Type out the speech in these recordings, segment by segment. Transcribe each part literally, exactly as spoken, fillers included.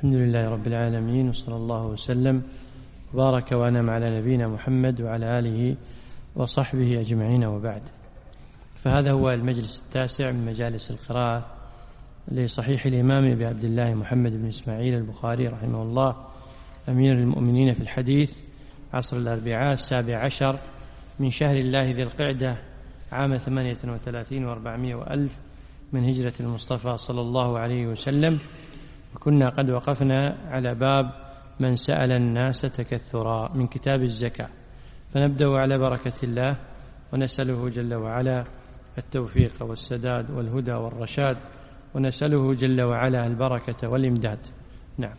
الحمد لله رب العالمين، وصلى الله وسلم وبارك وأنعم على نبينا محمد وعلى آله وصحبه أجمعين، وبعد. فهذا هو المجلس التاسع من مجالس القراءة لصحيح الإمام أبي عبد الله محمد بن إسماعيل البخاري رحمه الله، أمير المؤمنين في الحديث، عصر الأربعاء السابع عشر من شهر الله ذي القعدة عام ثمانية وثلاثين وأربعمائة وألف من هجرة المصطفى صلى الله عليه وسلم. وكنا قد وقفنا على باب من سأل الناس تكثرا من كتاب الزكاة، فنبدأ على بركة الله ونسأله جل وعلا التوفيق والسداد والهدى والرشاد، ونسأله جل وعلا البركة والإمداد. نعم.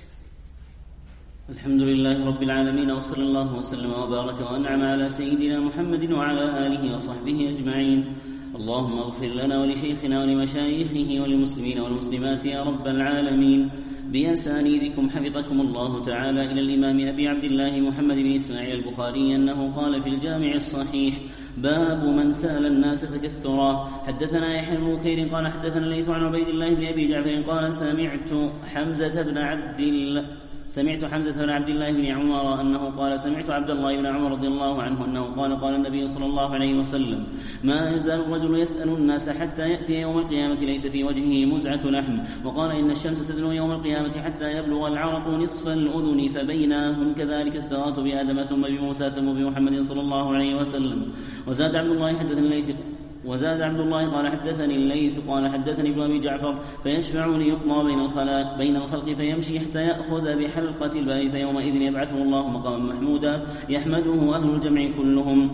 الحمد لله رب العالمين، وصلى الله وسلم وبارك وأنعم على سيدنا محمد وعلى آله وصحبه أجمعين. اللهم اغفر لنا ولشيخنا ولمشايخه وللمسلمين والمسلمات يا رب العالمين. بأسانيدكم حفظكم الله تعالى إلى الإمام أبي عبد الله محمد بن إسماعيل البخاري أنه قال في الجامع الصحيح: باب من سأل الناس تكثرا. حدثنا يحيى بن بكير قال حدثنا الليث عن عبيد الله بن أبي جعفر قال سمعت حمزة بن عبد الله سمعت حمزة بن عبد الله بن عمر أنه قال سمعت عبد الله بن عمر رضي الله عنه أنه قال قال النبي صلى الله عليه وسلم: ما يزال الرجل يسأل الناس حتى يأتي يوم القيامة ليس في وجهه مزعة لحم. وقال إن الشمس تدنو يوم القيامة حتى يبلغ العرق نصف الأذن، فبينهم كذلك استغاثوا بآدم ثم بموسى ثم بمحمد صلى الله عليه وسلم. وزاد عبد الله حدثني الليث وزاد عبد الله قال حدثني الليث قال حدثني ابن أبي جعفر: فيشفع ليقضى بين الخلق بين الخلق فيمشي حتى يأخذ بحلقة الباب، فيومئذ يبعثه الله مقاما محمودا يحمده أهل الجمع كلهم.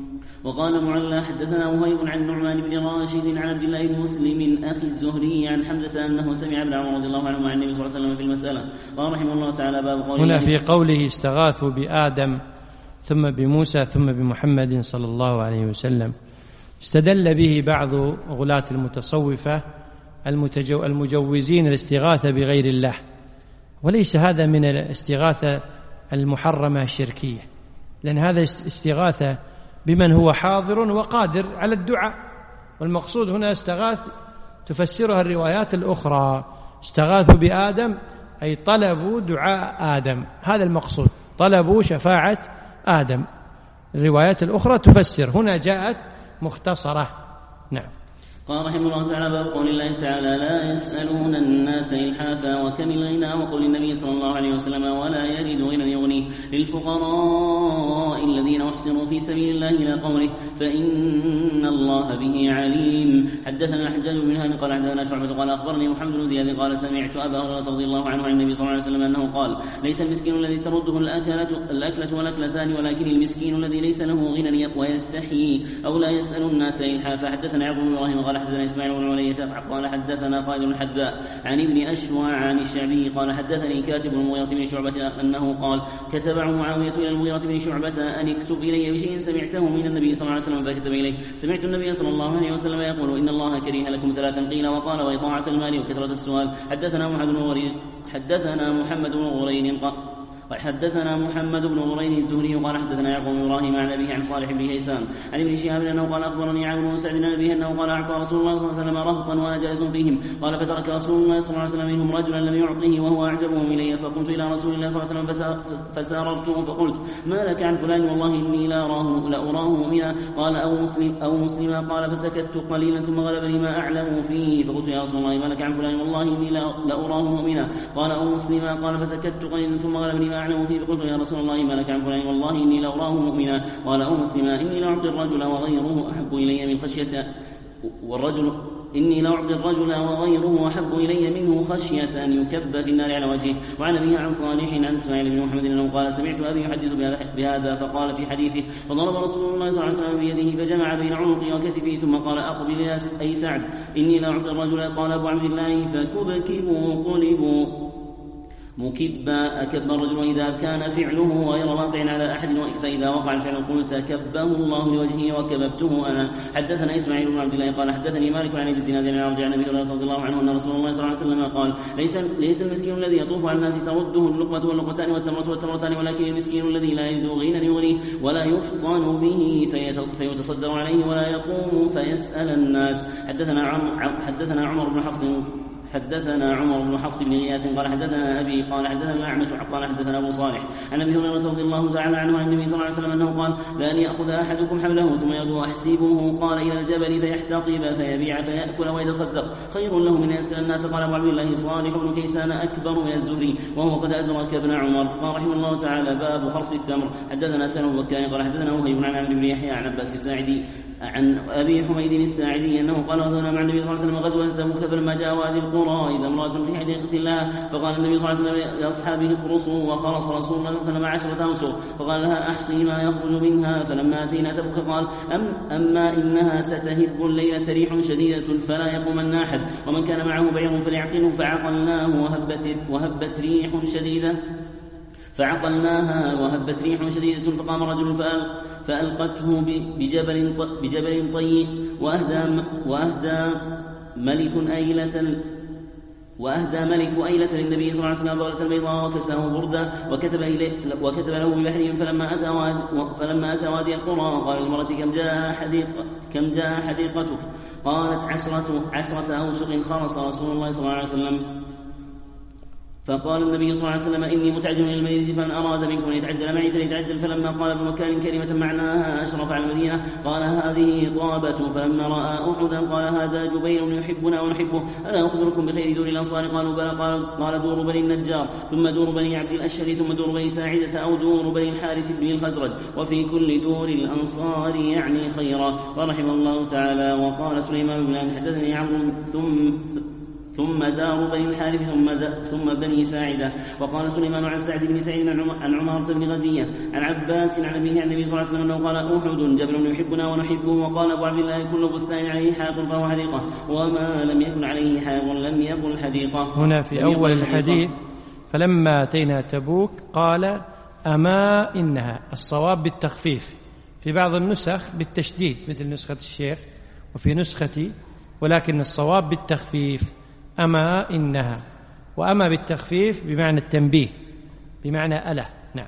وقال معلى حدثنا وهيب عن نعمان بن راشد عن عبد الله بن مسلم أخي الزهري عن حمزة أنه سمع ابن عمر رضي الله عنه عن النبي صلى الله عليه وسلم في المسألة. قال رحمه الله تعالى: باب قوله هنا في قوله استغاثوا بآدم ثم بموسى ثم بمحمد صلى الله عليه وسلم، استدل به بعض غلاة المتصوفة المتجو المجوزين الاستغاثة بغير الله، وليس هذا من الاستغاثة المحرمة الشركية، لأن هذا استغاثة بمن هو حاضر وقادر على الدعاء. والمقصود هنا استغاث تفسرها الروايات الأخرى، استغاثوا بآدم أي طلبوا دعاء آدم، هذا المقصود، طلبوا شفاعة آدم. الروايات الأخرى تفسر، هنا جاءت مختصرة. نعم. قال رحمه الله تعالى: باب قول الله تعالى: لا يسألون الناس إلحافا. وكم الغنى. وقول النبي صلى الله عليه وسلم: ولا يجد غنى يغنيه للفقراء الذين احصروا في سبيل الله إلى قوله: فإن الله به عليم. حدثنا الحجاج بن هاني قال حدثنا شعبة قال أخبرني محمد بن زياد قال سمعت أبا هريرة رضي الله عنه عن النبي صلى الله عليه وسلم أنه قال: ليس المسكين الذي ترده الأكلة, الأكلة والأكلتان، ولكن المسكين الذي ليس له غنى ويستحيي أو لا يسأل الناس إلحافا. حدثنا يعقوب بن إبراهيم قال حدثنا إسماعيل بن علية قال حدثنا خالد بن الحذاء عن ابن أشوع عن الشعبي قال حدثني كاتب المغيرة بن شعبة أنه قال: كتب معاوية إلى المغيرة بن شعبة أن اكتب إلي بشيء سمعته من النبي صلى الله عليه وسلم، فكتب إليه: سمعت النبي صلى الله عليه وسلم يقول: إن الله كره لكم ثلاثا قيل وقال: وإضاعة المال وكثرة السؤال. حدثنا محمد بن غريب حدثنا محمد بن غرين وحدثنا محمد بن غرين الزهري قال حدثنا يعقوب بن ابراهيم عن ابيه عن صالح بن كيسان عن ابن شهاب انه قال: اخبرني عامر بن سعد عن ابيه انه قال: اعطى رسول الله صلى الله عليه وسلم رهطا وانا جالس فيهم، قال: فترك رسول الله صلى الله عليه وسلم منهم رجلا لم يعطه وهو اعجبهم الي، فقلت الى رسول الله صلى الله عليه وسلم فساررته فقلت: ما لك عن فلان؟ والله اني لا اراه لاراه مؤمنا. قال: او مسلم او مسلما. قال: فسكت قليلا ثم غلبني ما اعلم فيه، فقلت: يا رسول الله ما لك عن فلان؟ والله اني لا اراه مؤمنا. قال: او مسلما. قال: فسكت قليلا ثم غلبني ما اعلم فيه، فقلت: يا رسول الله ما لك عن فلان؟ والله إني لأراه مؤمنا. قال: أو مسلما. إني لأعطي الرجل وغيره أحب إلي من خشية والرجل إني لأعطي الرجل وغيره أحب إلي منه خشية أن يكب في النار على وجهه. وعن أبيه عن صالح عن إسماعيل بن محمد أنه قال: سمعت أبي يحدث بهذا فقال في حديثه: فضرب رسول الله صلى الله عليه وسلم بيده فجمع بين عنقي وكتفي ثم قال: أقبل يا أي سعد إني لأعطي الرجل. قال أبو عبد الله: فكبكبوا قلبوا مكبا. أكب الرجل إذا كان فعله غير واقع على أحد، فإذا وقع الفعل قلت: كبه الله لوجهه وكببته أنا. حدثنا إسماعيل بن عبد الله قال حدثني مالك عن ابي الزناد عن عبد النبي رضي الله عنه أن رسول الله صلى الله عليه وسلم قال: ليس ليس المسكين الذي يطوف على الناس ترده اللقمة واللقمتان والتمرة والتمرتان، ولكن المسكين الذي لا يجد غنى يغنيه ولا يفطن به فيتصدر عليه ولا يقوم فيسأل الناس. حدثنا عمر حدثنا عمر بن حفص حدثنا عمر بن حفص بن غياث قال حدثنا أبي قال حدثنا الأعمش قال حدثنا أبو صالح عن أبي هريرة رضي الله تعالى عنه عن النبي صلى الله عليه وسلم أنه قال لأن يأخذ أحدكم حبله ثم يغدو أحسيبه قال إلى الجبل فيحتطب فيبيع فيأكل ويتصدق خير له من يسأل الناس. قال أبو عبد الله صالح بن كيسان أكبر من الزهري وهو قد أدرك ابن عمر. قال رحمه الله تعالى باب فرس التمر. حدثنا سالم بن بكار قال حدثنا وهيب عن عمرو بن يحيى عن عباس الساعدي عن أبي حميد الساعدي أنه قال غزونا مع النبي صلى الله عليه وسلم غزوة تبوك فلما جاء وادي القرى إذا امرأة في حديقة لها فقال النبي صلى الله عليه وسلم لأصحابه اخرصوا وخرص رسول الله صلى الله عليه وسلم عشرة أوسق فقال لها أحصي ما يخرج منها. فلما أتينا تبوك قال أم أما إنها ستهب الليلة ريح شديدة فلا يقومن أحد ومن كان معه بعير فليعقله فعقلناه وهبت, وهبت ريح شديدة فعقلناها وهبت ريح شديدة فقام رجل فألقته بجبل, بجبل طيء وأهدى, وأهدى ملك أيلة وأهدى ملك أيلة للنبي صلى الله عليه وسلم بغلة البيضاء وكساه بردة وكتب, وكتب له ببحرهم فلما أتى وادي, فلما أتى وادي القرى قال للمرأة كم جاء حديق كم جاء حديقتك قالت عشرة, عشرة أوسق خرص رسول الله صلى الله عليه وسلم. فقال النبي صلى الله عليه وسلم إني متعجل من المدينة فمن أراد منكم أن يتعجل معي فليتعجل. فلما قال بمكان كلمة معناها أشرف على المدينة قال هذه طابة. فلما رأى أحدا قال هذا جبير يحبنا ونحبه ألا أخبركم بخير دور الأنصار قالوا بلى قال, قال دور بني النجار ثم دور بني عبد الأشهر ثم دور بني ساعدة أو دور بني الحارث بن الخزرج وفي كل دور الأنصار يعني خيرا. ورحم الله تعالى. وقال سليمان بن حدثني عمرو ثم ثم دار بني الحارث ثم, ثم بني ساعدة. وقال سليمان عن سعد بن سعيد عن عمارة بن غزية عن عباس عن أبيه عن النبي صلى الله عليه وسلم أنه قال أحد جبل يحبنا ونحبه. وقال أبو عبد الله كل بستان عليه حائط فهو حديقة وما لم يكن عليه حائط لم يكن حديقة. هنا في أول الحديث فلما أتينا تبوك قال أما إنها الصواب بالتخفيف في بعض النسخ بالتشديد مثل نسخة الشيخ وفي نسختي ولكن الصواب بالتخفيف أما إنها وأما بالتخفيف بمعنى التنبيه بمعنى ألا. نعم.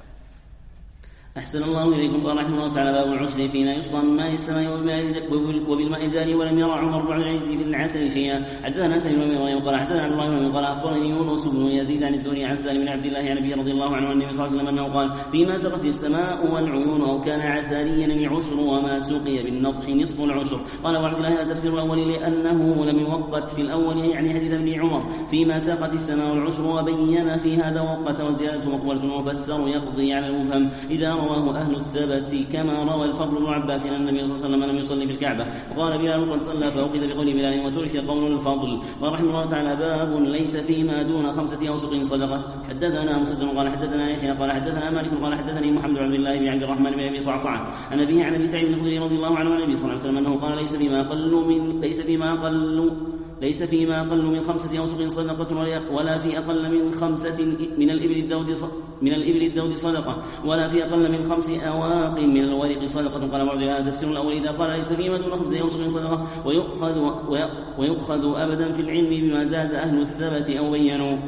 أحسن الله إليكم. قال رحمه الله تعالى باب العسر فيما يسقى من ماء السماء وبالماء الجاري ولم يرى عمر بن العزيز في العسل شيئا. حدثنا سليم بن ابراهيم قال حدثنا عبد الله بن قال اخبرني يونس بن يزيد عن الزهري عن سالم بن عبد الله عن ابي رضي الله عنه عن النبي صلى الله عليه وسلم انه قال فيما سقت السماء والعيون او كان عثاريا العشر وما سقي بالنضح نصف العشر. قال ابو عبد الله هذا تفسير الاول لانه لم يوقت في الاول يعني حديث ابن عمر فيما سقت السماء والعشر وبين في هذا وقت والزياده مقبله المفسر يقضي على المبهم اذا رواه اهل الثبت كما روى الفضل بن عباس ان النبي صلى الله عليه وسلم لم يصلي في الكعبه. وقال بلال قد صلى فأخذ بقول بلال وترك قول الفضل. ورحمه الله تعالى باب ليس فيما دون خمسة أوسق صدقة. حدثنا مسدد قال حدثنا يحيى قال حدثنا مالك قال حدثني محمد بن عبد الله بن عبد الرحمن بن ابي صعصعة عن ابيه عن ابي سعيد الخدري رضي الله عنه عن النبي صلى الله عليه وسلم انه قال ليس فيما اقل من ليس فيما اقل ليس فيما أقل من خمسة أوسق صدقة ولا في أقل من خمسة من الإبل الدود من الإبل الدود صدقة ولا في أقل من خمس أواق من الورق صدقة. قال بعض هذا تفسير الأول إذا قال ليس فيما دون خمسة أوسق صدقة ويؤخذ ويؤخذ أبدا في العلم بما زاد أهل الثبت أو بينوا.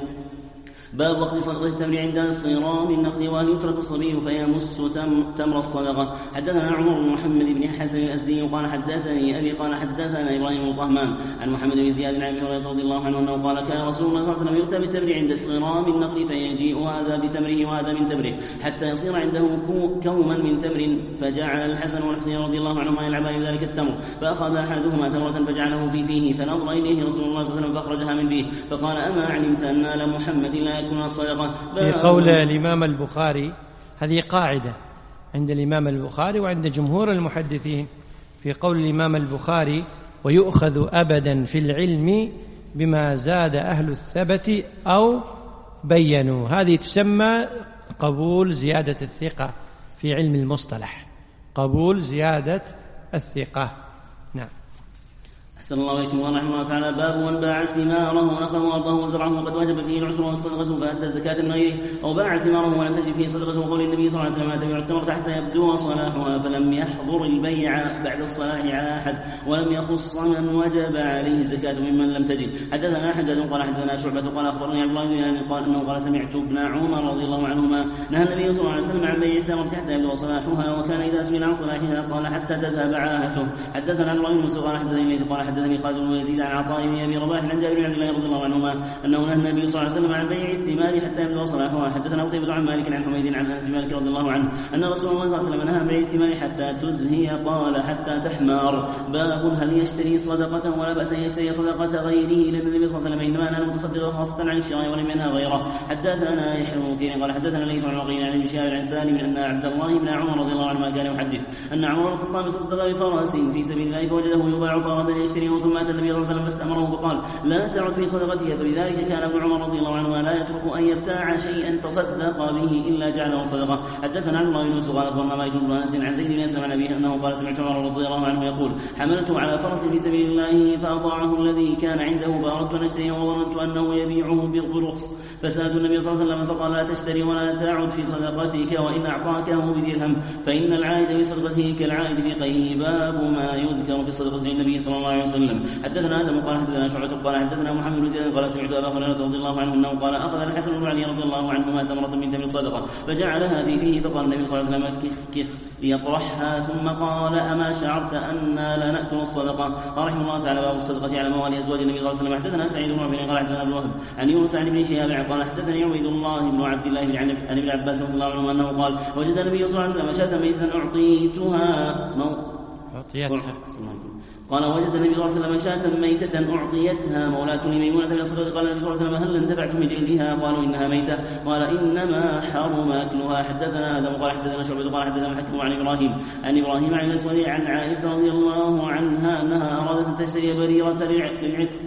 باب وقت صدقة التمر عند صرام النخل وهل يترك الصبي فيمس تمر الصدقة. حدثنا عمر بن محمد بن حسن الأزدي قال حدثني أبي قال حدثنا إبراهيم بن طهمان عن محمد بن زياد عن أبي هريرة رضي الله عنه أنه قال كان رسول الله صلى الله عليه وسلم يؤتى بالتمر عند صرام النخل فيجيء هذا بتمره وهذا من تمره حتى يصير عنده كوما من تمر فجعل الحسن والحسين رضي الله عنهما يلعبان ذلك التمر فأخذ أحدهما تمرة فجعله في فيه فنظر إليه رسول الله صلى الله عليه وسلم فأخرجها من فيه فقال أما علمت أن آل محمد لا يكون الصدقة. في قول الإمام البخاري هذه قاعدة عند الإمام البخاري وعند جمهور المحدثين في قول الإمام البخاري ويؤخذ أبدا في العلم بما زاد أهل الثبت أو بينوا هذه تسمى قبول زيادة الثقة في علم المصطلح قبول زيادة الثقة. نعم. أحسن الله إليكم. ورحمه الله تعالى باب من باع ثماره ونخله وأرضه وزرعه وقد وجب فيه العشر والصدقة فأدى الزكاة من غيره أو باع ثماره ولم تجد فيه صدقة وقول النبي صلى الله عليه وسلم لا تبيع التمر حتى يبدو صلاحها فلم يحضر البيع بعد الصلاح على أحد ولم يخص من وجب عليه الزكاة ممن لم تجد. حدثنا حجاج قال حدثنا شعبة قال أخبرني عبد الله قال أنه قال سمعت ابن عمر رضي الله عنهما نهى النبي صلى الله عليه وسلم عن بيع الثمر حتى يبدو صلاحها وكان إذا سئل عن صلاحها قال حتى تذهب عاهته. حدثنا عن الله بن مسعود قال حدثني قال حدثني خالد بن يزيد عن عطاء بن ابي رباح عن جابر بن عبد الله رضي الله عنهما انه نهى النبي صلى الله عليه وسلم عن بيع الثمار حتى يبدو صلاحها. حدثنا قتيبة عن مالك عن حميد عن انس مالك رضي الله عنه ان رسول الله صلى الله عليه وسلم نهى عن بيع الثمار حتى تزهي قال حتى تحمار. باب هل يشتري صدقة ولا بأس ان يشتري صدقة غيره لان النبي صلى الله عليه وسلم انما نهى المتصدق خاصة عن الشراء ولم ينهى غيره. حدثنا يحيى بن بكير قال حدثنا ليث عن عقيل عن ابن شهاب عن سالم ان عبد الله بن عمر رضي الله عنهما كان يحدث ان عمر بن الخطاب تصدق بفرس في سبيل الله فوجده يباع فاراد ان يشتريه ثم اتى النبي صلى الله عليه وسلم فاستامره فقال لا تعد في صدقته. فلذلك كان ابن عمر رضي الله عنهما لا يترك ان يبتاع شيئا تصدق به الا جعله صدقه. حدثنا عبد الله بن يوسف قال اخبرنا مالك بن انس عن زيد بن اسلم عن ابيه انه قال سمعت عمر رضي الله عنه يقول حملته على فرس في سبيل الله فاطاعه الذي كان عنده فاردت ان اشتريه وظننت انه يبيعه برخص فسالت النبي صلى الله عليه وسلم فقال لا تشتري ولا تعد في صدقتك وان اعطاكه بدرهم فان العائد في صدقته كالعائد في قيه. باب ما يذكر في صدقه النبي صلى الله عليه وسلم. حدثنا ادم قال حدثنا شعبة قال حدثنا محمد بن زياد قال سمعت ابا هريرة رضي الله عنه انه قال اخذ الحسن بن علي رضي الله عنهما تمرة من تمر الصدقه فجعلها في فيه فقال النبي صلى الله عليه وسلم كخ كخ ليطرحها ثم قال اما شعرت انا لا ناكل الصدقه. قال رحمه الله تعالى باب الصدقه على موالي ازواج النبي صلى الله عليه وسلم. حدثنا سعيد بن عبد قال حدثنا ابن وهب عن يونس عن ابن شهاب قال حدثني عبيد الله بن عبد الله عن ابن عباس رضي الله عنه انه قال وجد النبي صلى الله عليه وسلم شاة ميتة اعطيتها مو... أعطيتها قال وجد النبي صلى الله عليه وسلم شاة ميتة أعطيتها مولاة لميمونة بن الصديق. قال النبي صلى الله عليه وسلم هل انتفعتم بجلدها؟ قالوا إنها ميتة. قال إنما حرم أكلها. حدثنا آدم قال حدثنا شعبة قال حدثنا الحكم عن إبراهيم عن إبراهيم عن الأسود عن عائشة رضي الله عنها أنها أرادت أن تشتري بريرة للعتق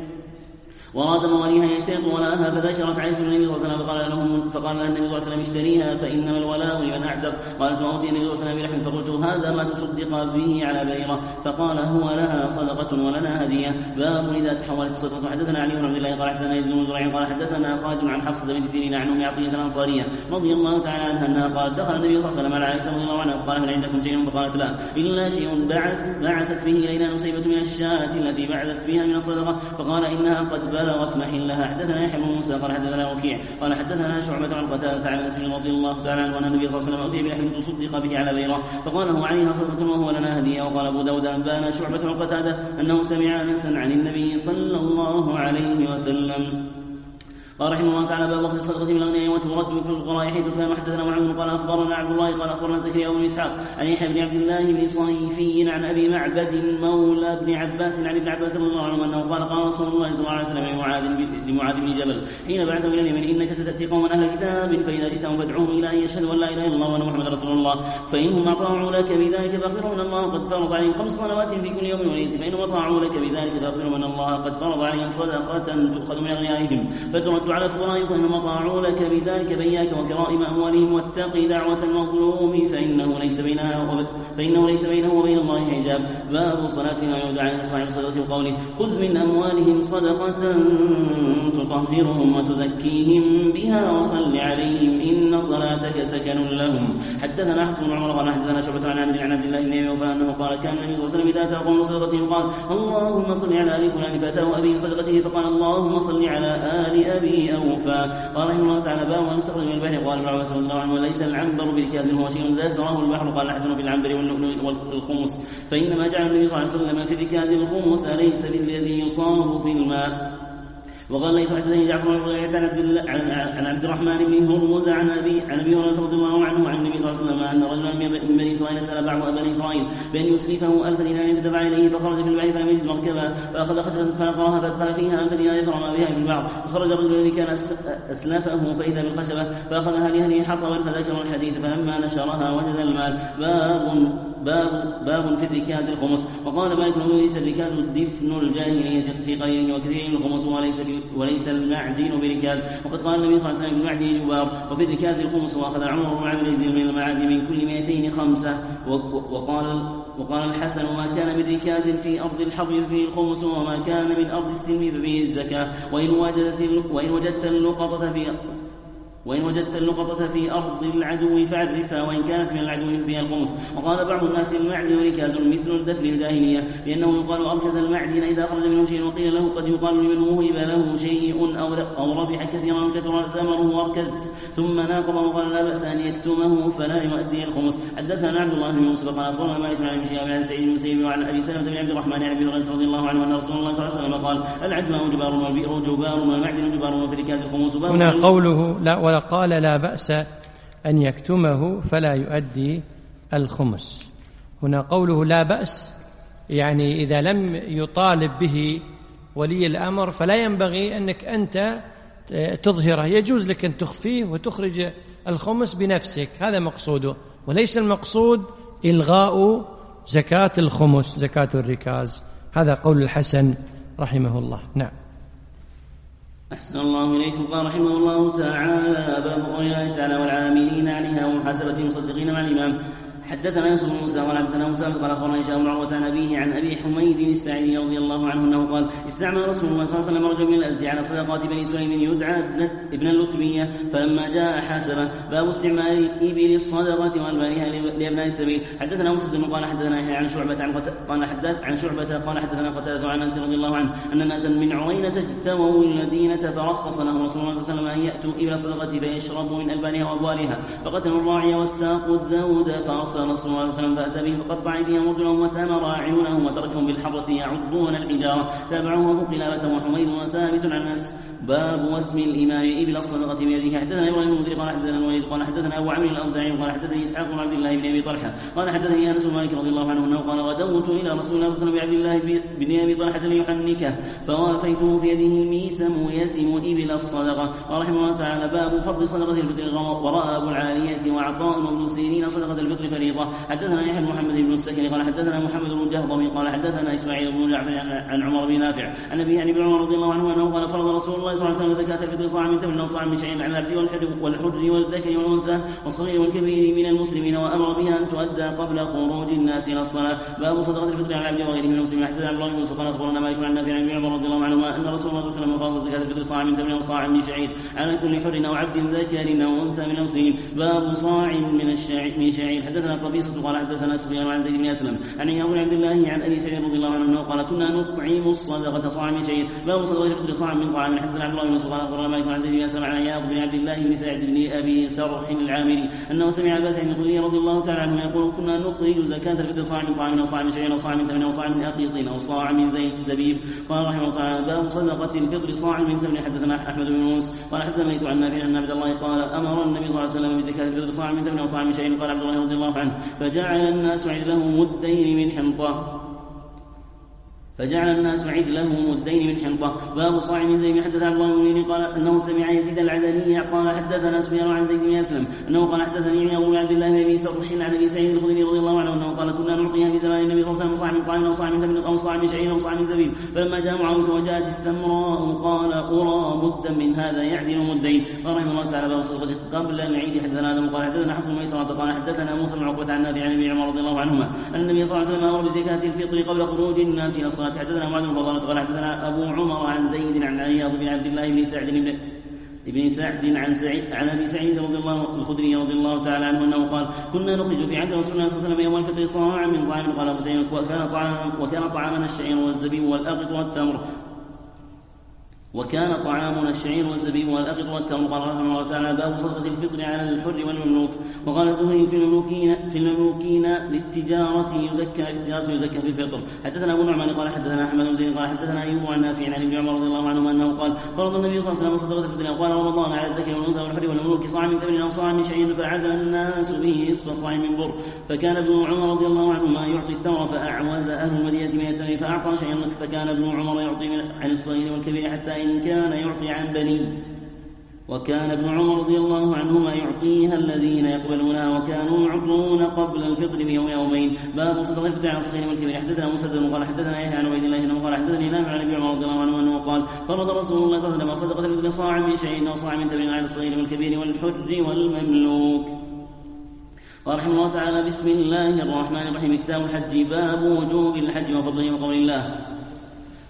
وأراد مواليها يشترط ولاءها فذكرت عائشة النبي صلى الله عليه وسلم فقال لهم فقال لها النبي صلى الله عليه وسلم اشتريها فإنما الولاء لمن أعتق. قالت وأوتي النبي صلى الله عليه وسلم بلحم فقلت هذا ما تصدق به على بيرة فقال هو لها صدقة ولنا هدية. باب إذا تحولت الصدقة. حدثنا علي بن عبد الله قال حدثنا يزيد بن زريع قال حدثنا خالد عن حفصة بنت سيرين عن أم عطية الأنصارية رضي الله تعالى عنها أنها قالت دخل النبي صلى الله عليه وسلم على عائشة رضي الله عنها فقال هل عندكم شيء؟ فقالت لا إلا شيء بعث بعثت به إلينا نصيبة من الشاة التي بعثت بها من الصدقة. فقال إنها قد بلغت محلها. حدثنا يحيى بن موسى قال حدثنا وكيع قال حدثنا شعبة عن قتادة عن انس رضي الله تعالى عنه ان النبي صلى الله عليه وسلم اوتي بلحم تصدق به على بيرة فقال هو عليها صدقة وهو لنا هدية. وقال ابو داود انبانا شعبة عن قتادة انه سمع انسا عن النبي صلى الله عليه وسلم. قال رحمه الله تعالى باب اخذ الصدقه من الاغنياء وترد في الفقراء حيث كان. حدثنا معاذ قال اخبرنا عبد الله قال اخبرنا زكريا بن اسحاق عن يحيى بن عبد الله بن صيفي عن ابي معبد مولى بن عباس عن ابن عباس رضي الله عنه انه قال قال رسول الله صلى الله عليه وسلم لمعاذ لمعاذ بن جبل حين بعثه الى اليمن انك ستاتي قوما اهل الكتاب فاذا جئتهم فادعوهم الى ان يشهدوا ان لا اله الا الله وان محمدا رسول الله فانهم اطاعوا لك بذلك فاخبرهم ان الله قد فرض عليهم خمس صلوات في كل يوم وليله فانهم اطاعوا لك بذلك فاخبرهم ان الله قد فرض عليهم صدقه تؤخذ من اغنيائهم فترد على الفقراء أطاعوا لك بذلك بياك وكرائم أموالهم واتق دعوة المظلوم فإنه ليس بينها فإنه ليس بينه وبين الله حجاب. باب صلاة ما يدعى صاحب الصدقة وقوله خذ من أموالهم صدقة تطهرهم وتزكيهم بها وصل عليهم إن صلاتك سكن لهم. حدثنا حفص بن عمر قال حدثنا شعبة عن عبد عن عبد الله بن أبي أوفى أنه قال كان النبي صلى الله عليه وسلم إذا أتاه قوم صدقته قال اللهم صل على آل فلان فأتاه أبي صدقته فقال اللهم صل على آل أبي أوفى. قال رحمه الله تعالى باب ما يستخرج من البحر. قال ابن عباس رضي الله عنه وليس العنبر بركاز هو شيء لا سراه البحر. قال الحسن في العنبر واللؤلؤ والخمس فإنما جعل النبي صلى الله عليه وسلم في ركاز الخمس أليس بالذي يصاب في الماء. وقال ليس حدثني جعفر بن ربيعة عن عبد عن عبد الرحمن بن هرمز عن ابي عن ابي هريرة رضي الله عنه عن النبي صلى الله عليه وسلم ان رجلا من بني اسرائيل سال بعض بني اسرائيل بان يسلفه الف دينار فدفع اليه فخرج في البحر فلم يجد مركبا فاخذ خشبة فنقرها فادخل فيها الف دينار فرمى بها في البحر فخرج الرجل الذي كان اسلفه فاذا بالخشبة فاخذها لاهله حطبا فذكر الحديث فلما نشرها وجد المال. باب باب باب في الركاز الخمس. وقال مالك بن ليس الركاز الدفن الجاهلية في قليله وكثير الخمس وليس وليس المعدن بركاز. وقد قال النبي صلى الله عليه وسلم المعدن جبار وفي الركاز الخمس. واخذ عمر بن عبد العزيز من المعادن من كل مئتين خمسة. وقال وقال الحسن ما كان من ركاز في أرض الحرب فيه الخمس وما كان من أرض السلم ففيه الزكاة وإن وجدت وإن وجدت اللقطة في وإن وجدت اللقطة في أرض العدو فعرفها وإن كانت من العدو فيها الخمس. وقال بعض الناس المعدن ركاز مثل الدفن الجاهلية، لأنه يقال أركز المعدن إذا خرج منه شيء، وقيل له قد يقال لمن وهب له شيء أو ربح كثيرا كثر ثمره أركزت، ثم ناقض وقال لا بأس أن يكتمه فلا يؤدي الخمس. حدثنا عبد الله بن يوسف قال أخبرنا مالك عن شهاب عن سعيد بن مسيب وعن أبي سلمة بن عبد الرحمن عن أبي هريرة رضي الله عنه أن رسول الله صلى الله عليه وسلم قال العجماء جبار والبئر جبار والمعدن جبار وفي الركاز الخمس. هنا قوله لا وقال لا بأس أن يكتمه فلا يؤدي الخمس. هنا قوله لا بأس يعني إذا لم يطالب به ولي الأمر فلا ينبغي أنك أنت تظهره، يجوز لك أن تخفيه وتخرج الخمس بنفسك، هذا مقصوده، وليس المقصود إلغاء زكاة الخمس زكاة الركاز. هذا قول الحسن رحمه الله. نعم. أحسن الله إليكم. قال رحمه الله تعالى باب قول الله تعالى والعاملين عليها ومحاسبة المصدقين مع الإمام. حدثنا يوسف بن موسى قال حدثنا موسى قال اخبرنا هشام بن عروة عن أبيه عن أبي حميد الساعدي رضي الله عنه أنه قال استعمل رسول الله صلى الله عليه وسلم رجل من الأزدي على صدقات بني سليم يدعى ابن اللتبية فلما جاء حاسبه. باب استعمال إبل الصدقة وألبانها لأبناء السبيل. حدثنا مسلم قال حدثنا يحيى عن شعبة عن قال حدث عن شعبة قال حدثنا قتادة عن أنس رضي الله عنه أن الناس من عرينة اجتمعوا المدينة فرخص لهم رسول الله صلى الله عليه وسلم أن يأتوا إبل الصدقة فيشربوا من ألبانها وأبوالها، فقتلوا الراعي واستاقوا الذود فأرسل رسول الله صلى الله عليه وسلم فأتى به فقطع أيديهم ورجلهم وسامر أعينهم وتركهم بالحرة يعضون الحجارة. تابعوه أبو قلابة وحميد وثابت عن أنس. باب واسم الإمام إبل الصدقة بيده. حدثنا إبراهيم بن قال حدثنا الوليد قال حدثنا أبو عمرو الأوزاعي قال حدثني إسحاق بن عبد الله بن أبي طلحة قال حدثني أنس بن مالك رضي الله عنه أنه قال غدوت إلى رسول الله صلى الله عليه وسلم بعبد الله بن أبي طلحة ليحنكه فوافيته في يده ميسم يسم إبل الصدقة. قال رحمه الله تعالى باب فرض صدقة الفطر. ورأى أبو العالية وعطاء بن سيرين صدقة الفطر فريضة. حدثنا يحيى بن محمد بن السكن قال حدثنا محمد بن الجهضمي قال حدثنا إسماعيل بن جعفر عن عمر بن نافع عن أبي يعني بن عمر رضي الله عنه أنه قال فرض رسول الله صلى الله عليه وسلم زكاة الفطر صاع من تمر أو صاع من شعير على العبد والحر والذكر والأنثى والصغير والكبير من المسلمين وأمر بها أن تؤدى قبل خروج الناس إلى الصلاة. باب صدقة الفطر على العبد وغيره من المسلمين. حدثنا عبد الله بن يوسف قال أخبرنا مالك عن نافع عن ابن عمر رضي الله عنهما أن رسول الله صلى الله عليه وسلم فرض زكاة الفطر صاع من تمر أو صاع من شعير على كل حر أو عبد ذكر أو أنثى من المسلمين. باب صاع من الشعير من شعير. حدثنا قبيصة قال حدثنا سفيان عن زيد بن أسلم عن أبي عبد الله عن أبي سعيد رضي الله عنه قال كنا نطعم الصدقة صاع من شعير. باب صدقة الفطر صاع من طعام. حدثنا عبد الله بن يوسف قال أخبرنا مالك عن زيد بن أسلم عن عياض بن عبد الله بن سعد بن أبي سرح العامري أنه سمع أبا سعيد الخدري رضي الله تعالى عنه يقول كنا نخرج زكاة الفطر صاع من طعام أو صاع من شعير أو صاع من تمر أو صاع من أقيط أو صاع من زيت زبيب. قال رحمه الله تعالى باب صدقة الفطر صاع من تمر. حدثنا أحمد بن يونس قال حدثنا ليث عن نافع أن عبد الله قال أمر النبي صلى الله عليه وسلم بزكاة الفطر صاع من تمر أو صاع من شعير. قال عبد الله رضي الله عنه فجعل الناس عدله مدين من حنطة فجعل الناس عدله مدين من حنطة. باب صاع من زيد. حدث عبد الله بن قال انه سمع يزيد العدني قال حدثنا سفيان عن زيد بن اسلم انه قال حدثني ابو عبد الله بن ابي سرح عن ابي سعيد الخدري رضي الله عنه انه قال كنا نعطيها في زمان النبي صلى الله عليه وسلم صاع من طعام او صاع من تمر او صاع من شعير او صاع من زبيب. فلما جاء معاويه وجاءت السمراء قال ارى مدا من هذا يعدل مدين. قال رحمه الله تعالى باب صدقه قبل العيد. حدثنا ادم قال حدثنا حفص بن ميسره قال حدثنا موسى بن عقبه عن نافع عن ابي عمر رضي الله عنهما ان النبي صلى الله عليه وسلم امر بزكاه الفطر قبل خروج الناس الى الصلاه. حدثنا معاذ بن قال حدثنا أبو عمر عن زيد عن عياض بن عبد الله بن سعد بن ابن سعد عن سعيد عن ابي سعيد رضي الله الخدري رضي الله تعالى عنه انه قال كنا نخرج في عهد رسول الله صلى الله عليه وسلم يوم الفطر صاع من طعام. قال ابو سعيد وكان طعام وكان طعامنا الشعير والزبيب والأقط والتمر وكان طعامنا الشعير والزبيب والأقط والتمر. قال رحمه الله تعالى باب صدقة الفطر على الحر والمملوك. وقال الزهري في المملوكين في المملوكين للتجارة يزكى التجارة يزكى في الفطر. حدثنا أبو نعمان قال حدثنا أحمد بن زيد قال حدثنا أيوب عن نافع عن ابن عمر رضي الله عنهما أنه قال فرض النبي صلى الله عليه وسلم صدقة الفطر قال رمضان على الذكر والأنثى والحر والمملوك صاع من تمر أو صاع من شعير فعدل الناس به نصف صاع من بر. فكان ابن عمر رضي الله عنهما يعطي التمر فأعوز أهل المدينة من التمر فأعطى شيئا. فكان ابن عمر يعطي عن الصغير والكبير حتى إن كان يعطي عن بني. وكان ابن عمر رضي الله عنهما يعطيها الذين يقبلونها وكانوا يعطون قبل الفطر بيوم يومين. باب صدقة الفطر على الصغير والكبير. حدثنا مسدد قال حدثنا يحيى عن عبيد الله انه قال حدثني نافع عن ابي عمر رضي الله عنه انه قال فرض رسول الله صلى الله عليه وسلم صدقة الفطر صاع من شيء وصاع من تمر على الصغير والكبير والحر والمملوك. قال رحمه الله تعالى بسم الله الرحمن الرحيم. كتاب الحج. باب وجوب الحج وفضله وقول الله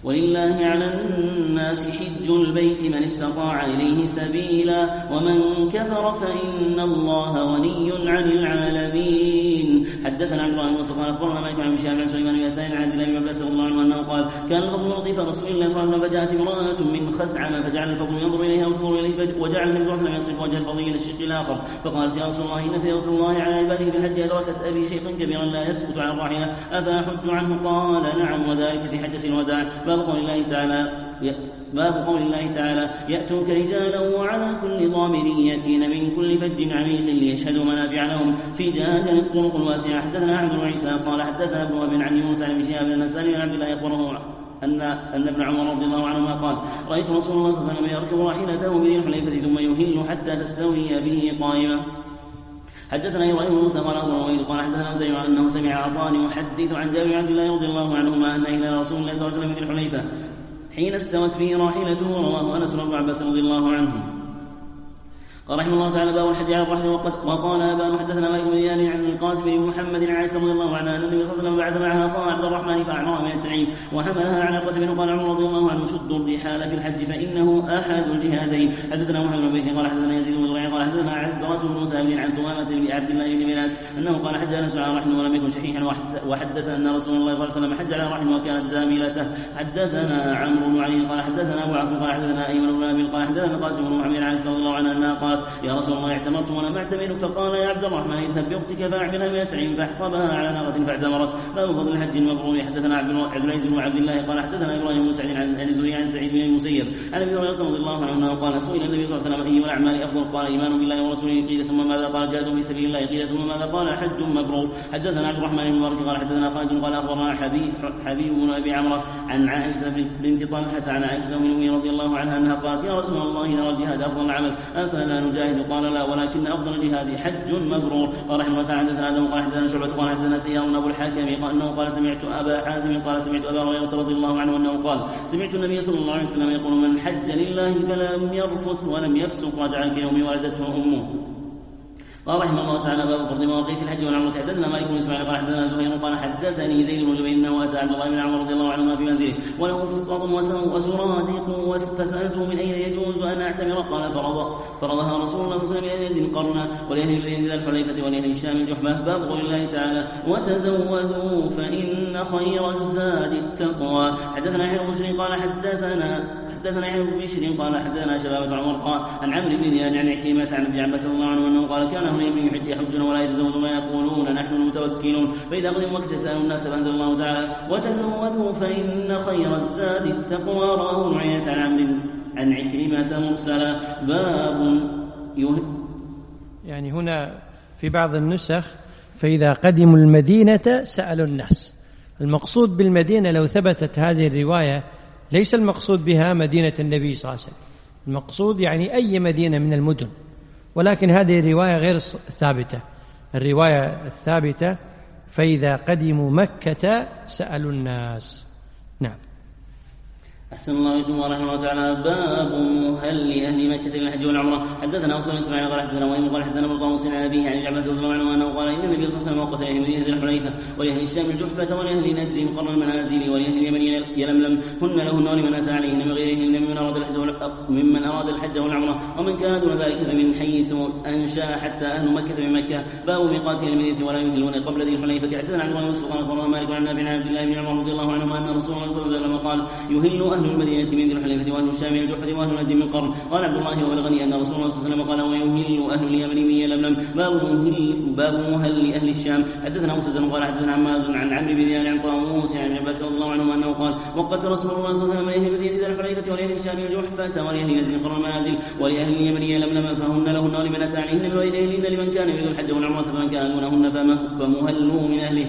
ولله على الناس حج البيت من استطاع إليه سبيلا ومن كفر فإن الله غني عن العالمين. حدثنا عبد الله بن مسعود قال أخبرنا مالك عن شهاب عن سليمان بن يسار عن عبد الله بن عباس رضي الله عنه أنه قال كان الفضل لطيف رسول الله صلى الله عليه وسلم فجاءت امرأة من خثعم فجعل الفضل ينظر إليها وتنظر إليه وجعل النبي صلى الله عليه وسلم يصرف وجه الفضل إلى الشق الآخر فقالت يا رسول الله إن في يغفر الله على عباده بالحج أدركت أبي شيخا كبيرا لا يثبت على الراحلة أفأحج عنه؟ قال نعم وذلك في حجة الوداع. باب قول الله تعالى باب قول الله تعالى يأتوك رجالا وعلى كل ضامر يأتين من كل فج عميق ليشهدوا منافع لهم في جهاد الطرق الواسعة. حدثنا أحمد بن عيسى قال حدثنا ابن وهب عن يونس عن شهاب بن سالم عن عبد الله أخبره أن أن ابن عمر رضي الله عنهما قال رأيت رسول الله صلى الله عليه وسلم يركب راحلته بذي الحليفة ثم يهل حتى تستوي به قائمة. حدثنا إبراهيم موسى قال أخبره قال حدثنا سمع أنه سمع عطاني يحدث عن جابر عبد الله رضي الله عنهما أن إلى رسول الله صلى الله عليه وسلم بذي الحليفة حين استوت به راحلته رواه أنس بن عباس رضي الله عنه. قال رحمه الله تعالى باب الحج على الرحل. وقال أبان حدثنا مالك بن دينار عن القاسم بن محمد عن عائشة رضي الله عنها أن النبي صلى الله عليه وسلم بعث معها أخاها عبد الرحمن فأعمرها من التعيين وحملها على قتل. قال عمر رضي الله عنه شدوا الرحال في الحج فإنه أحد الجهادين. حدثنا محمد بن بكر قال حدثنا يزيد بن زريع قال حدثنا عزرة بن ثابت عن ثمامة بن عبد الله بن ميراث أنه قال حج أنس على رحل ولم يكن شحيحا وحدث أن رسول الله صلى الله عليه وسلم حج على رحل وكانت زاملته. حدثنا عمرو بن علي قال حدثنا أبو عاصم قال حدثنا أيمن بن أبي قال حدثنا قاسم بن محمد عن عائشة رضي الله عنها أنها قالت يا رسول الله اعتمرت وانا معتمر فقال يا عبد الرحمن اذهب باختك فاعملها من التعيين فاحقبها على ناقه فاعتمرت. باب فضل الحج المبرور. حدثنا عبد العزيز بن عبد الله قال حدثنا ابراهيم بن سعيد عن الزهري عن سعيد بن المسيب عن ابي هريره رضي الله عنه قال سئل النبي صلى الله عليه وسلم اي الاعمال افضل قال ايمان بالله ورسوله قيل ثم ماذا قال جهاد في سبيل الله قيل ثم ماذا قال حج مبرور. حدثنا عبد الرحمن بن مبارك قال حدثنا خالد قال اخبرنا حبيب حبيب بن ابي عمره عن عائشه بنت طلحه عن عائشه ام رضي الله عنها انها قالت يا رسول الله نرى الجهاد افضل العمل افلا نجاهد؟ قال لا ولكن افضل الجهاد حج مبرور. قال رحمه الله تعالى حدثنا آدم قال حدثنا شعبة قال حدثنا سيار أبو الحاكم قال أنه قال سمعت أبا حازم قال سمعت أبا هريرة رضي الله عنه أنه قال سمعت النبي صلى الله عليه وسلم يقول من حج لله فلم يرفث ولم يفسق رجع كيوم ولدته أمه. قال رحمه الله تعالى باب فرض مواقيت الحج والعمرة. حدثنا مالك بن اسماعيل قال حدثنا زهير قال حدثني زيد بن جبير انه اتى عبد الله بن عمر رضي الله عنهما في منزله وله فسطاط وسرادق فسالته من اين يجوز ان اعتمر قال فرض فرضها رسول الله صلى الله عليه وسلم قرنا ولاهل الذين الحليفه ولاهل الشام الجحفه. باب قول الله تعالى وتزودوا فان خير الزاد التقوى. حدثنا يحيى بن بشر قال حدثنا حدثنا يحيى بن بشر قال حدثنا شبابة عمر قال عن عمرو بن دينار عن عكرمة عن ابن عباس رضي الله عنه انه قال كان هناك يحجون ولا يتزودون ويقولون نحن المتوكلون فاذا قدموا وقت سالوا الناس فانزل الله تعالى وتزودوا فان خير الزاد التقوى. رواه نعيمة عن عمرو عن عكرمة مرسلا. باب يهد يعني هنا في بعض النسخ فإذا قدموا المدينة سألوا الناس. المقصود بالمدينة لو ثبتت هذه الرواية ليس المقصود بها مدينة النبي صلى الله عليه وسلم، المقصود يعني أي مدينة من المدن، ولكن هذه الرواية غير ثابتة. الرواية الثابتة فإذا قدموا مكة سألوا الناس. نعم. أحسن الله إليكم ورحمه الله تعالى. باب هل لأهل مكة للحج والعمرة. حدثنا أوس بن إسماعيل قال حدثنا وإن قال حدثنا مرقى مسلم عن أبيه عن ابن عباس رضي الله عنه أنه قال إن النبي صلى الله عليه وسلم وقت لأهل مدينة الحليفة ولأهل الشام الجحفة ولأهل نجد قرن المنازل ولأهل اليمن يلملم هن لهن ولمن أتى عليهن من غيرهن ممن أراد الحج ممن أراد الحج والعمرة ومن كان دون ذلك فمن حيث أنشأ حتى أهل مكة من مكة. باب ميقات المدينة ولا يهلون قبل ذي الحليفة. حدثنا عبد الله بن يوسف قال أخبرنا مالك عن نافع عن عبد الله بن عمر رضي الله عنهما أن رسول الله صلى الله عليه وسلم قال يهل أهل المدينة من ذي الحليفة وأهل الشام الجحفة وأهل نجد من قرن. قال عبد الله وبلغني أن رسول الله صلى الله عليه وسلم قال ويهل أهل اليمن من يلملم. باب مهل باب مهل لأهل الشام. حدثنا مسدد قال حدثنا عماد عن عمرو بن دينار عن طاووس عن ابن عباس رضي الله عنهما أنه قال وقت رسول الله صلى الله عليه وسلم أهل المدينة ذي الحليفة ولأهل الشام الجحفة ولأهل نجد من قرن المنازل ولأهل اليمن يلملم فهن لهن ولمن أتى عليهن من غيرهن لمن كان يريد الحج والعمرة فمن كان دونهن فمهلوه من أهله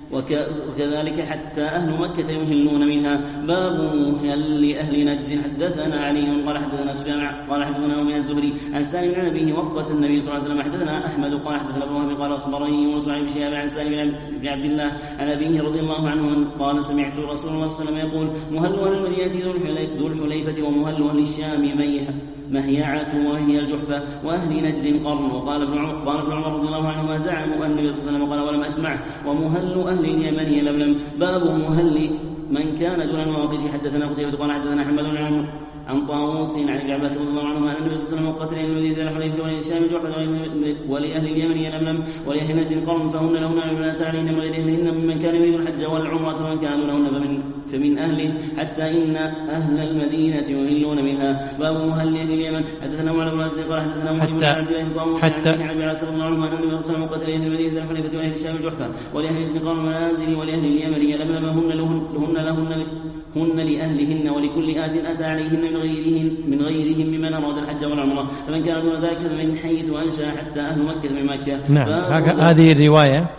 وكذلك حتى أهل مكة يمهلون منها. باب مهل لأهل نجد. حدثنا علي قال حدثنا سفيان قال حدثنا من الزهري عن سالم عن أبيه وقت النبي صلى الله عليه وسلم. حدثنا أحمد قال حدثنا ابن وهب قال أخبرني يونس عن شهاب عن سالم بن عبد الله عن أبيه رضي الله عنه قال سمعت رسول الله صلى الله عليه وسلم يقول مهل أهل المدينة ذو الحليفة ومهل أهل الشام مهيعة وهي الجحفة وأهل نجد قرن. وقال ابن عمر قال ابن عمر رضي الله عنهما زعموا أن النبي صلى الله عليه وسلم قال ولم أسمع ومهل أهل اليمن يلملم. باب مهل من كان دون المواقف. حدثنا قتيبة قال حدثنا حماد بن عمرو عن طاووس عن ابن عباس رضي الله عنهما ان النبي صلى الله عليه وسلم قتل الذي ذي الحليفة وللشام جحفة ولاهل اليمن يلملم ولاهل نجد قوم فهن لهن بنات عليهن من غير اهلهن ممن كان يريد الحج والعمرة ومن كان دونهن فمن, فمن اهله حتى ان اهل المدينة يهلون منها. باب مهل اهل اليمن. حدثنا معاذ بن اسد قال حدثنا محمد بن عبد الله طاووس عن ابن عباس رضي الله عنهما ان النبي صلى الله عليه وسلم قتل اهل المدينة ذي الحليفة ولاهل الشام جحفة ولاهل نجد قوم المنازل ولاهل اليمن يلملم هن لهن لهن هن لأهلهن ولكل آت أتى عليهن من غيرهم من غيرهم ممن أراد الحج والعمرة فمن كان دون ذلك من حيث أنشأ حتى أهل مكة من مكة. نعم هذه الرواية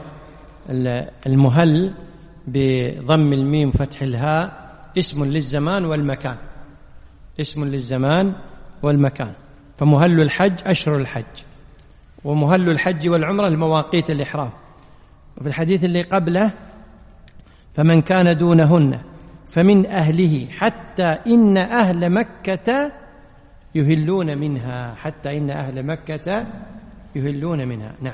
المهل بضم الميم فتح الهاء اسم للزمان والمكان اسم للزمان والمكان. فمهل الحج أشهر الحج ومهل الحج والعمرة المواقيت الإحرام. وفي الحديث اللي قبله فمن كان دونهن فمن أهله حتى إن أهل مكة يهلون منها حتى إن أهل مكة يهلون منها. نعم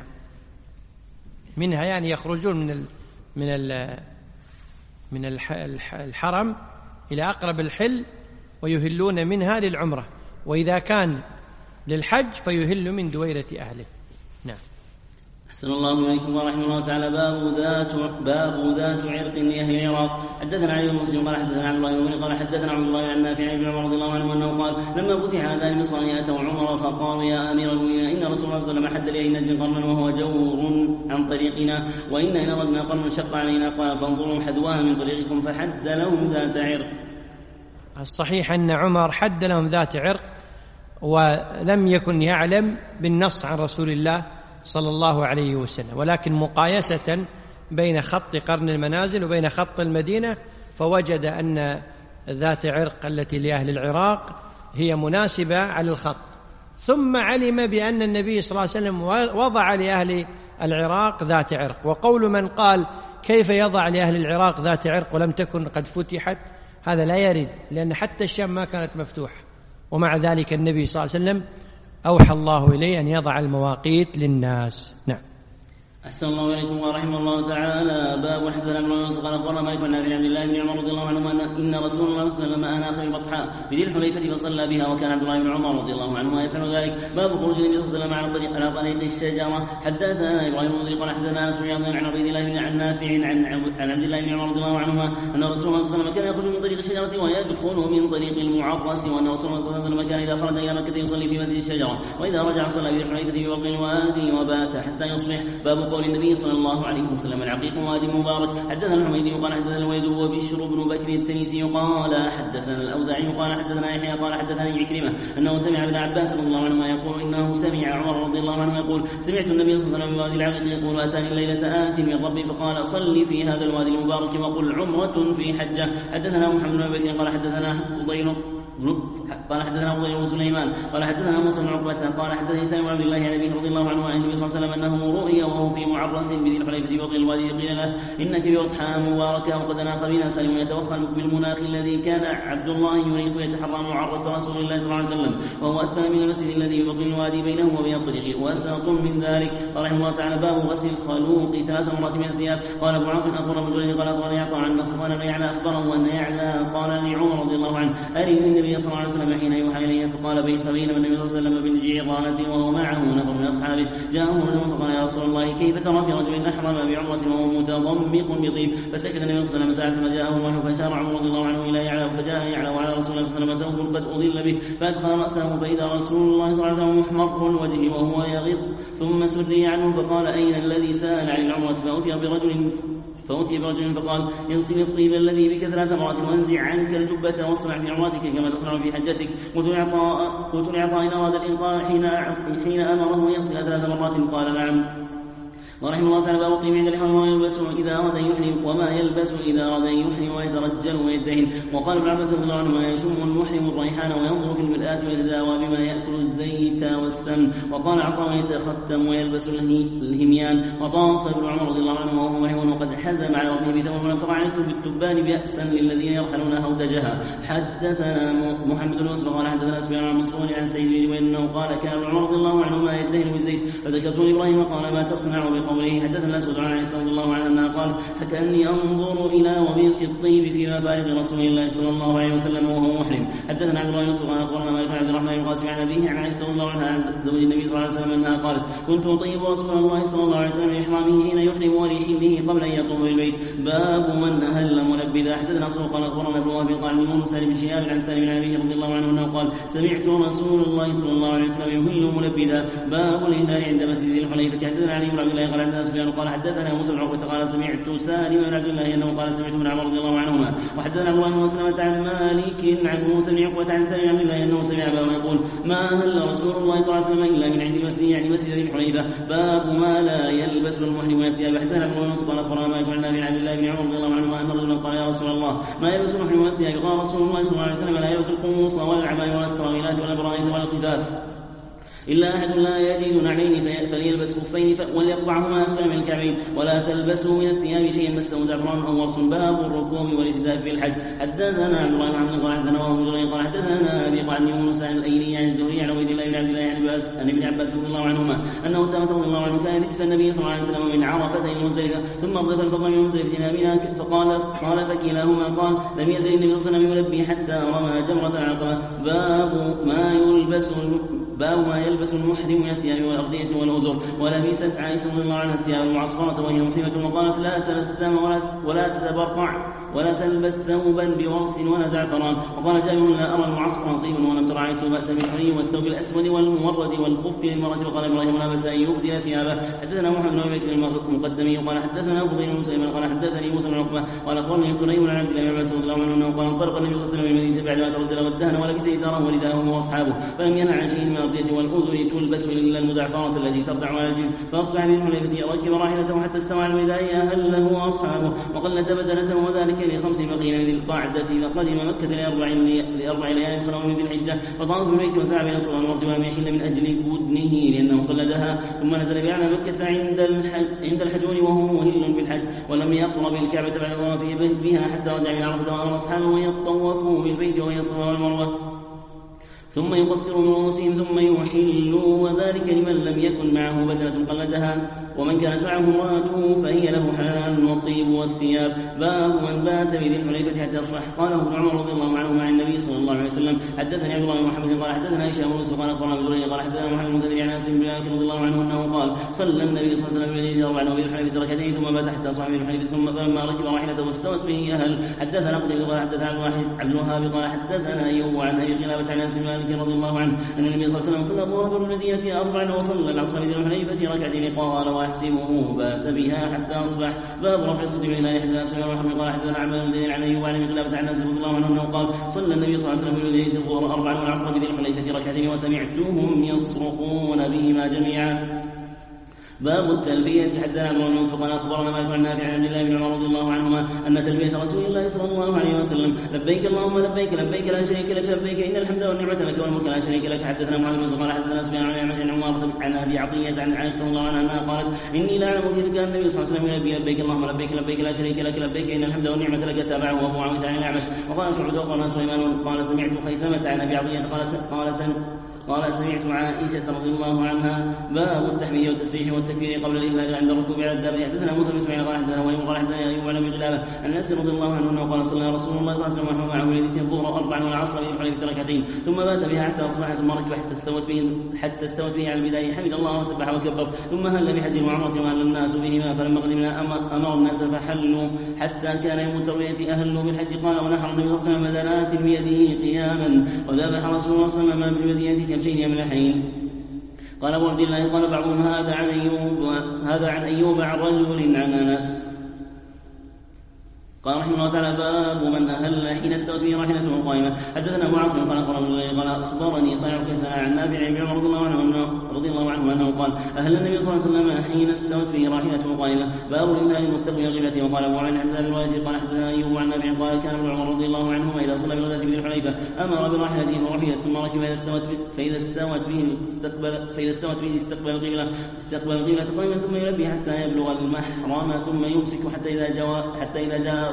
منها يعني يخرجون من ال من ال من الحرم إلى أقرب الحل ويهلون منها للعمرة وإذا كان للحج فيهل من دويرة أهله. نعم. أحسن الله إليكم ورحمه الله تعالى. باب ذات باب ذات عرق لأهل العراق. حدثنا علي بن مسلم قال حدثنا عبد الله بن قال حدثنا عبد الله عن نافع بن عمر رضي الله عنه أنه قال لما فتح هذان مصران أتوا عمر فقالوا يا أمير المؤمنين إن رسول الله صلى الله عليه وسلم حد لي نجد قرنا وهو جور عن طريقنا وإن إن أردنا قرنا شق علينا قال فانظروا حدواها من طريقكم فحد لهم ذات عرق. الصحيح أن عمر حد لهم ذات عرق ولم يكن يعلم بالنص عن رسول الله صلى الله عليه وسلم ولكن مقايسة بين خط قرن المنازل وبين خط المدينة فوجد أن ذات عرق التي لأهل العراق هي مناسبة على الخط ثم علم بأن النبي صلى الله عليه وسلم وضع لأهل العراق ذات عرق. وقول من قال كيف يضع لأهل العراق ذات عرق ولم تكن قد فتحت هذا لا يرد لأن حتى الشام ما كانت مفتوحة ومع ذلك النبي صلى الله عليه وسلم أوحى الله إليه أن يضع المواقيت للناس. نعم. أحسن الله إليكم ورحمه الله تعالى. باب حدثنا ابن مسعود قال أخبرنا مالك بن عبد الله بن عمر رضي الله عنهما إن رسول الله صلى الله عليه وسلم أناخ البطحاء بذي الحليفة فصلى بها وكان عبد الله بن عمر رضي الله عنهما يفعل ذلك. باب خروج النبي صلى الله عليه وسلم على طريق على طريق الشجرة. حدثنا إبراهيم بن قال حدثنا أنس بن عن عبيد الله بن عن نافع عن عن عبد الله بن عمر رضي الله عنهما أن رسول الله صلى الله عليه وسلم كان يخرج من طريق الشجرة ويدخل من طريق المعرس وأن رسول الله صلى الله عليه وسلم كان إذا خرج إلى مكة يصلي في مسجد الشجرة وإذا رجع صلى بذي الحليفة في وقت الوادي وبات حتى يصبح. باب قول النبي صلى الله عليه وسلم العقيق وادي مبارك. حدثنا الحميدي قال حدثنا الوليد وبشر بن بكر التنيسي قال حدثنا الاوزاعي قال حدثنا يحيى قال حدثني عكرمه انه سمع ابن عباس رضي الله عنهما يقول انه سمع عمر رضي الله عنه يقول سمعت النبي صلى الله عليه وسلم بوادي العقيق يقول اتاني الليله ات من ربي فقال صلي في هذا الوادي المبارك وقل عمره في حجه. حدثنا محمد بن بكر قال حدثنا فضيل قال حدثنا ابو بن سليمان قال حدثنا موسى بن عقبه قال حدثني سالم بن عبد الله عن ابيه رضي الله عنه عن النبي صلى الله عليه وسلم انه رؤيا وهو في معرس بذي الحليفه في وطن الوادي قيل له انك ببطحاء مباركه وقد اناق بنا سالم يتوخى بالمناخ الذي كان عبد الله يريد يتحرى معرس رسول الله صلى الله عليه وسلم وهو اسفل من المسجد الذي في وطن الوادي بينه وبين الطريق واساق من ذلك. قال رحمه الله تعالى باب غسل الخلوق ثلاث مرات من الثياب. قال ابو عاصم اخبر ابن جريج قال اخبرني يعقوب عن نصر قال يعلى اخبره ان يعلى قال لعمر رضي الله عنه ارني النبي صلى الله عليه وسلم حين يوحى إليه فقال بين فبينما النبي صلى الله عليه وسلم بالجيرانة وهو معه نفر من أصحابه جاءه رجل فقال يا رسول الله كيف ترى في رجل أحرم بعمرة وهو متضمخ بطيب فسكت النبي صلى الله عليه وسلم ساعة ما جاءه الوحي فأشار عمر رضي الله عنه إلى يعلى فجاء يعلى وعلى رسول الله صلى الله عليه وسلم ثوب قد أضل به فأدخل رأسه فإذا رسول الله صلى الله عليه وسلم محمر الوجه وهو يغض ثم سري عنه فقال أين الذي سأل عن العمرة فأتي برجل فأتي برجل فقال انصب الطيب الذي بك ثلاث مرات وانزع عنك الجبة واصنع في عمرتك كما تصنع في حجتك. قلت لعطاء إن أراد الإنقاذ حين حين أمره يغسل ثلاث مرات قال نعم. ورحمه الله تعالى باب الطيب عند الإحرام وما يلبس إذا أراد أن يحرم وما يلبس إذا أراد أن يحرم ويترجل ويدهن. وقال ابن عباس رضي الله عنهما يشم المحرم الريحان وينظر في المرآة ويتداوى بما يأكل الزيت والسمن. وقال عطاء يتختم ويلبس الهميان. وطاف ابن عمر رضي الله عنه وهو محرم وقد حزم على وجهه بثمر ولم ترى عيسى بالتبان بأسا للذين يرحلون هودجها. حدثنا محمد بن يوسف قال حدثنا سفيان عن مسعود عن سيد بن جبير انه قال كان ابن عمر رضي الله عنهما يدهن بالزيت فذكرت لابراهيم قال ما تصنع قوله حدثنا الأسود عن عائشة رضي الله عنها أنها قالت كأني أنظر إلى وبيص الطيب في مفارق رسول الله صلى الله عليه وسلم وهو محرم. حدثنا عبد الله بن يوسف قال أخبرنا مالك بن عبد الرحمن بن القاسم عن أبيه عن عائشة رضي الله عنها عن زوج النبي صلى الله عليه وسلم أنها قالت كنت أطيب رسول الله صلى الله عليه وسلم لإحرامه حين يحرم ولحله قبل أن يطوف بالبيت. باب من أهل منبذا. حدثنا سوق قال أخبرنا ابن وهب قال يونس بن شهاب عن سالم بن أبيه رضي الله عنه أنه قال سمعت رسول الله صلى الله عليه وسلم يهل منبذا. باب الإهلال عند مسجد الحليفة. حدثنا علي بن عبد الله قال حدثنا سفيان قال حدثنا موسى بن عقبة قال سمعت سالم بن عبد الله أنه قال سمعت ابن عمر رضي الله عنهما. وحدثنا عبد الله بن مسلمة عن مالك عن موسى بن عقبة عن سالم بن عبد الله أنه سمع أباه يقول ما أهل رسول الله صلى الله عليه وسلم إلا من عند المسجد يعني مسجد الحليفة. باب ما لا يلبس المحرم من الثياب. حدثنا عبد الله بن مسلمة قال أخبرنا مالك عن نافع عن عبد الله بن عمر رضي الله عنهما أن رجلا قال يا رسول الله ما يلبس المحرم من الثياب. قال رسول الله صلى الله عليه وسلم لا يلبس القمص ولا العمائم ولا السراويلات ولا البرانيس ولا الخفاف إلا أحد لا يجد نعلين فليلبس خفين وليقطعهما أسفل من الكعبين ولا تلبسوا من الثياب شيئا مسه زعفران أو ورس. باب الركوب والارتداد في الحج. حدثنا عبد الله بن عبد الله قال حدثنا وهو بن قال حدثنا أبي قال يونس عن الأيلي عن الزهري عن عبيد الله بن عبد الله عن ابن عباس رضي الله عنهما أنه أسامة رضي الله عنه كان يدفن النبي صلى الله عليه وسلم من عرفة إلى مزدلفة ثم أضاف الفضل من مزدلفة إلى منى فقال قال فكلاهما قال لم يزل النبي صلى الله عليه وسلم يلبي حتى رمى جمرة العقبة. باب ما يلبس باب ما يلبس المحرم من الثياب والأردية والأزر. ولبست عائشة رضي الله عنها الثياب المعصفرة وهي محرمة وقالت لا تلبس الثياب ولا, ولا تتبرقع ولا تلبس ثوبا بورس ولا زعفران. وقال جابر لا أرى المعصفر طيبا ولم ترى عائشة بأس بالحري والثوب الأسود والمورد والخف للمرأة. وقال إبراهيم لا بأس أن يبدي ثيابه. حدثنا محمد بن أبي بكر المقدمي قال حدثنا أبو بن مسلم قال حدثني موسى بن عقبة قال أخبرني كريم عن عبد الله بن عباس رضي الله عنه أنه قال انطلق النبي صلى الله عليه وسلم من المدينة بعدما ترجل والدهن ولبس إزاره ورداءه وأصحابه فلم ينع عن شيء من الأردية والأزر تلبس إلا المزعفرة التي ترتع على الجلد. فأصبح من الحليفة ركب راحلته حتى استوى على الوداع أهله وأصحابه وقلد بدنته وذلك بخمس بقين من ذي القعدة. فقدم مكة لأربع لأربع ليال خلوا من ذي الحجة فطاف بالبيت وسعى بين الصلاة والمرج ولم يحل من أجل بدنه لأنه قلدها. ثم نزل بأعلى مكة عند الحج عند الحجون وهو مهل بالحج ولم يقرب الكعبة بعد طوافه بها حتى رجع من عرفة وأمر أصحابه يطوفوا بالبيت وبين الصلاة والمروة ثم يقصر من رؤوسهم ثم يحلوا وذلك لمن لم يكن معه بدنة قلدها ومن كانت معه امرأته فهي له حلال والطيب والثياب. باب من بات بذي الحليفة حتى يصبح. قاله ابن عمر رضي الله عنه مع النبي صلى الله عليه وسلم. حدثني عبد الله بن محمد قال حدثنا هشام بن يوسف قال اخبرنا ابن جرير قال حدثنا محمد بن كثير عن انس بن مالك رضي الله عنه انه قال صلى النبي صلى الله عليه وسلم بالليل اربعا وبذي الحليفة ركعتين ثم بات حتى صاح بذي الحليفة ثم فلما ركب راحلته واستوت به اهل. حدثنا قتيبة قال حدثنا عبد الوهاب قال حدثنا ايوب عن ابي قلابة عن انس بن مالك رضي الله عنه ان النبي صلى الله عليه وسلم صلى الظهر بالمدينة اربعا وصلى العصر بذي الحليفة ركعتين قال واحسبه بات بها حتى اصبح. باب رفع الصوت بالله. حدثنا سفيان بن حرب قال حدثنا عبد بن زيد عن ايوب عن ابي قلابة عن انس رضي الله عنه انه قال صلى النبي صلى الله عليه وسلم بالمدينة الظهر اربعا والعصر بذي الحليفة ركعتين وسمعتهم يصرخون بهما جميعا. باب التلبية. حدثنا ابن يوسف قال اخبرنا مالك عن نافع عن عبد الله بن عمر رضي الله عنهما ان تلبية رسول الله صلى الله عليه وسلم لبيك اللهم لبيك لبيك لا شريك لك لبيك ان الحمد والنعمة لك والملك لا شريك لك. حدثنا محمد بن قال حدثنا سفيان عن عمش عن عمارة عن ابي عطية عن عائشة رضي الله عنها انها قالت اني لا اعلم كيف كان النبي صلى الله عليه وسلم يلبي لبيك اللهم لبيك لبيك لا شريك لك لبيك ان الحمد والنعمة لك. تابعه وابو عوية عن الاعمش. وقال شعبة وقال سليمان قال سمعت خيثمة عن ابي عطية قال قال سن قال سمعت عائشة رضي الله عنها. باب التحميد والتسبيح والتكبير قبل الإهلال عند الركوب على الدابة. حدثنا موسى بن اسماعيل قال حدثنا وإبراهيم قال حدثنا أيوب عن أبي قلابة عن أنس رضي الله عنه أنه قال صلى رسول الله صلى الله عليه وسلم معه ليلة الظهر أربعا والعصر في الحليفة ركعتين ثم بات بها حتى أصبح ثم ركب حتى استوت به حتى استوت به على البداية حمد الله وسبح وكبر ثم هل بحج وعمرة وهل الناس بهما فلما قدمنا أمر الناس فحلوا حتى كان يوم التروية أهلوا بالحج. قال ونحر النبي صلى الله عليه وسلم بدنات بيده قياما وذبح رسول الله صلى الله عليه وسلم بالمدينة كبشين يملحين. قال أبو عبد الله قال بعضهم هذا عن أيوب هذا عن أيوب عن رجل عن أنس. قال رحمه الله تعالى باب من أهل حين استوت به راحلته قائمة. حدثنا أبو عاصم قال قال أخبرني صالح بن كيسان عن نافع بن عمر رضي الله عنه أنه رضي الله عنه أنه قال أهل النبي صلى الله عليه وسلم حين استوت به راحلته قائمة. باب الإهلال مستقبل القبلة. وقال أبو علي عن ذلك الرواية قال حدثنا أيوب عن نافع قال كان ابن عمر رضي الله عنهما إذا صلى بالغداة بذي الحليفة أمر براحلته فرحلت ثم ركب فإذا استوت فإذا استوت به استقبل فإذا استوت به استقبل القبلة استقبل القبلة قائما ثم يلبي حتى يبلغ المحرم ثم يمسك حتى إذا جاء حتى إذا جاء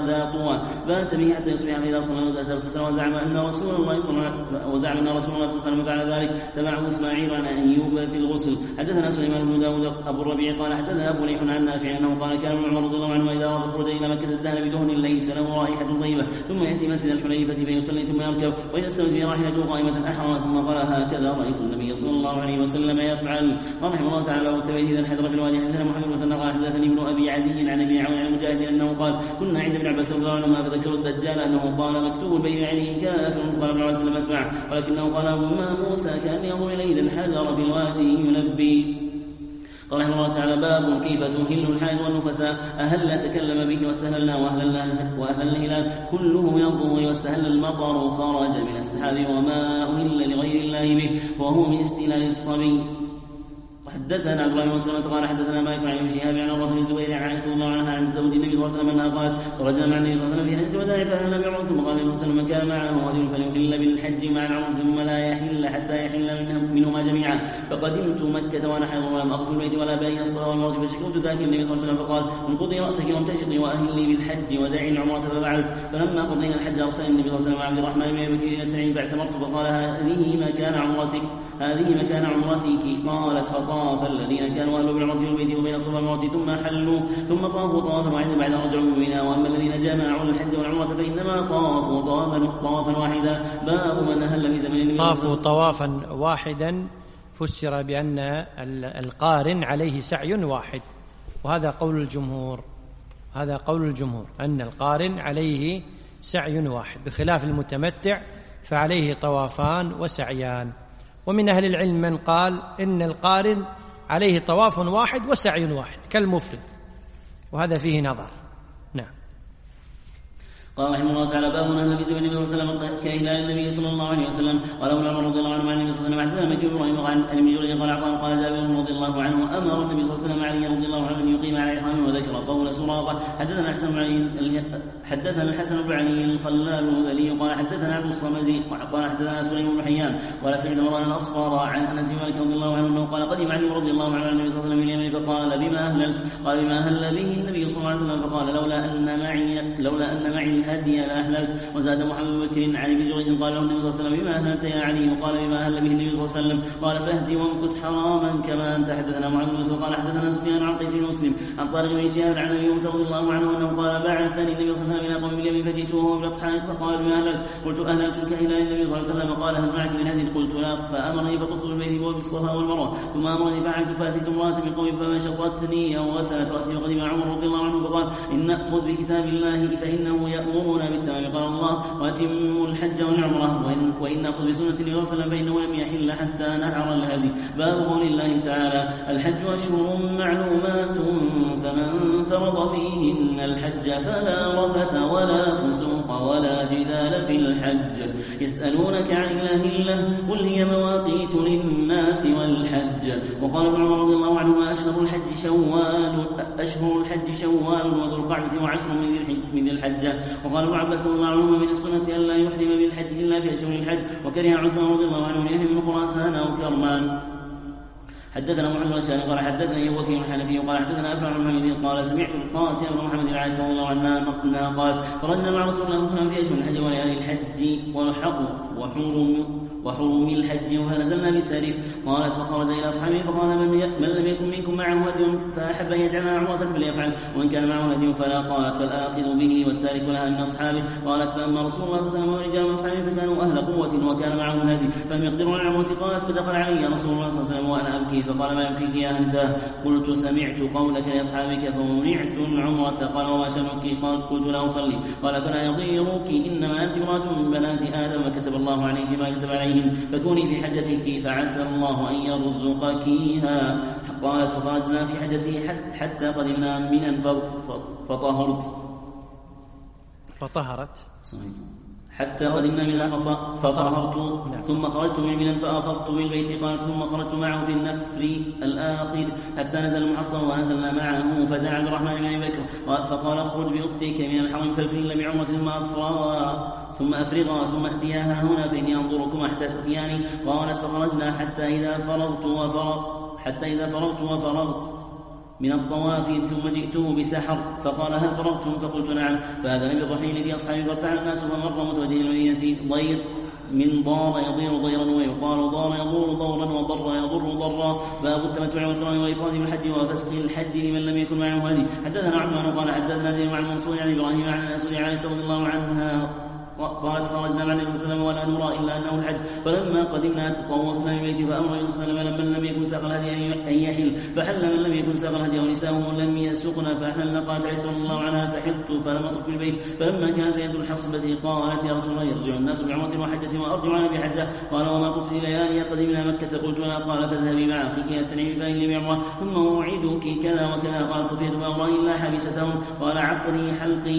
ذا طوى بات به حتى يصبح فإذا صلى اغتسل وزعم أن رسول الله صلى الله عليه وسلم وزعم أن رسول الله صلى الله عليه وسلم فعل ذلك تبعه إسماعيل عن أيوب في الغسل. حدثنا سليمان بن داود أبو الربيع قال حدثنا أبو ريح عن نافع أنه قال كان عمر رضي الله عنه إذا خرج إلى مكة الدهن بدهن ليس له رائحة طيبة ثم يأتي مسجد الحليفة فيصلي ثم يركب وإذا استوت به راحلته قائمة أحرم ثم قال هكذا رأيت النبي صلى الله عليه وسلم يفعل. رحمه الله تعالى والتبعيد إذا انحدر في الوادي. حدثنا محمد بن مثنى قال حدثني ابن أبي عدي عن أبي عون عن مجاهد أنه قال كنا عند ابن عباس رضي الله عنهما فذكروا الدجال أنه قال مكتوب بين عينيه كافر قال ابن عباس لم أسمع ولكنه قال أما موسى كان ينظر إليه إذا انحدر في الوادي يلبي. قال رحمه الله تعالى باب كيف تهل الحائض والنفساء أهل تكلم به واستهللنا وأهل الهلال كله من الظهور واستهل المطر خرج من السحاب وما أهل لغير الله به وهو من استهلال الصبي. حدثنا عبد الله بن مسلمة قال حدثنا مالك عن ابن شهاب عن عروة بن الزبير عن عائشة رضي الله عنها عن زوج النبي صلى الله عليه وسلم انها قالت خرجنا مع النبي صلى الله عليه وسلم في حجة الوداع فأهلنا بعمرة ثم قال النبي صلى الله عليه وسلم من كان معه هدي فليحل بالحج مع العمرة ثم لا يحل حتى يحل منهما جميعا. فقدمت مكة وانا حيض ولم أقف في البيت ولا بين الصلاة والمرض فشكوت ذاك النبي صلى الله عليه وسلم فقال انقضي رأسك وامتشطي وأهلي بالحج ودعي العمرة ففعلت. فلما قضينا الحج أرسل النبي صلى الله عليه وسلم عبد الرحمن بن أبي بكر إلى التنعيم فاعتمرت فقال هذه مكان عمرتك هذه مكان عمرتك. قالت فطاف الذين كانوا أهل بالعمرة والبيت وبين الصفا والمروة ثم حلوا ثم طافوا طوافا واحدا بعد رجعوا منها. وأما الذين جامعوا الحج والعمرة فإنما طافوا طوافا طوافا واحدا. باب من أهل في زمن النبي طافوا طوافا واحدا فسر بأن القارن عليه سعي واحد وهذا قول الجمهور هذا قول الجمهور أن القارن عليه سعي واحد بخلاف المتمتع فعليه طوافان وسعيان. ومن أهل العلم من قال إن القارن عليه طواف واحد وسعي واحد كالمفرد وهذا فيه نظر. نعم. قال رحمه الله تعالى باب أهل في زمن النبي صلى الله عليه وسلم كإهلال النبي صلى الله عليه وسلم. قال عمر رضي الله عنه عن النبي صلى الله عليه وسلم حدثنا مكي بن ابراهيم عن ابن جريج قال عطاء قال جابر رضي الله عنه امر النبي صلى الله عليه وسلم علي رضي الله عنه ان يقيم على احرامه وذكر قول سراقه. حدثنا حسن بن علي حدثنا الحسن بن علي الخلال الهذلي قال حدثنا عبد الصمد قال حدثنا سليم بن حيان ولا سمعت مروان الاصفر عن انس بن مالك رضي الله عنه انه قال قدم علي رضي الله عنه على النبي صلى الله عليه وسلم اليمن فقال بما اهللت قال بما اهل به النبي صلى الله عليه وسلم فقال لولا ان معي لولا ان معي الهدي لاهللت. وزاد محمد بن بكر عن ابن جريج قال له النبي صلى الله عليه وسلم بما اهللت يا علي وقال بما اهل به النبي صلى الله عليه وسلم قال فاهدي وامكث حراما كما انت. حدثنا معاذ بن مسلم قال حدثنا سفيان عن قيس بن مسلم عن طارق بن شهاب عن ابي موسى رضي الله عنه انه قال بعثني النبي صلى الله عليه وسلم الى قوم باليمن فجئته وهو بلطحان فقال بما اهللت قلت اهللتك الى النبي صلى الله عليه وسلم قال هل معك من هدي قلت لا فامرني فطفت بالبيت وبالصفا والمروه ثم امرني فعلت فاتيت امراه من قوم فمشطتني وغسلت راسي وقدم عمر رضي الله عنه فقال ان ناخذ بكتاب الله فانه يامرنا بالتمام قال الله واتموا الحج والعمره وان وان ناخذ بسنه النبي صلى الله عليه وسلم فانه لم يحل حتى نحر الهدي. باب قول الله تعالى الحج اشهر معلومات فمن فرض فيهن الحج فلا رفث ولا فسوق ولا جدال في الحج. يسالونك عن الاهله قل هي مواقيت للناس والحج. وقال ابن عمر رضي الله عنهما اشهر الحج شوال اشهر الحج شوال وذو القعده وعشر من ذي الحجه. وقال ابن عباس رضي الله عنهما من السنه الا يحرم بالحج الا في اشهر الحج وكره عثمان رضي الله عنه ان يحرم من خراسان او كرمان. حدثنا محمد بن بشار قال حدثنا وكيع الحنفي قال حدثنا افرع بن محمد قال سمعت القاسم بن محمد العاشر رضي الله عنها قال خرجنا مع رسول الله صلى الله عليه وسلم في اشهر الحج وليالي الحج والحق وحرم وحرم الحج فنزلنا بسرف. قالت فخرج الى اصحابه فقال من, من لم يكن منكم معه هدي فاحب ان يجعلها عمره فليفعل وان كان معه هدي فلا. قالت فالاخذ به والتارك لها من اصحابه. قالت فاما رسول الله صلى الله عليه وسلم ورجال من اصحابه فكانوا اهل قوه وكان معهم الهدي فلم يقدروا على العمره. قالت فدخل علي رسول الله صلى الله عليه وسلم وانا ابكي فقال ما يبكيك يا انت؟ قلت سمعت قولك لاصحابك فمنعت العمره. قال وما شأنك؟ قال قلت لا اصلي. قال فلا يضيرك انما انت امراه من بنات ادم وكتب الله عليك ما كتب عليهم فكوني في حجتك فعسى الله ان يرزقكيها. قالت فخرجنا في حجته حتى قدمنا منى فطهرت فطهرت حتى قدمنا منى فطهرت ثم خرجت من منى فافضت بالبيت. قالت ثم خرجت معه في النفر الاخر حتى نزل المحصن ونزلنا معه فدعا عبد الرحمن بن ابي بكر فقال اخرج باختك من الحرم فلتهل بعمره ثم افرغا ثم افرغا ثم اتياها هنا فاني انظركما حتى تاتياني. قالت فخرجنا حتى اذا فرغت وفرغت حتى اذا فرغت وفرغت من الطواف ثم جئته بسحر فقال هل فرغتم فقلت نعم فأذن بالرحيل في أصحابه فارتعل الناس فمر متوجه المدينة ضير من ضار يضير ضيرا ويقال ضار يضور ضورا وضر يضر ضرا باب التمتع والقران والافراد بالحج وفسخ الحج لمن لم يكن معه هدي. حدثنا عثمان قال حدثنا زيد عن منصور عن ابراهيم عن الاسود عن عائشه رضي الله عنها قالت خرجنا مع النبي صلى الله عليه وسلم ولا نرى الا انه الحج فلما قدمنا تطوفنا ببيته فامر النبي صلى الله عليه وسلم من لم يكن ساق الهدي ان يحل فحل من لم يكن ساق الهدي ونساؤه لم يسوقنا فاحللنا. قالت عائشه رضي الله عنها فحلت فلم اطف بالبيت فلما كانت ليله الحصبه قالت يا رسول الله يرجع الناس بعمره وحجه وارجع انا بحجه قال وما طفت ليالي قدمنا مكه قلت لا قال فاذهبي مع اخيك التنعيم فاني بعمره ثم اوعدك كذا وكذا. قالت صفيه فامر الا حبستهم قال عقري حلقي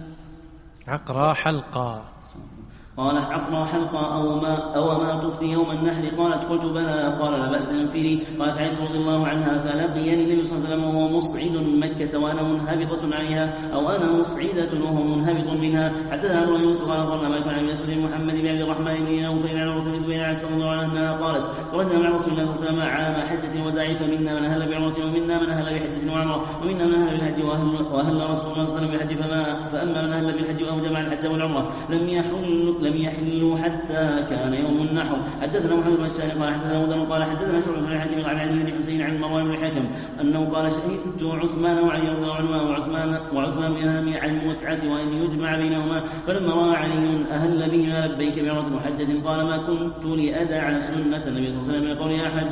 عقرى حلقا قال عقرى حلقا أو ما, أو ما طفت يوم النحر قالت قلت بلى قال لا بأس انفري. قالت عائشة رضي الله عنها فلقيني النبي صلى الله عليه وسلم وهو مصعد مكة وأنا منهبطة عليها أو أنا مصعدة وهو منهبط منها. حدثنا عن ابن يوسف قال قلنا مالك عن ابن اسود محمد بن عبد الرحمن بن نوفل عن عروة بن زبير عائشة رضي الله عنها قالت خرجنا مع رسول الله صلى الله عليه وسلم عام حجة الوداع فمنا من أهل بعمرة ومنا من أهل بحجة وعمرة ومنا من أهل بالحج وأهل رسول الله صلى الله عليه وسلم بالحج فما فأما من أهل بالحج أو جمع الحج والعمرة لم يحل لم يحلوا حتى كان يوم النحر. حدثنا محمد بن الشافعي قال حدثنا ودن قال حدثنا شعبة بن الحكيم عن علي بن حسين عن مروان بن الحكم انه قال شهدت عثمان وعلي رضي الله عنهما وعثمان وعثمان بن هامي عن المتعة وان يجمع بينهما فلما راى علي اهل بهما لبيك بعمرة وحجة قال ما كنت لأدع سنة النبي صلى الله عليه وسلم من قول احد.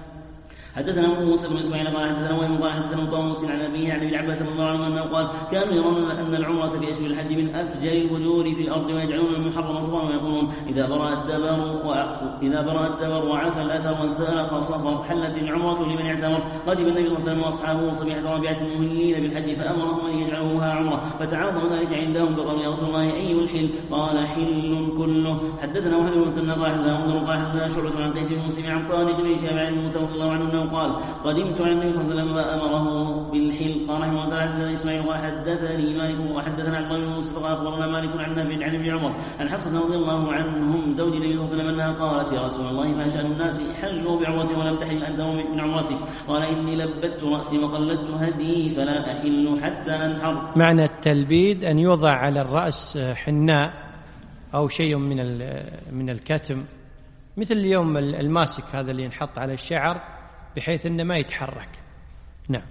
حدثنا موسى بن اسماعيل قال حدثنا وائل قال حدثنا طاووس عن ابيه عن ابن عباس رضي الله عنه انه قال كانوا يرون ان العمره في اشهر الحج من افجر الفجور في الارض ويجعلون المحرم صفا ويقولون اذا برأ الدبر واذا برأ الدبر وعفى الاثر وانسلخ صفر حلت العمره لمن اعتمر. قدم النبي صلى الله عليه وسلم واصحابه صبيحه رابعه مهلين بالحج فامرهم ان يجعلوها عمره فتعاظم ذلك عندهم فقالوا يا رسول الله اي الحل قال حل كله. حدثنا وهب بن مثنى قال حدثنا قال حدثنا شعبة عن قيس بن مسلم عن طارق بن شهاب عن موسى رضي الله عنه قال قدمت على النبي صلى الله عليه وسلم فأمره بالحل. قال رحمه الله تعالى حدثنا إسماعيل قال حدثني مالك وحدثنا عبد الله بن يوسف قال أخبرنا مالك عن نافع عن ابن عمر عن حفصة رضي الله عنهم زوج النبي صلى الله عليه وسلم أنها قالت يا رسول الله ما شأن الناس حلوا بعمرتي ولم تحل أنت من عمرتك قال إني لبدت رأسي وقلدت هدي فلا أحل حتى أنحر. معنى التلبيد أن يوضع على الرأس حناء أو شيء من من الكتم مثل اليوم الماسك هذا اللي ينحط على الشعر بحيث أنه ما يتحرك. نعم.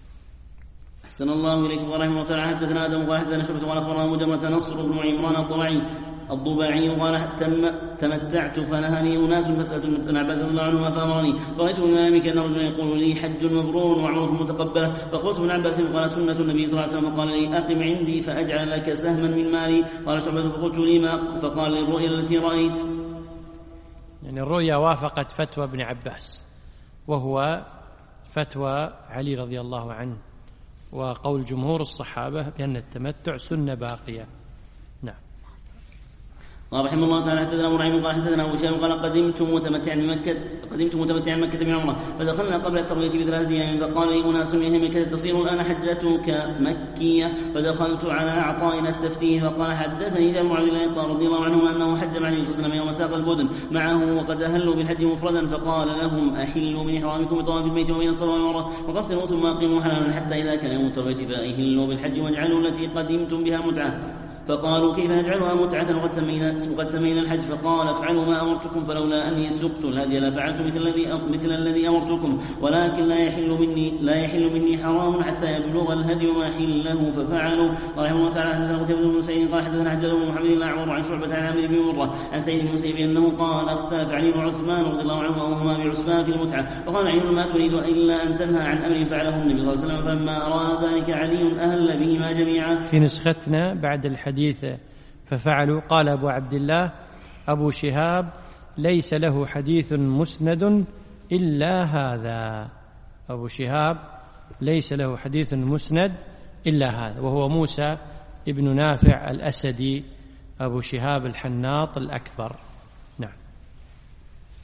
أحسن الله إليكم ورحمه الله تعالى. حدثنا آدم قال حدثنا شعبة قال أخبرنا مجمرة نصر بن عمران الضبعي الضباعي قال تم تمتعت فنهاني أناس فسألت ابن عباس رضي الله عنهما فأمرني فرأيت من أمامي كأن رجلا يقول لي حج مبرور وعمرة متقبلة فأخبرت ابن عباس قال سنة النبي صلى الله عليه وسلم فقال لي أقم عندي فأجعل لك سهما من مالي. قال شعبة فقلت لي ما فقال لي الرؤيا التي رأيت يعني الرؤيا وافقت فتوى ابن عباس وهو فتوى علي رضي الله عنه وقول جمهور الصحابة بأن التمتع سنة باقية. نعم. قال رحمه الله تعالى حدثنا مرعي قال حدثنا ابو شيخ قال قدمت متمتعا من مكه قدمت متمتعا من مكه بعمره فدخلنا قبل الترويه بثلاث ايام فقال لي اناس من مكه تصير الان حجتك مكيه فدخلت على عطاء استفتيه فقال حدثني جابر بن عبد الله رضي الله عنه انه حج مع النبي صلى الله عليه وسلم يوم ساق البدن معه وقد اهلوا بالحج مفردا فقال لهم احلوا من احرامكم بطواف البيت وبين الصفا والمروه وقصروا ثم اقيموا حلالا حتى اذا كان يوم الترويه فاهلوا بالحج واجعلوا التي قدمتم بها متعه. فقالوا كيف نجعلها متعة وقد سمينا وقد سمينا الحج فقال افعلوا ما امرتكم فلولا اني سقت الهدي لفعلت مثل الذي مثل الذي امرتكم ولكن لا يحل مني لا يحل مني حرام حتى يبلغ الهدي ما حله ففعلوا. قال رحمه الله تعالى حدثنا قتيبة بن سعيد قال حدثنا حجاج بن محمد الاعور عن شعبة عن عامر بن مرة عن سعيد بن مسيب انه قال اختلف علي وعثمان رضي الله عنهما وهما بعثمان في المتعة فقال علي ما تريد الا ان تنهى عن امر فعله النبي صلى الله عليه وسلم فلما اراد ذلك علي اهل بهما جميعا. في نسختنا بعد الحديث ففعلوا قال أبو عبد الله أبو شهاب ليس له حديث مسند إلا هذا. أبو شهاب ليس له حديث مسند إلا هذا وهو موسى ابن نافع الأسدي أبو شهاب الحناط الأكبر. نعم.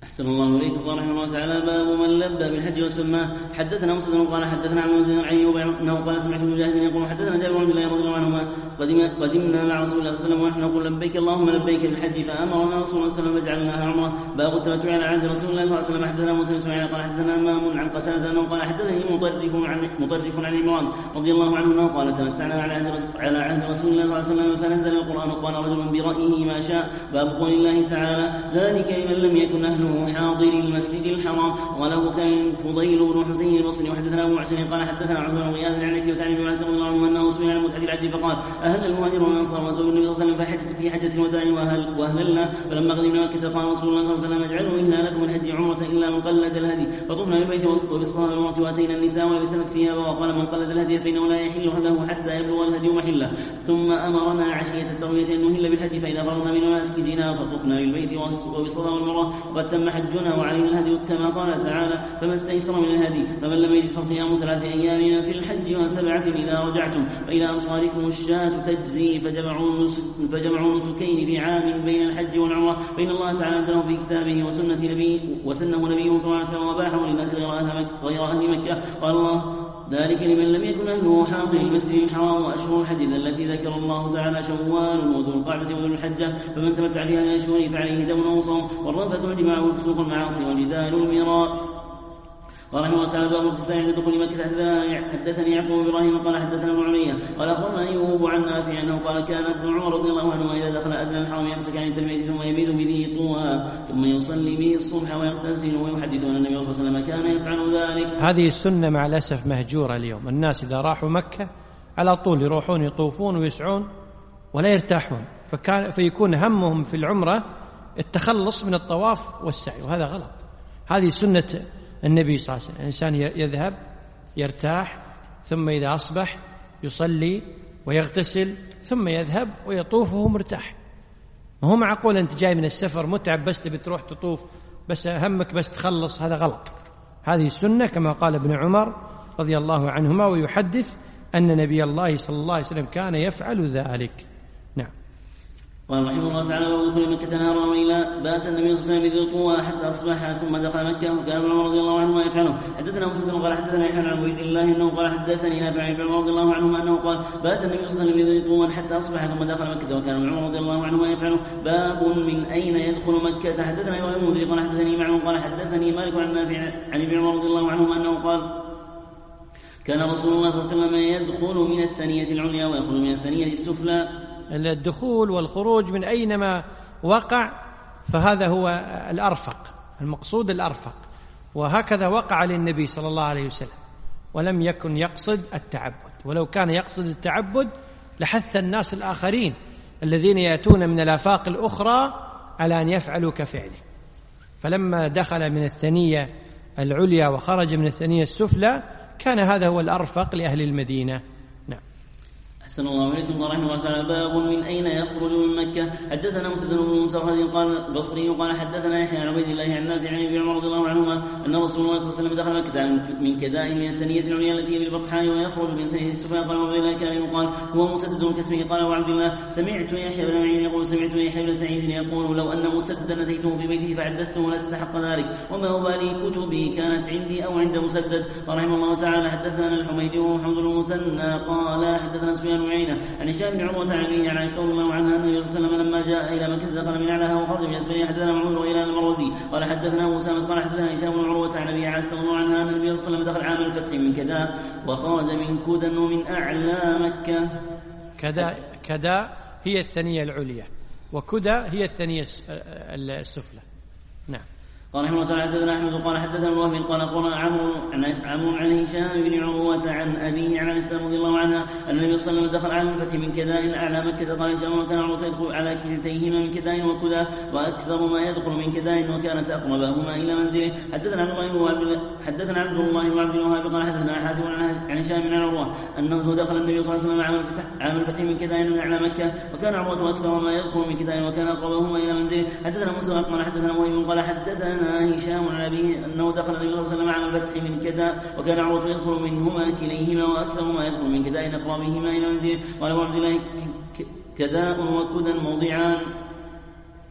أحسن الله إليك. قال رحمه الله تعالى: باب من لبى بالحج وسماه. حدثنا مسلم قال حدثنا عن مسلم عن أيوب أنه قال سمعت المجاهد يقول حدثنا جابر بن عبد الله رضي الله عنهما قدمنا مع رسول الله صلى الله عليه وسلم ونحن نقول لبيك اللهم لبيك بالحج فأمرنا رسول الله صلى الله عليه وسلم فجعلناها عمرة. باب التمتع على عهد رسول الله صلى الله عليه وسلم. حدثنا مسلم اسماعيل قال حدثنا امام عن قتادة انه قال حدثني مطرف عن مطرف عن عمران رضي الله عنه انه قال تمتعنا على عهد على عهد رسول الله صلى الله عليه وسلم فنزل القرآن قال رجل برأيه ما شاء. باب قول الله تعالى: ذلك لمن لم يكن أهله حاضر المسجد الحرام. ولو كان فضيل بن حسين البصري. وحدثنا ابو معسر قال حدثنا عثمان بن غياث عن عكرمة عن ابن عباس رضي الله عنه انه سئل عن متعه الحج فقال: اهل المهاجرون والانصار وسئلوا النبي صلى الله عليه وسلم في حجه الوداع واهللنا. فلما قدمنا مكه قال رسول الله صلى الله عليه وسلم: اجعلوا الا لكم الحج عمره الا من قلد الهدي. فطفنا بالبيت وبالصلاه والموت واتينا النساء ولبسنا ثيابا. وقال: من قلد الهدي فانه لا يحل له حتى يبلغ الهدي محله. ثم امرنا عشيه الترويه ان نهل بالحج فاذا فرغنا من مناسك جينا فطفنا بالبيت وبالصلاه والمروه وقد تم حجنا وعلينا الهدي كما قال تعالى: فما استيسر من الهدي. فمن لم يجد فصيام ثلاث ايام في الحج وسبعه اذا رجعتم. فإلى أمصاركم الشاة تجزي فجمعوا نسك فجمعوا نسكين في عام بين الحج والعمرة. فإن الله تعالى أنزله في كتابه وسنة نبيه وسنه نبيه صلى الله عليه وسلم وباحه للناس غير أهل مكة. قال الله: ذلك لمن لم يكن أهله حاضر المسجد الحرام. وأشهر الحج التي ذكر الله تعالى شوال وذو القعدة وذو الحجة. فمن تمتع في هذه الأشهر فعليه دم أو صوم. والرفث والجماع والفسوق المعاصي والجدال والمراء. ورحمه الله تعالى: باب اتساع عند دخول مكة. حدثني يعقوب بن ابراهيم قال حدثنا ابن علية قال اخبرنا ايوب عن نافع انه قال: كان ابن عمر رضي الله عنه اذا دخل ادنى الحرم يمسك عن التلبية ثم يبيت بذي طوى ثم يصلي به الصبح ويغتسل ويحدث ان النبي صلى الله عليه وسلم كان يفعل ذلك. هذه السنة مع الأسف مهجورة اليوم. الناس إذا راحوا مكة على طول يروحون يطوفون ويسعون ولا يرتاحون، فكان فيكون همهم في العمرة التخلص من الطواف والسعي، وهذا غلط. هذه سنة النبي صلى الله عليه وسلم. الإنسان يذهب يرتاح ثم إذا أصبح يصلي ويغتسل ثم يذهب ويطوف وهو مرتاح. ما هو معقول أنت جاي من السفر متعب بس تبي تروح تطوف بس همك بس تخلص، هذا غلط. هذه السنة كما قال ابن عمر رضي الله عنهما ويحدث أن نبي الله صلى الله عليه وسلم كان يفعل ذلك. نعم. قال رحمه الله تعالى: ودخل مكة نهارا وإلى بات النبي صلى الله عليه وسلم بذي القوى حتى أصبح ثم دخل مكة وكان ابن عمر رضي الله عنهما يفعله. حدثنا مسلم قال حدثنا يحيى عن عبيد الله انه قال حدثني نافع عن ابن عمر رضي الله عنهما انه قال: بات النبي صلى الله عليه وسلم بذي القوى حتى أصبح ثم دخل مكة وكان ابن عمر رضي الله عنهما يفعله. باب من أين يدخل مكة. حدثنا ابن المنذر قال حدثني معه قال حدثني مالك عن نافع عن ابن عمر رضي الله عنهما انه قال: كان رسول الله صلى الله عليه وسلم يدخل من الثنية العليا ويخرج من الثنية السفلى. الدخول والخروج من أينما وقع فهذا هو الأرفق، المقصود الأرفق، وهكذا وقع للنبي صلى الله عليه وسلم، ولم يكن يقصد التعبد. ولو كان يقصد التعبد لحث الناس الآخرين الذين يأتون من الآفاق الأخرى على أن يفعلوا كفعله. فلما دخل من الثنية العليا وخرج من الثنية السفلى كان هذا هو الأرفق لأهل المدينة. أحسن الله إليكم. رحمه الله تعالى: باب من أين يخرج من مكة. حدثنا مسدد بن موسى قال البصري قال حدثنا يحيى عن عبيد الله عن نافع عن ابن عمر رضي الله عنهما أن رسول الله صلى الله عليه وسلم دخل مكة من كداء من الثنية العليا التي بالبطحاء ويخرج من ثنية السفلى. قال عبد الله كان يقال هو مسدد كاسمه. قال وعبد الله: سمعت يحيى بن معين يقول سمعت يحيى بن سعيد يقول: لو أن مسددا أتيته في بيته فحدثته لاستحق ذلك، وما أبالي كتبي كانت عندي أو عند مسدد. رحمه الله تعالى: حدثنا الحميدي ومحمد بن المثنى قال حدثنا سفيان عيينة عن هشام بن عروة عن أبيه عن عائشة رضي الله عنها أن النبي صلى الله عليه وسلم لما جاء إلى مكة دخل من أعلاها وخرج من أسفلها. حدثنا معمر وإلى المروزي قال حدثنا أبو أسامة قال حدثنا هشام بن عروة عن أبيه عائشة رضي الله عنها أن النبي صلى الله عليه وسلم دخل عام الفتح من كداء وخرج من كدن ومن أعلى مكة. كداء كداء هي الثنية العليا وكدا هي الثنية السفلى. نعم. قال رحمه الله تعالى: حدثنا احمد قال حدثنا الوهبي قال اخبرنا عمرو عمرو عن هشام بن عروة عن ابيه عن عائشة رضي الله عنها ان النبي صلى الله عليه وسلم دخل عام الفتح من كداء اعلى مكة. قال هشام: وكان عروة يدخل على كلتيهما من كداء وكدا، واكثر ما يدخل من كداء وكانت اقربهما الى منزله. حدثنا عبد الله حدثنا عبد الله بن عبد الوهاب قال حدثنا حاتم عن هشام بن عروة انه دخل النبي صلى الله عليه وسلم عام الفتح عام الفتح من كداء من اعلى مكة، وكان عروة اكثر ما يدخل من كداء وكان اقربهما الى منزله. حدثنا موسى قال حدثنا وهيب قال حدثنا هشام عن أبيه أنه دخل النبي صلى الله عليه وسلم عام الفتح من كداء وكان عروة يدخل منهما كليهما وأكثر ما يدخل من كداء أقربهما إلى منزله. قال أبو عبد الله: كداء وكدا موضعان.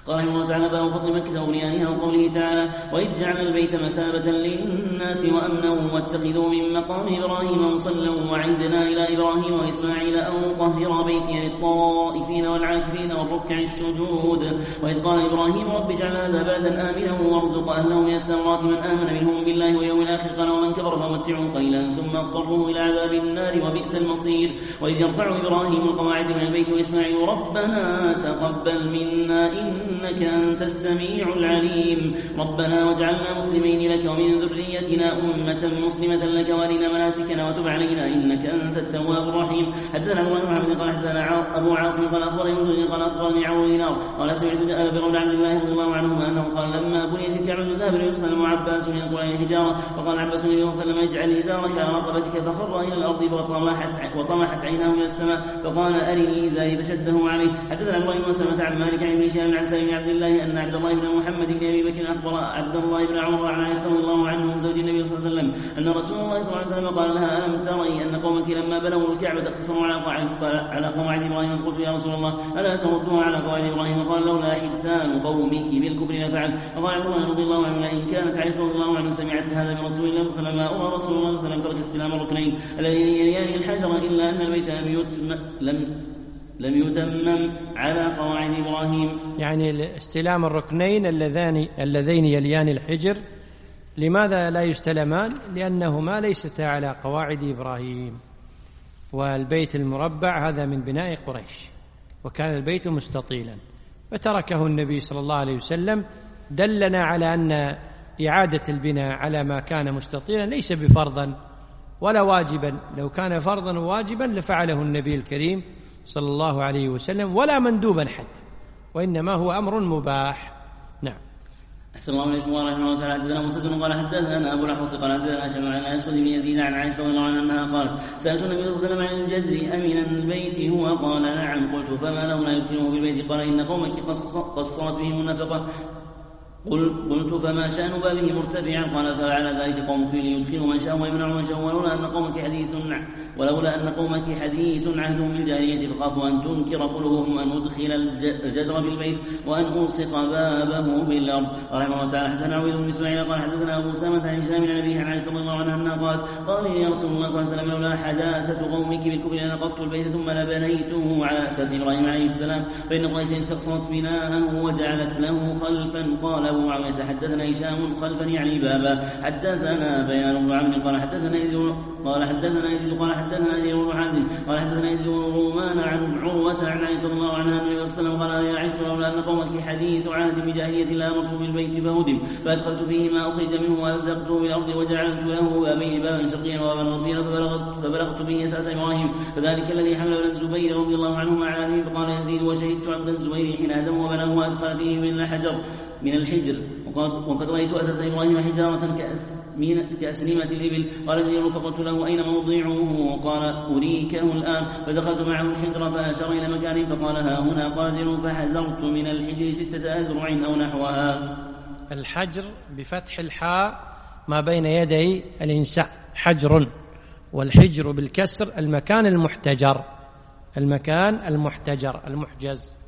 قال رحمه الله تعالى: باب فضل مكة وبنيانها، وقوله تعالى: وإذ جعلنا البيت مثابة للناس وأمنا واتخذوا من مقام إبراهيم مصلى وعهدنا إلى إبراهيم وإسماعيل أن طهر بيتي للطائفين والعاكفين والركع السجود. وإذ قال إبراهيم: رب اجعل هذا بلدا آمنا وارزق أهله من الثمرات من آمن منهم بالله واليوم الآخر. قال: ومن كفر فمتعه قليلا ثم اضطره إلى عذاب النار وبئس المصير. وإذ يرفع إبراهيم القواعد من البيت وإسماعيل ربنا تقبل منا إنك أنت السميع العليم. ربنا واجعلنا مسلمين لك ومن ذريتنا أمة مسلمة لك وارنا مناسكنا وتب علينا إنك أنت التواب الرحيم. حدثنا أبو محمد قال حدثنا أبو عاصم قال أخبرني قال أخبرني عون دينار قال سمعت جابر بن عبد الله رضي الله عنهما أنه قال: لما بنيت الكعبة ذهب النبي صلى الله عليه وسلم وعباس من القرآن الحجارة، فقال عباس النبي صلى الله عليه وسلم: اجعل إزارك على رقبتك، فخر إلى الأرض وطمحت وطمحت عيناه إلى السماء، فقال: أرني إزاري، فشده عليه. حدثنا عبد الله بن مسلمة عن مالك عن ابن شهاب عن سالم بن عبد الله أن عبد الله بن محمد بن أبي بكر أخبر عبد الله بن عمر عن عائشة رضي الله عنه زوج النبي صلى الله عليه وسلم أن رسول الله صلى الله عليه وسلم قال لها: ألم تري أن قومك لما بلغوا الكعبة اقتصروا على على قواعد إبراهيم؟ قلت: يا رسول الله ألا تردوها على قواعد إبراهيم؟ قال: لولا حدثان قومك بالكفر لفعلت. فقال عبد الله رضي الله عنه: إن كانت عائشة رضي الله عنه سمعت هذا من رسول الله صلى الله عليه وسلم، أرى رسول الله صلى الله عليه وسلم ترك استلام الركنين الذين يليان الحجر إلا أن البيت لم يتم لم لم يتمم على قواعد إبراهيم. يعني استلام الركنين اللذان اللذين يليان الحجر لماذا لا يستلمان؟ لأنهما ليستا على قواعد إبراهيم، والبيت المربع هذا من بناء قريش، وكان البيت مستطيلا فتركه النبي صلى الله عليه وسلم. دلنا على أن إعادة البناء على ما كان مستطيلا ليس بفرضا ولا واجبا، لو كان فرضا وواجبا لفعله النبي الكريم صلى الله عليه وسلم، ولا مندوبا حتى، وإنما هو أمر مباح. نعم. أحسن الله عليكم ورحمة الله تعالى. حدثنا مسدد قال حدثنا أبو الأحوص قال حدثنا شمع عن أسود بن يزيد عن عائشة رضي الله عنها أنها قالت: سألت النبي صلى الله عليه وسلم عن الجدر أمن البيت هو؟ قال: نعم. قلت: فما لولا يدخله بالبيت؟ قال: إن قومك قصرت بهم النفقة. قلت: فما شأن بابه مرتفعا؟ قال: فعلى ذلك قومك ليدخلوا من شاء ويمنعوا من شاء، ولولا أن قومك حديث ولولا أن قومك حديث عهدهم بالجاهلية فخافوا أن تنكر قلوبهم أن أدخل الجدر بالبيت وأن ألصق بابه بالأرض. رحمه الله تعالى. حدثنا عبيد بن إسماعيل قال حدثنا أبو أسامة عن هشام عن أبيه عن عائشة رضي الله عنها أنها قالت: قال لي يا رسول الله صلى الله عليه وسلم: لولا حداثة قومك بالكفر لنقضت البيت ثم لبنيته على أساس إبراهيم عليه السلام، فإن قريش استقصرت بناءه وجعلت له خلفا. قال أبو معاوية: حدثنا هشام خلفا يعني بابا. حدثنا بيان بن عمرو قال حدثنا يزيد قال حدثنا يزيد قال حدثنا يزيد بن حازم قال حدثنا يزيد بن رومان عن عروة عن عائشة رضي الله عنها النبي صلى الله عليه وسلم قال: يا عائشة لولا أن قومك حديث عهد بجاهلية لأمرت بالبيت فهدم، فأدخلت فيه ما أخرج منه وألزقته بالأرض وجعلت له بابين، بابا شرقيا وبابا غربيا، فبلغت, فبلغت به أساس إبراهيم، فذلك الذي حمل ابن الزبير رضي الله عنهما على أبيه. فقال يزيد: وشهدت عبد الزبير حين هدم وبناه وأدخل فيه من الحجر من الحجر، وقد, وقد رأيت أساس إبراهيم حجارة كأسنمة الإبل. قال جرير: فقلت له: أين موضعه؟ قال: أريكه الآن. فدخلت معه الحجر فأشار إلى مكان فقال: ها هنا. قال جرير: فحزرت من الحجر ستة أذرع أو نحوها. الحجر بفتح الحاء ما بين يدي الإنسان حجر، والحجر بالكسر المكان المحتجر، المكان المحتجر المحجز.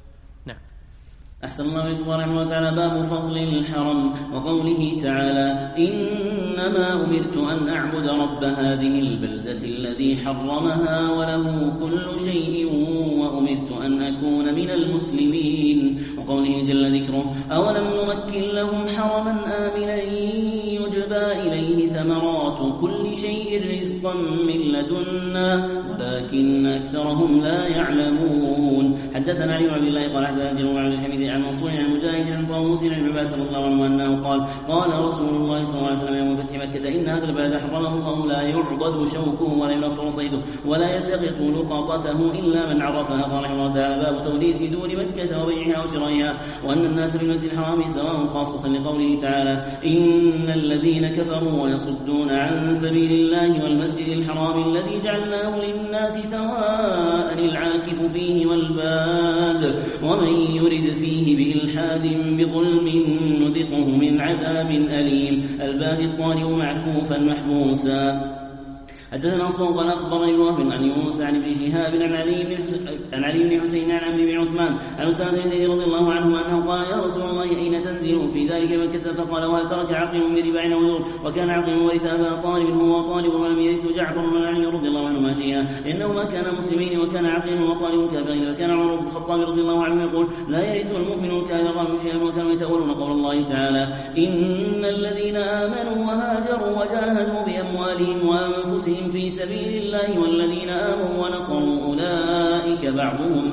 أحسن الله عليكم ورحمة الله تعالى. باب فضل الحرم وقوله تعالى: إنما أمرت أن أعبد رب هذه البلدة الذي حرمها وله كل شيء وأمرت أن أكون من المسلمين. وقوله جل ذكره: أولم نمكن لهم حرما آمنا يجبى إليه ثمرات كل شيء رزقا من لدنا ولكن أكثرهم لا يعلمون. حدثنا علي بن عبد الله قال حدثنا جرير بن عبد الحميد عن منصور عن مجاهد عن طاووس عن ابن عباس رضي الله عنه أنه قال: قال رسول الله صلى الله عليه وسلم يوم فتح مكة: إن هذا البلد حرمه الله لا يعضد شوكه ولا ينفر صيده ولا يلتقط لقطته إلا من عرفها. قال رحمه الله تعالى: باب توريث دور مكة وبيعها وشرائها وأن الناس بالمسجد الحرام سواء، خاصة لقوله تعالى: إن الذين كفروا ويصدون عن سبيل الله والمسجد الحرام الذي جعلناه للناس سواء العاكف فيه والباد ومن يرد فيه بإلحاد بظلم نذقه من عذاب أليم. الباد الطارئ معكوفا محبوسا. حدثنا أصبغ قال أخبرني وهب عن يونس عن ابن شهاب عن علي بن عن علي بن حسين عن عمرو بن عثمان عن أسامة بن زيد رضي الله عنه أنه قال يا رسول الله أين تنزل في ذلك مكة؟ فقال وهل ترك عقيم من رباع ونور؟ وكان عقيم ورث أبا طالب هو طالب ولم يرث جعفر بن علي رضي الله عنهما شيئا إنهما كانا مسلمين وكان عقيم وطالب كافرين. وكان عمر بن الخطاب رضي الله عنه يقول لا يرث المؤمن الكافر شيئا. وكانوا يتأولون قول الله تعالى إن الذين آمنوا وهاجروا وجاهدوا بأموالهم وأنفسهم في سبيل الله والذين آمنوا ونصروا أولئك بعضهم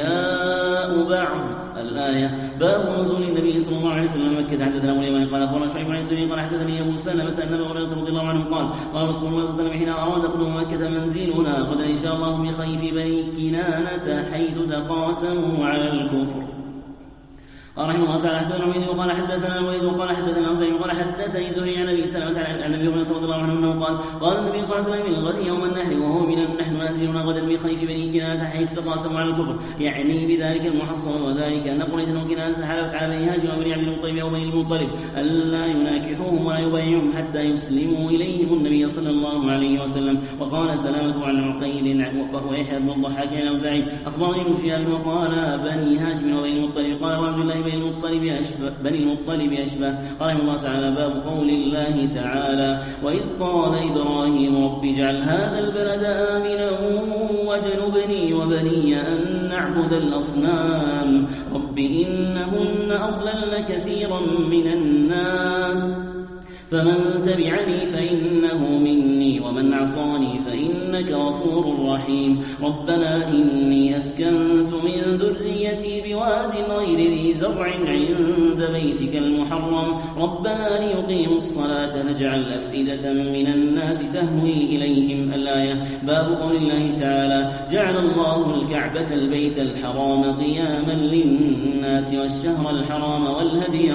أولياء بعض. الآية. باب نزول النبي صلى الله عليه وسلم مكة. حدثنا أبو اليمان قال أخبرنا شعيب عن الزهري قال حدثني أبو سلمة أن أبا هريرة رضي الله عنه قال قال رسول الله صلى الله عليه وسلم حين أراد قدوم مكة منزلنا غدا إن شاء الله بخيف بني كنانة حيث تقاسموا على الكفر. قال رحمه الله تعالى حدثنا الوليد وقال حدثنا الوليد وقال حدثنا أوزاعي وقال حدثني زهري عن أبي سلمة عن أبي هريرة رضي الله عنه أنه قال قال النبي صلى الله عليه وسلم الغد يوم النحر وهو من نحن نازلون غدا بخيف بني كنانة حيث تقاسموا على الكفر يعني بذلك المحصن وذلك أن قريشا وكنانة حلفت على بني هاشم وبني عبد المطلب أو بني المطلب ألا يناكحوهم ولا يبايعهم حتى يسلموا إليهم النبي صلى الله عليه وسلم. وقال سلامة عن عقيل ويحيى بن الضحاك عن أوزاعي أخبرني ابن شهاب وقال بني هاشم وبني المطلب قال وعبد الله بن المطلب أشبه بني المطلب أشبه. قال الله تعالى باب قول الله تعالى وإذ قال إبراهيم رب اجعل هذا البلد آمنا واجنبني وبني أن نعبد الأصنام رب إنهن أضللن كثيرا من الناس فمن تبعني فإنه مني ومن عصاني فإنك غفور رحيم. ربنا إني أسكنت من ذريتي بواد غير ذي زرع عند بيتك المحرم ربنا ليقيموا الصلاة فاجعل أفئدة من الناس تهوي إليهم. الآية. باب قول الله تعالى جعل الله الكعبة البيت الحرام قياما للناس والشهر الحرام والهدي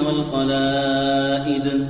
والقلائد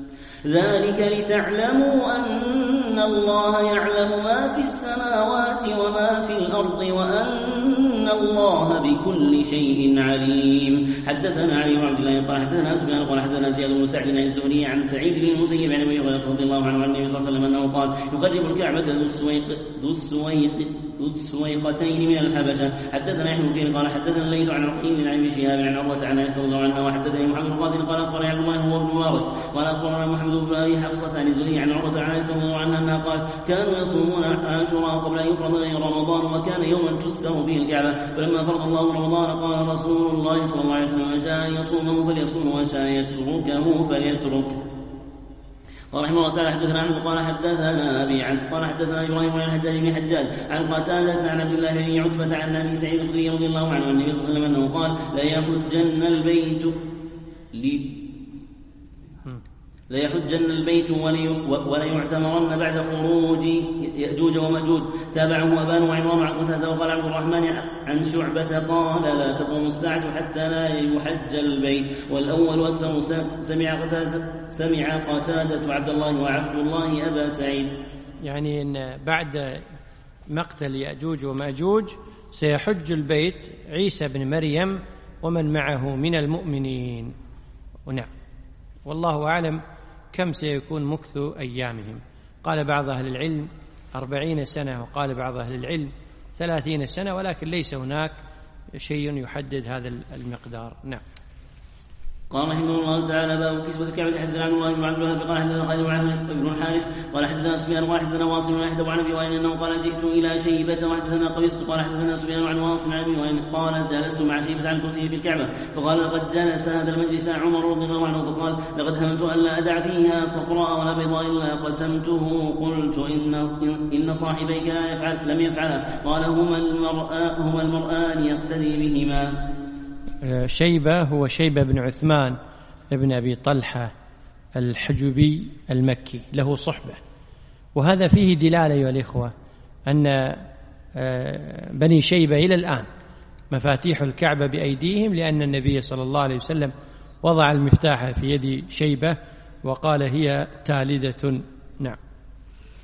ذلك لتعلموا أن الله يعلم ما في السماوات وما في الأرض وأن الله بكل شيء عليم. حدثنا علي بن عبد الله قال حدثنا سفيان قال حدثنا زياد بن سعد عن الزهري عن سعيد بن المسيب عن ابي هريره رضي الله عنه عن النبي صلى الله عليه وسلم انه قال يقرب الكعبة ذو السويق ذو السويق ذو السويقتين من الحبشة. حدثنا يحيى بن قال حدثنا الليث عن عقيل عن ابي شهاب عن عروة عن عائشة رضي الله عنها وحدثني محمد بن قاتل قال اخبرني عبد الله هو ابن مبارك قال اخبرنا محمد بن ابي حفصة عن الزهري عن عروة عن عائشة رضي الله عنها انها قال كانوا يصومون عاشوراء قبل ان يفرض رمضان وكان يوما تستر فيه الكعبة فلما فرض الله رمضان قال رسول الله صلى الله عليه وسلم شاء يصومه فليصوم وشاء يتركه فليترك. قال رحمه الله تعالى حدثنا عنه قال حدثنا أبي عن قال حدثنا إبراهيم عن الحجاج بن حجاج عن قتادة عن عبد الله بن عتبة عن أبي سعيد الخدري رضي الله عنه عن النبي صلى الله عليه وسلم أنه قال لا يحجن البيت لي لا يحجن البيت ولا يعتمرن بعد خروج يأجوج ومأجوج. تابعه أبان وعمران عن قتادة وقال عبد الرحمن عن شعبة قال لا تقوم الساعة حتى لا يحج البيت والأول أكثر. سمع قتادة سمع قتادة عبد الله وعبد الله أبا سعيد يعني أن بعد مقتل يأجوج ومأجوج سيحج البيت عيسى بن مريم ومن معه من المؤمنين. ونعم والله أعلم كم سيكون مكث أيامهم. قال بعض أهل العلم أربعين سنة وقال بعض أهل العلم ثلاثين سنة ولكن ليس هناك شيء يحدد هذا المقدار. نعم. قال رحمه الله تعالى باب كسوة الكعبة. حدثنا عن الله بن عبد الله قال حدثنا خالد بن الحارث قال حدثنا سفيان قال حدثنا واصل بن احدب عن ابي وائل انه قال جئت الى شيبة وحدثنا قبيصة قال حدثنا سفيان عن واصل عن ابي وائل قال جلست مع شيبة عن كرسيه في الكعبة فقال لقد جلس هذا المجلس عمر رضي الله عنه فقال لقد هممت الا ادع فيها صفراء ولا بيضاء الا قسمته قلت ان ان صاحبيك يفعل لم يفعلا قال هما المرآ هما المرآن يقتدي بهما. شيبة هو شيبة بن عثمان ابن أبي طلحة الحجبي المكي له صحبة وهذا فيه دلالة أيها الإخوة أن بني شيبة إلى الآن مفاتيح الكعبة بأيديهم لأن النبي صلى الله عليه وسلم وضع المفتاح في يد شيبة وقال هي تالدة. نعم.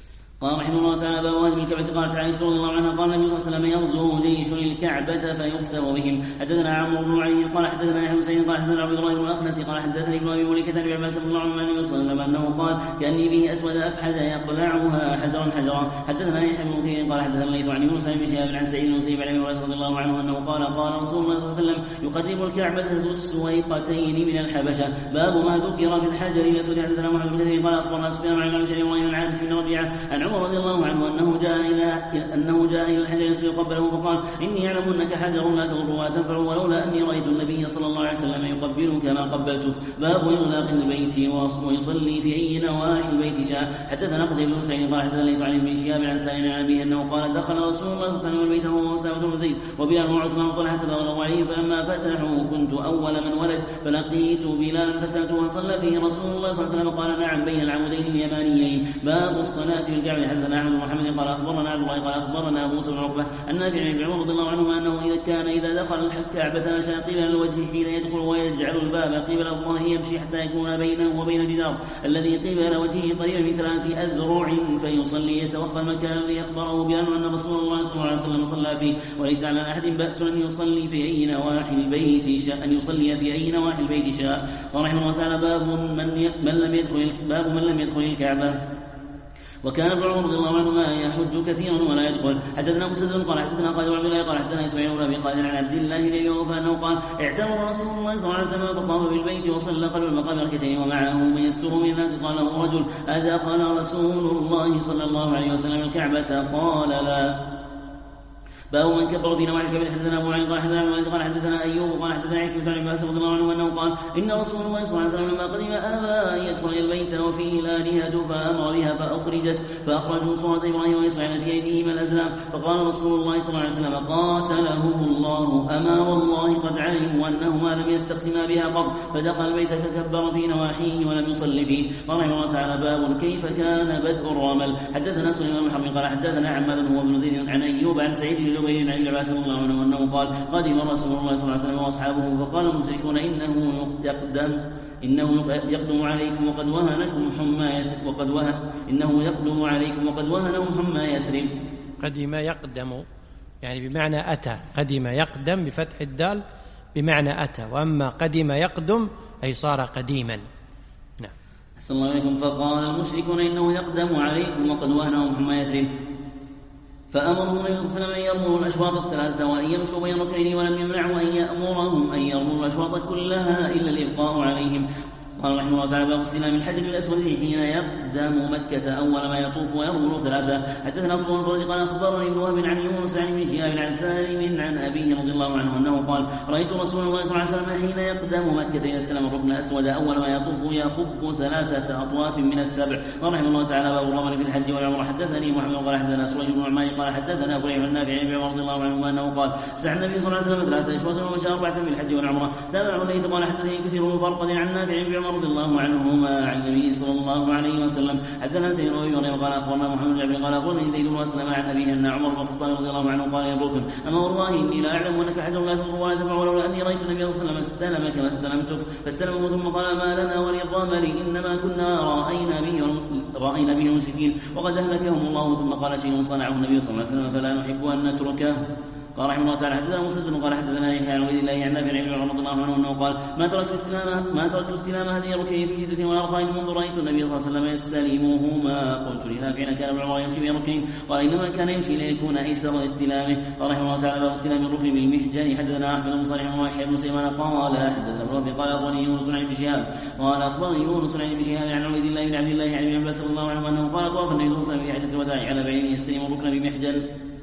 قال رحمه الله تعالى باب هدم الكعبة. قالت عائشة رضي الله عنها قال النبي صلى الله عليه وسلم يغزو جيش الكعبة فيخسر بهم. حدثنا عمرو بن علي قال حدثنا يحيى بن سعيد قال حدثنا عبد الله بن الأخنس قال حدثني ابن أبي مليكة بن عباس رضي الله عنه عن النبي صلى الله عليه وسلم أنه قال كأني به أسود أفحج يقلعها حجرا حجرا. حدثنا يحيى بن بكير قال حدثنا الليث عن يونس بن شهاب عن سعيد بن المسيب عن ابي هريرة رضي الله عنه أنه قال قال رسول الله صلى الله عليه وسلم يقرب الكعبة ذو السويقتين من الحبشة. باب ما ذكر في الحجر الأسود. حدثنا محمد بن كثير قال أخبرنا سفيان عن ابن شريف عن عابس بن ربيعة عن عمر رضي الله عنه أنه جاء إلى أنه جاء إلى الحجر الأسود يقبله فقال إني أعلم أنك حجر لا تضر ولا تنفع ولولا أني رأيت النبي صلى الله عليه وسلم يقبلك ما قبلته. باب إغلاق البيت ويصلي في أي نواحي البيت شاء. حدثنا قتيبة بن سعيد قال حدثنا الليث عن ابن شهاب عن سالم عن أبيه أنه قال دخل رسول الله صلى الله عليه وسلم البيت وهو أسامة بن زيد وبلال وعثمان وطلحة فغلوا عليه فلما فتحوا كنت أول من ولد فلقيت بلالا فسألته هل صلى فيه رسول الله صلى الله عليه وسلم قال نعم بين العمودين اليمانيين. باب الصلاة في الكعبة. حدثنا أحمد بن محمد قال أخبرنا عبد الله قال أخبرنا أبو موسى بن عقبة أن نافع بن عمر رضي الله عنهما أنه إذا كان إذا دخل الكعبة مشى قبل الوجه حين يدخل ويجعل الباب قبل الله يمشي حتى يكون بينه وبين الجدار الذي قبل وجهه قريبا من ثلاثة أذرع فيصلي يتوخى المكان الذي أخبره بأنه أن رسول الله صلى الله عليه وسلم صلى فيه وليس على أحد بأس أن يصلي في أي نواحي البيت شاء أن يصلي في أي نواحي البيت شاء. قال رحمه الله تعالى باب من, من لم يدخل باب من لم يدخل الكعبة. وكان ابن عمر رضي الله عنهما يحج كثيرا ولا يدخل. حدثنا مسدد قال حدثنا خالد بن عبد الله قال حدثنا اسماعيل بن ابي خالد عن عبد الله بن ابي اوفى انه قال اعتمر رسول الله صلى الله عليه وسلم فطاف بالبيت وصلى قلب المقام ركعتين ومعه من يستر من الناس. قال له رجل ادخل رسول الله صلى الله عليه وسلم الكعبة؟ قال لا. باب من كبر في نواحي الكعبة. حدثنا ابو علي قال حدثنا ابن قال حدثنا ايوب قال حدثنا عكرمة بن عباس رضي الله عنه انه قال ان رسول الله صلى الله عليه وسلم لما قدم ابى ان يدخل الى البيت وفيه الالهة فامر بها فاخرجت فاخرجوا صورة ابراهيم واسماعيل في ايديهما الازلام فقال رسول الله صلى الله عليه وسلم قاتلهم الله اما والله قد علموا انهما لم يستقسما بها قط فدخل البيت فكبر في نواحيه ولم يصلي فيه. قال رحمه الله تعالى باب كيف كان بدء الرمل. حدثنا سليمان بن حرب قال حدثنا عماد هو بن زيد عن ايوب عن سعيد بن عن ابن عباس رضي الله عنه انه قال قدم رسول الله صلى الله عليه وسلم واصحابه فقال المشركون انه يقدم انه يقدم عليكم وقد وهنكم حمى وقد وهن انه يقدم عليكم وقد وهنهم حمى يثرب. قدم يقدم يعني بمعنى اتى. قدم يقدم بفتح الدال بمعنى اتى. واما قدم يقدم اي صار قديما. نعم. أحسن الله عليكم. فقال المشركون انه يقدم عليكم وقد وهنهم حمى يثرب فأمرهم النبي صلى الله عليه وسلم أن يرموا الأشواط الثلاثة وأن يمشوا بين ركعتين ولم يمنعوا أن يأمرهم أن يرموا الأشواط كلها إلا الإبقاء عليهم. قال رحمه الله تعالى باب استلام الحجر الأسود حين يقدم مكة أول ما يطوف ويرمل ثلاثة. حدثنا أصبر بن قال أخبرني ابن وهب عن يونس عن ابن شهاب عن سالم عن أبيه رضي الله عنه أنه قال رأيت رسول الله صلى الله عليه وسلم حين يقدم مكة إذا استلم الركن الأسود أول ما يطوف يخب ثلاثة أطواف من السبع. قال رحمه الله تعالى باب الرمل في الحج والعمرة. حدثني محمد قال حدثنا سريج بن عمار قال حدثنا أبو بن نافع عن عمر رضي الله عنه أنه قال سعى النبي صلى الله عليه وسلم ثلاثة أشواط ومشى أربعة في الحج والعمرة. تابع الليث قال حدثني كثير من فرقد عن نافع عن عمر رضي الله عنه عن النبي صلى الله عليه وسلم. حدثنا سيد بن ابي قال اخبرنا محمد بن قال اخبرني زيد بن اسلم عن ابيه ان عمر بن الخطاب رضي الله عنه قال يا الركن اما والله اني لا اعلم انك حجر لا تضر ولا تنفع ولولا اني رايت النبي صلى الله عليه وسلم استلم كما استلمتك فاستلمه ثم قال ما لنا وللرمل انما كنا راينا به راينا به المشركين وقد اهلكهم الله ثم قال شيء صنعه النبي صلى الله عليه وسلم فلا نحب ان نتركه. قال رحمه الله تعالى حدثنا مسدد قال حدثنا يحيى عن عبيد الله عن نافع عن عمر رضي الله عنه انه قال ما تركت استلام ما تركت استلام هذه الركعتين في شده ولا رخاء منذ رايت النبي صلى الله عليه وسلم يستلمهما. قلت لنافع كان ابن عمر يمشي بين ركعتين قال انما كان يمشي ليكون ايسر استلامه. قال رحمه الله تعالى باب استلام الركن بالمحجن. حدثنا احمد بن صالح ويحيى بن سليمان قال حدثنا ابن ربي قال اخبرني يونس عن ابن شهاب قال اخبرني يونس عن ابن شهاب عن عبيد الله بن عبد الله عن ابن عباس رضي الله عنه انه قال طاف النبي صلى الله عليه وسلم في حجه الوداع على بعير يستلم الركن بمحجن.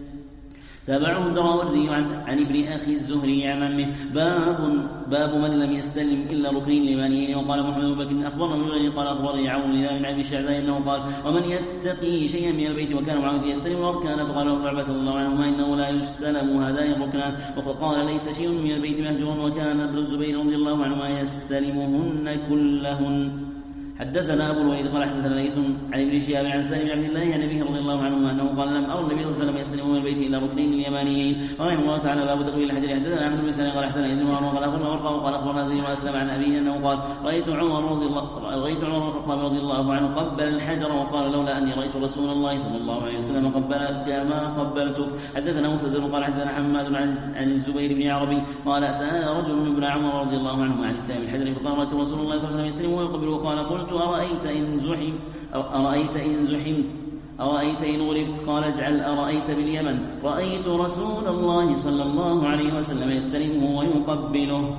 تابعه الدراوردي عن, عن ابن أخي الزهري عن عمه. باب باب من لم يستلم إلا ركنين اليمانيين. وقال محمد بن بكر أخبرنا من قال أخبرني عون بن أبي الشعثاء أنه قال ومن يتقي شيئا من البيت وكان معه يستلم الأركان فقال ابن عباس رضي الله عنهما إنه لا يستلم هذان الركنان وقال ليس شيء من البيت مهجور وكان ابن الزبير رضي الله عنهما يستلمهن كلهن. حدثنا أبو الوليد قال حدثنا ليث عن ابن شهاب عن سالم بن عبد الله عن أبيه رضي الله عنه أنه قال لم أرى النبي صلى الله عليه وسلم يستلم من البيت إلى ركنين اليمانيين رحمه الله تعالى. باب تقبيل الحجر. حدثنا أحمد بن سلمة قال حدثنا يزيد بن هارون قال أخبرنا ورقة قال أخبرنا زيد بن أسلم عن أبيه أنه قال رأيت عمر رضي الله رأيت عمر بن الخطاب رضي الله عنه قبل الحجر وقال لولا أني رأيت رسول الله صلى الله عليه وسلم قبلك ما قبلتك. حدثنا مسدد قال حدثنا حماد عن الزبير بن عربي قال سأل رجل من ابن عمر رضي الله عنه عن استلام الحجر فقال رأيت رسول الله صلى الله عليه وسلم يستلمه ويقبله قال قلت أرأيت إن زحم أرأيت إن زحمت أرأيت إن غلبت قال اجعل أرأيت باليمن رأيت رسول الله صلى الله عليه وسلم يستلمه ويقبله.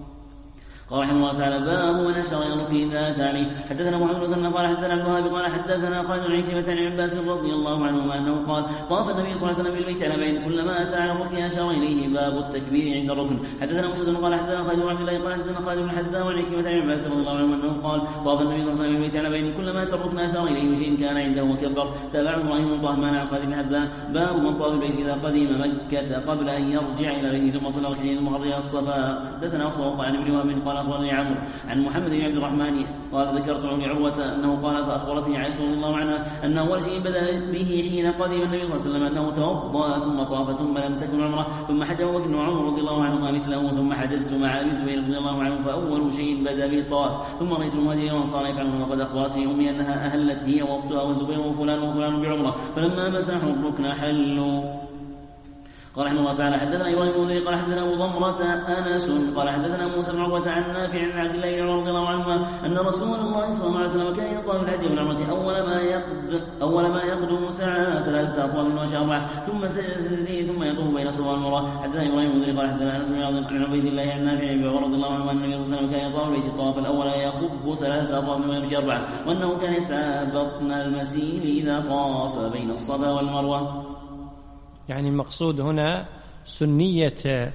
قال رحمه الله تعالى باب من أشار يركي ذات عليه. حدثنا محمد بن قال حدثنا عبد الوهاب قال حدثنا خالد بن عكرمة عن عباس رضي الله عنهما أنه قال طاف النبي صلى الله عليه وسلم بالبيت على بعيد كلما أتى على الركن أشار إليه باب التكبير عند الركن. حدثنا مسدد قال حدثنا خالد بن عبد الله قال حدثنا خالد بن حدثنا عن عكرمة عن عباس رضي الله عنه أنه قال طاف النبي صلى الله عليه وسلم بالبيت على بعيد كلما أتى الركن أشار إليه بشيء كان عنده وكبر. تابعه إبراهيم بن طهمان عن خالد بن حدثان باب من طاف البيت إذا قدم مكة قبل أن يرجع إلى بيته ثم صلى ركعتين ثم خرج إلى الصفا. حدثنا أصله عن ابن وهب قال أخبرني عمرو عن محمد بن عبد الرحمن قال ذكرت عن عروة أنه قال فأخبرتني عائشة رضي الله عنها أن أول شيء بدأ به حين قدم النبي صلى الله عليه وسلم أنه توضأ ثم طاف ثم لم تكن عمره ثم حج أبو بكر وعمر رضي الله عنهما مثله ثم حججت مع أبي الزبير رضي الله عنه فأول شيء بدأ به الطواف ثم رأيت المهاجرين والأنصار يفعلون وقد أخبرتني أمي أنها أهلت هي وأختها والزبير وفلان وفلان بعمره فلما مسحوا الركن حلوا. قال رحمه الله تعالى حدثنا ابراهيم بن منذر قال حدثنا ابو ضمرة انس قال حدثنا موسى بن عقبة عن نافع عن عبد الله بن عمر رضي الله عنهما ان رسول الله صلى الله عليه وسلم كان يطوف الحج والعمرة اول ما يقدم اول ما يقدم ساعة ثلاثة اطواف وشاء اربعة ثم سجدتين ثم يطوف بين الصفا والمروة. حدثنا ابراهيم بن منذر قال حدثنا انس بن عن عبيد الله عن نافع بن عمر رضي الله عنه ان النبي صلى الله عليه وسلم كان يطوف البيت الطواف الاول يخب ثلاثة اطواف ويمشي اربعة وانه كان يسعى بطن المسير اذا طاف بين الصفا والمروة. يعني المقصود هنا سنية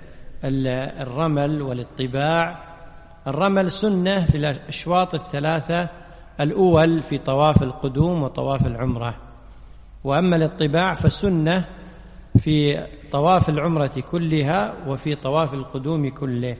الرمل والاطباع. الرمل سنة في الأشواط الثلاثة الأول في طواف القدوم وطواف العمرة، وأما الاطباع فسنة في طواف العمرة كلها وفي طواف القدوم كله.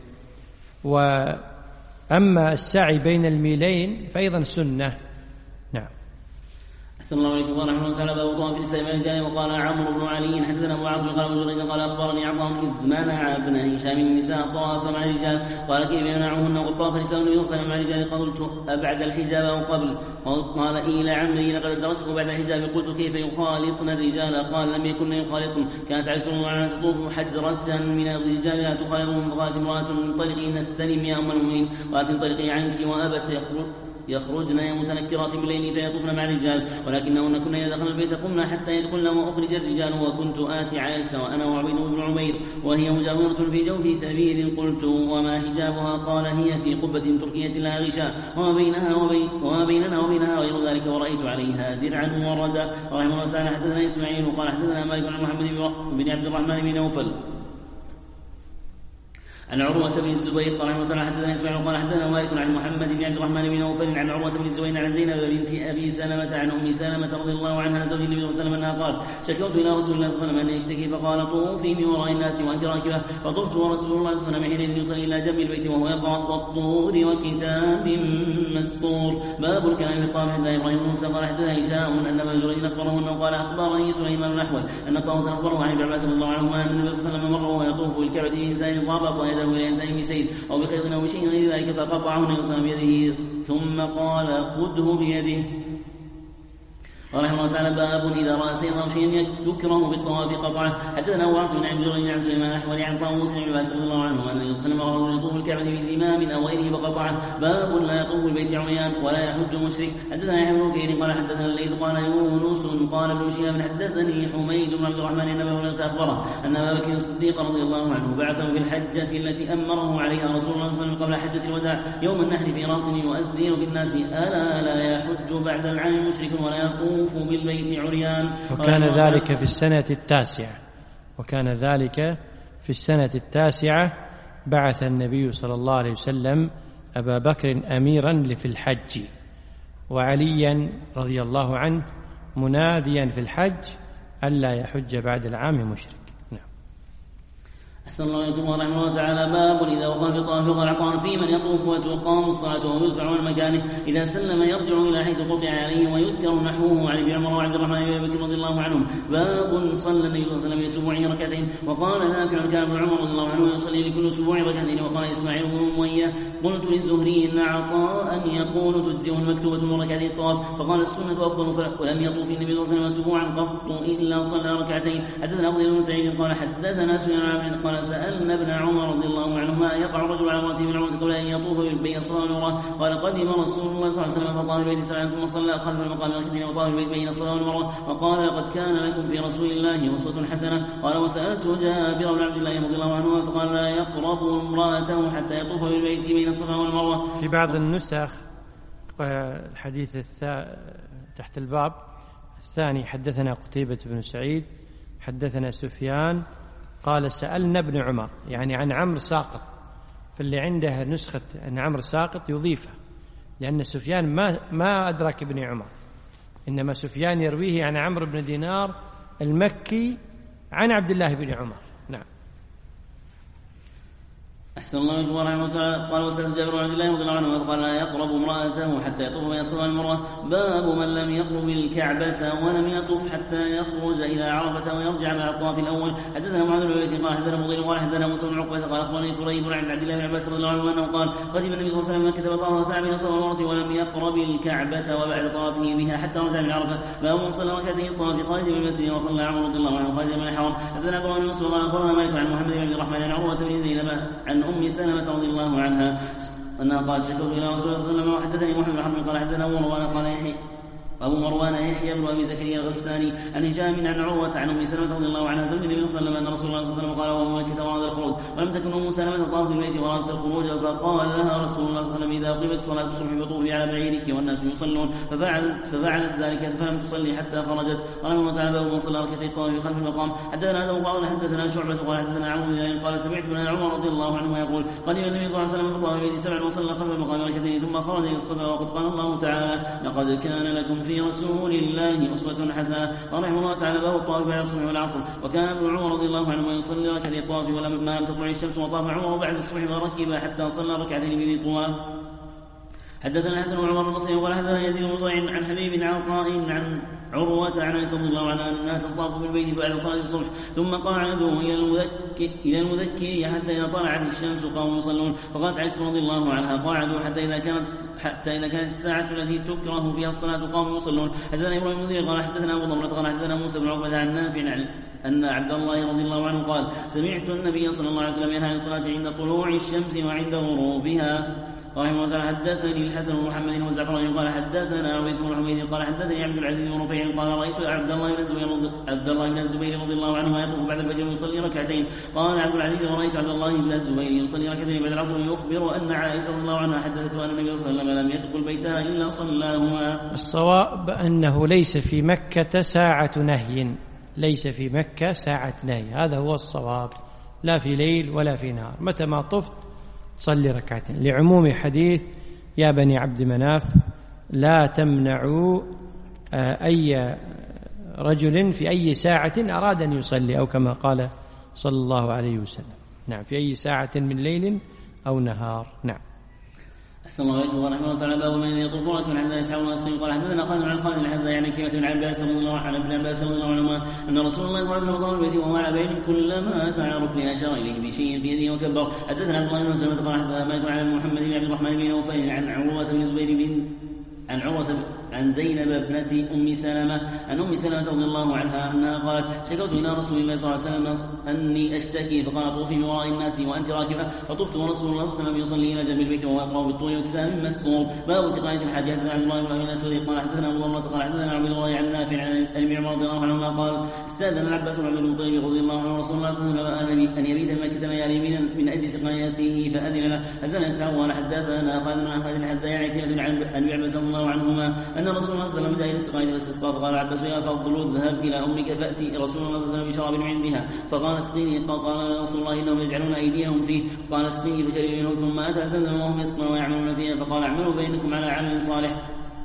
وأما السعي بين الميلين فأيضا سنة. نعم. أحسن الله عليكم ورحمة الله تعالى. باب طواف النساء مع الرجال. وقال عمرو بن علي حدثنا أبو عاصم قال ابن جريج قال أخبرني عطاء إذ منع ابن هشام النساء طاف مع الرجال قال كيف يمنعهن وقد طاف نساء النبي صلى الله عليه وسلم مع الرجال قلت أبعد الحجاب أو قبل قال إلى عمري لقد درسته بعد الحجاب قلت كيف يخالطن الرجال قال لم يكن يخالطن كانت عائشة رضي الله عنها تطوف حجرة من الرجال لا تخالطهم فقالت امرأة انطلقي نستلم يا أم المؤمنين قالت انطلقي عنك وأبت يخرج يخرجن متنكرات بالليل فيطوفن مع الرجال ولكنهن كن إذا دخلن البيت قمنا حتى يدخلن وأخرج الرجال وكنت آتي عائشة وأنا وعبيد بن عمير وهي مجاورة في جوف ثبير قلت وما حجابها قال هي في قبة تركية لها غشاء وما بينها وبين وما بيننا وبينها غير ذلك ورأيت عليها درعا وردا. رحمه الله تعالى حدثنا إسماعيل وقال حدثنا مالك عن محمد بن عبد الرحمن بن نوفل عن عروة بن الزبير قال رحمه الله حدثنا إسماعيل قال حدثنا مالك عن محمد بن عبد الرحمن بن نوفل عن عروة بن الزبير عن زينب بنت أبي سلمة عن أم سلمة رضي الله عنها زوج النبي صلى الله عليه وسلم أنها قالت شكوت إلى رسول الله صلى الله عليه وسلم أن يشتكي فقال طوفي من وراء الناس وأنت راكبة فطفت ورسول الله صلى الله عليه وسلم حينئذ يصلي إلى جنب البيت وهو يقرأ والطور وكتاب مسطور. باب الكلام في الطواف. حدثنا إبراهيم بن موسى قال حدثنا هشام أن ابن جريج أخبره أنه قال أخبرني سليمان بن الأحول أن طاووسا أخبره عن ابن عباس رضي الله عنهما أن النبي صلى الله عليه وسلم مر وهو يطوف بالكعبة بإنسان ضابط يده إلى إنسان بسيف أو بخيط أو بشيء غير ذلك فقطعه النبي صلى الله عليه وسلم بيده ثم قال خذه بيده. قال رحمه الله تعالى باب إذا رأى سيرا أو شيء يكره بالطواف قطعه. حدثنا أبو عاصم بن عبد الله عن سليمان الأحول عن طاووس بن عباس رضي الله عنه أن النبي صلى الله عليه وسلم يطوف الكعبة بزمام أو غيره فقطعه. باب لا يطوف البيت عريان ولا يحج مشرك. حدثنا يحيى بن بكير قال حدثنا الليث قال يونس قال ابن شهاب حدثني حميد بن عبد الرحمن أن أبا هريرة أخبره أن أبا بكر الصديق رضي الله عنه بعثه بالحجة التي أمره عليها رسول الله صلى الله عليه وسلم قبل حجة الوداع يوم النحر في راط يؤذن في الناس ألا لا يحج بعد العام مشرك ولا يطوف بالبيت عريان. وكان ذلك في السنة التاسعة وكان ذلك في السنة التاسعة بعث النبي صلى الله عليه وسلم أبا بكر أميرا في الحج وعليا رضي الله عنه مناديا في الحج ألا يحج بعد العام مشرك. نعم. أحسن الله إليكم ورحمه الله تعالى. باب إذا وقف الطواف والعقران في من يطوف وتقام الصلاة ويدفع عن مكانه إذا سلم يرجع إلى حيث قطع عليه ويذكر نحوه عن ابن عمر وعبد الرحمن بن بكر رضي الله عنهم. باب صلى النبي صلى الله عليه وسلم لسبوع ركعتين وقال نافع كان ابن عمر رضي الله عنه يصلي لكل سبوع ركعتين. وقال إسماعيل بن أمية قلت للزهري إن عطاء يقول تجزئه المكتوبة من ركعتي الطواف فقال السنة أفضل ولم يطوف النبي صلى الله عليه وسلم سبوعا قط إلا صلى ركعتين. حدثنا أبو بن سعيد قال حدثنا سفيان قال سألنا ابن عمر رضي الله عنهما يقع الرجل على امرأته من عمرة قبل أن يطوف بين الصفا والمروة قال قدم رسول الله صلى الله عليه وسلم فطاف البيت سبعا ثم صلى خلف المقام ركعتين وطاف البيت بين الصفا والمروة وقال لقد كان لكم في رسول الله أسوة حسنة. قال وسألت جابر بن عبد الله رضي الله عنه فقال لا يقرب امرأته حتى يطوف بالبيت بين الصفا والمروة. في بعض النسخ الحديث تحت الباب الثاني حدثنا قتيبة بن سعيد حدثنا سفيان قال سألنا ابن عمر يعني عن عمرو ساقط. فاللي عنده نسخة أن عمرو ساقط يضيفها لأن سفيان ما ما أدرك ابن عمر إنما سفيان يرويه عن عمرو بن دينار المكي عن عبد الله بن عمر. نعم. أحسن الله إليكم ورحمه الله. قال وسألت جابر بن عبد الله رضي الله عنه قال لا يقرب امرأته حتى يطوف بين الصفا والمروة. باب من لم يقرب الكعبة ولم يطوف حتى يخرج إلى عرفة ويرجع مع الطواف الأول. حدثنا معاذ بن بكر قال حدثنا مضير قال حدثنا موسى بن عقبة قال أخبرني قريب عن عبد الله بن عباس رضي الله عنه أنه قال قدم النبي صلى الله عليه وسلم مكة فطاف وسعى بين الصفا والمروة ولم يقرب الكعبة وبعد طوافه بها حتى رجع من عرفة. باب من صلى ركعتين الطواف خالد بن المسجد وصلى عمر رضي الله عنه خالد بن الحرم. حدثنا عبد الله بن مسعود قال أخبرنا مالك عن محمد بن عبد الرحمن عن عروة بن زينب عن أم سلمة رضي الله عنها أنها قالت شكوت إلى رسول الله صلى الله عليه وسلم وحدثني محمد بن حرب قال حدثنا أبو مروان قال يحيى أبو مروان يحيى بن أبي زكريا الغساني عن هشام عن عروة عن أم سلمة رضي الله عنها زوج النبي صلى الله عليه وسلم أن رسول الله صلى الله عليه وسلم قال وهو مكة وأراد الخروج ولم تكن أم سلمة طاف بالبيت وأرادت الخروج فقال لها رسول الله صلى الله عليه وسلم إذا قيمت صلاة الصبح فطوفي على بعيرك والناس يصلون ففعلت ففعلت ذلك فلم تصلي حتى خرجت. رحمه الله تعالى باب من صلى ركعتين الطواف خلف المقام. حدثنا آدم قال حدثنا شعبة قال حدثنا عمرو قال سمعت من عمر رضي الله عنه يقول قدم النبي صلى الله عليه وسلم فطاف بالبيت سبعا وصلى خلف المقام ركعتين ثم خرج إلى الصفا وقد قال الله تعالى لقد كان لكم في رسول الله أسوة حسنة. رحمه الله تعالى باب الطواف بعد الصبح والعصر. وكان ابن عمر رضي الله عنه يصلي ركعتي الطواف ولما لم تطلع الشمس وطاف عمر بعد الصبح وركب حتى صلى ركعتين بذي طوى. حدثنا الحسن بن عمر البصري وقال حدثنا يزيد بن زريع عن حبيب بن عطاء عن عروة عن عائشة رضي الله عنها أن الناس طافوا بالبيت بعد صلاة الصبح ثم قعدوا إلى المذكر إلى المذكر حتى إذا طلعت الشمس قاموا يصلون. فقالت عائشة رضي الله عنها قعدوا حتى إذا كانت حتى إذا كانت الساعة التي تكره فيها الصلاة قاموا يصلون. حدثنا إبراهيم بن منذر قال حدثنا أبو ضمرة قال حدثنا موسى بن عقبة عن نافع عن أن عبد الله رضي الله عنه قال سمعت النبي صلى الله عليه وسلم ينهى عن الصلاة عند طلوع الشمس وعند غروبها. رحمه الله حدثني الحسن بن محمد والزعفراني قال حدثنا عبيد بن حميد قال حدثني عبد العزيز بن رفيع قال رايت عبد الله بن الزبير عبد الله بن الزبير رضي الله عنه يطوف بعد الفجر يصلي ركعتين. قال عبد العزيز ورايت عبد الله بن الزبير يصلي ركعتين بعد العصر يخبر ان عائشه رضي الله عنها حدثته ان النبي صلى الله عليه وسلم لم يدخل بيتها الا صلاهما. الصواب انه ليس في مكه ساعه نهي ليس في مكه ساعه نهي هذا هو الصواب لا في ليل ولا في نهار متى ما طفت صلي ركعتين لعموم حديث يا بني عبد مناف لا تمنعوا أي رجل في أي ساعة أراد أن يصلي أو كما قال صلى الله عليه وسلم. نعم في أي ساعة من ليل أو نهار. نعم. أحسن الله عليكم ورحمه الله تعالى باب من يطوف ركعا عند يسعى ويسلم. قال حدثنا خالد عن خالد حدثنا يعني كلمة بن عباس رضي الله عنه ابن عباس رضي الله عنهما أن رسول الله صلى الله عليه وسلم طاف بالبيت وهو على بعير كلما أتى على ركن أشار إليه بشيء في يده وكبر. حدثنا عبد الله بن مسلمة قال حدثنا مالك عن محمد بن عبد الرحمن بن نوفل عن عروة بن الزبير بن عن عروة عن زينب ابنة أم سلمة عن أم سلمة رضي الله عنها أنها قالت شكوت إلى رسول الله صلى الله عليه وسلم أني أشتكي فقال طوفي من وراء الناس وأنت راكبة فطفت ورسول الله صلى الله عليه وسلم يصلي إلى جنب البيت وهو يقرأ بالطول وكتاب مسطور. باب سقاية الحاج. حدثنا عبد الله بن أبي الأسود قال حدثنا أبو ضمرة قال حدثنا عبد الله عن نافع عن ابن عمر رضي الله عنهما قال استأذن العباس بن عبد المطلب رضي الله عنه رسول الله صلى الله عليه وسلم أن يبيت مكة ليالي من أجل سقايته فأذن له. حدثنا إسحاق قال حدثنا خالد بن أحمد حتى يعني كلمة عن ابي عباس رضي الله عنهما أن رسول الله صلى الله عليه وسلم إلى السقاية والاستسقاء فقال عباس يا فضل اذهب إلى أمك فأتي رسول الله صلى الله عليه وسلم بشراب من عندها فقال اسقيني قال رسول الله إنهم يجعلون أيديهم فيه قال اسقيني فشرب منه ثم أتى زمزم وهم يسقون ويعملون فيها فقال اعملوا بينكم على عمل صالح.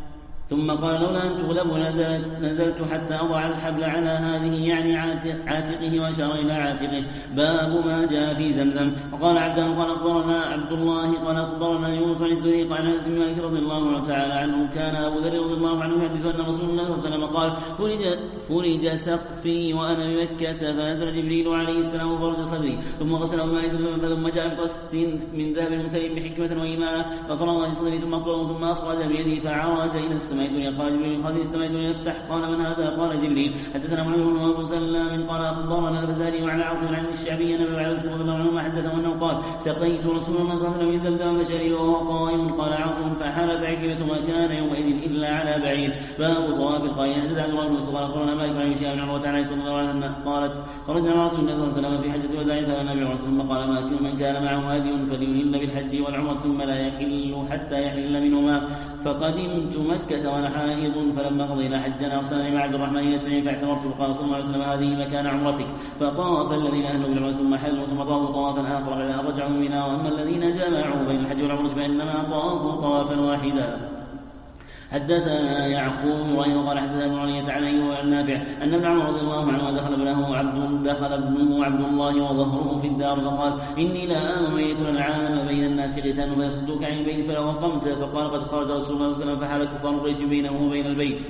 ثم قال لولا أن تغلبوا نزلت, نزلت حتى أضع الحبل على هذه يعني عاتقه وأشار إلى عاتقه. باب ما جاء في زمزم. وقال عبدان قال أخبرنا عبد الله قال أخبرنا يونس عن الزهري قال عن أنس بن مالك رضي الله تعالى عنه كان أبو ذر رضي الله عنه يحدث أن رسول الله صلى الله عليه وسلم قال فرج, فرج سقفي وأنا بمكة فنزل جبريل عليه السلام وفرج صدري ثم غسله بماء زمزم ثم جاء بقسط من ذهب ممتلئ بحكمة وإيمانا ففرغ عن صدري ثم أقبله ثم أخرج بيده فعرج إلى السماء الدنيا. قال جبريل خادم السماء الدنيا يفتح. قال من هذا؟ قال جبريل. حدثنا محمد بن أبو سلام قال أخبرنا البزاري وعلى عاصم عن الشعبي أن أبي عاصم رضي الله عنه حدثه أنه قال سقيت رسول الله صلى الله عليه وسلم من زمزم فشرب وهو قائم. قال عاصم فحال بعكرمة ما كان يومئذ إلا على بعير. باب طواف القائم. حدثنا عبد الله بن مسعود أخبرنا مالك عن هشام بن عروة عن عائشة رضي الله عنها قالت خرجنا مع رسول الله صلى الله عليه وسلم في حجة الوداع فنبي عمر ثم قال ما من كان معه هدي فليهل بالحج والعمرة ثم لا يحل حتى يحل منهما. فقدمت مكة وانا حائض فلما قضينا حجنا ارسلني مع عبد الرحمن الى التنعيم فاعتمرت فقال صلى الله عليه وسلم هذه مكان عمرتك. فطاف الذين اهلوا بالعمرة ثم حلوا ثم طافوا طوافا اخر على رجعوا منها. واما الذين جمعوا بين الحج والعمرة فانما طافوا طوافا واحدا. حدثنا يعقوب رحمه قال حدثنا ابن علي عن ايوب عن نافع ان ابن عمر رضي الله عنه دخل ابنه عبد دخل ابنه عبد الله وظهره في الدار فقال اني لا امن ان يكون العام بين الناس قتال فيصدوك عن البيت فلو قمت. فقال قد خرج رسول الله صلى الله عليه وسلم فحال كفار قريش بينه وبين البيت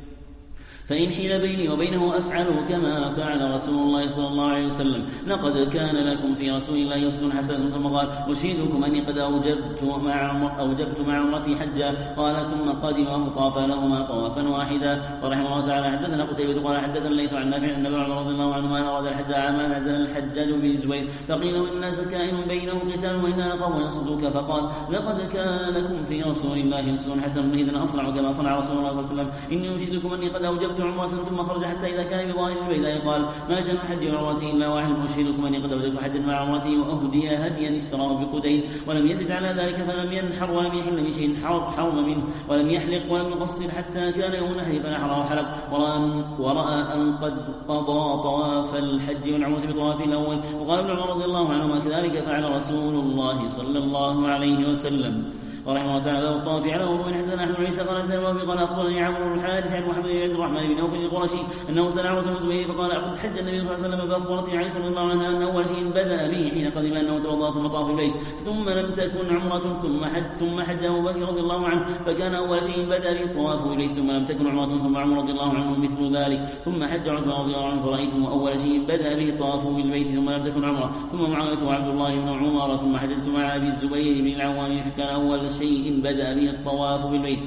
فإن حيل بيني وبينه أفعل كما فعل رسول الله صلى الله عليه وسلم. لقد كان لكم في رسول الله أسوة حسنة. ثم قال أشهدكم أني قد أوجبت مع أوجبت مع عمرتي حجا. قال ثم قدم فطاف لهما طوافا واحدا. ورحمه الله تعالى حدثنا قتيبة قال حدثنا ليث عن نافع أن ابن عمر رضي الله عنهما أراد الحج عاما نزل الحجاج بن الزبير فقيل إن الناس كائن بينهم قتال وإنا نخاف أن يصدوك. فقال لقد كان لكم في رسول الله أسوة حسنة إذا أصنع كما صنع رسول الله صلى الله عليه وسلم. إني أشهدكم أني قد أوجبت عمرة ثم خرج حتى إذا كان بظاهر البيت قال ما شأن الحج وعمرتي إلا واحد أشهدكم أني قد أوجبت حجا مع عمرتي وأهدي هديا اشتراه بقديد ولم يزد على ذلك فلم ينحر ولم يحل بشيء حرم منه ولم يحلق ولم يقصر حتى كان يوم النحر فنحر وحلق. ورأى, ورأى أن قد قضى طواف الحج والعمرة بطواف الأول. وقال ابن عمر رضي الله عنهما كذلك فعل رسول الله صلى الله عليه وسلم. ورحمه الله تعالى الطواف على وضوء. حدثنا احمد بن عيسى قال حدثنا وفي قال اخبرني عمرو بن الحارث عن محمد بن عبد الرحمن بن نوفل القرشي انه سمع عروه بن الزبير فقال اعقد حج النبي صلى الله عليه وسلم فاخبرتني عائشه رضي الله عنها ان اول شيء بدا به حين قدم انه توضا ثم طاف البيت ثم لم تكن عمره ثم حج ثم حج ابو بكر رضي الله عنه فكان اول شيء بدا به الطواف البيت ثم لم تكن عمره ثم عمر رضي الله عنه مثل ذلك ثم حج عثمان رضي الله عنه فرايته اول شيء بدا به الطواف بالبيت ثم لم تكن عمره ثم معاويه وعبد الله بن عمر ثم حججت مع ابي الزبير بن العوام فكان اول شيء بدا به الطواف بالبيت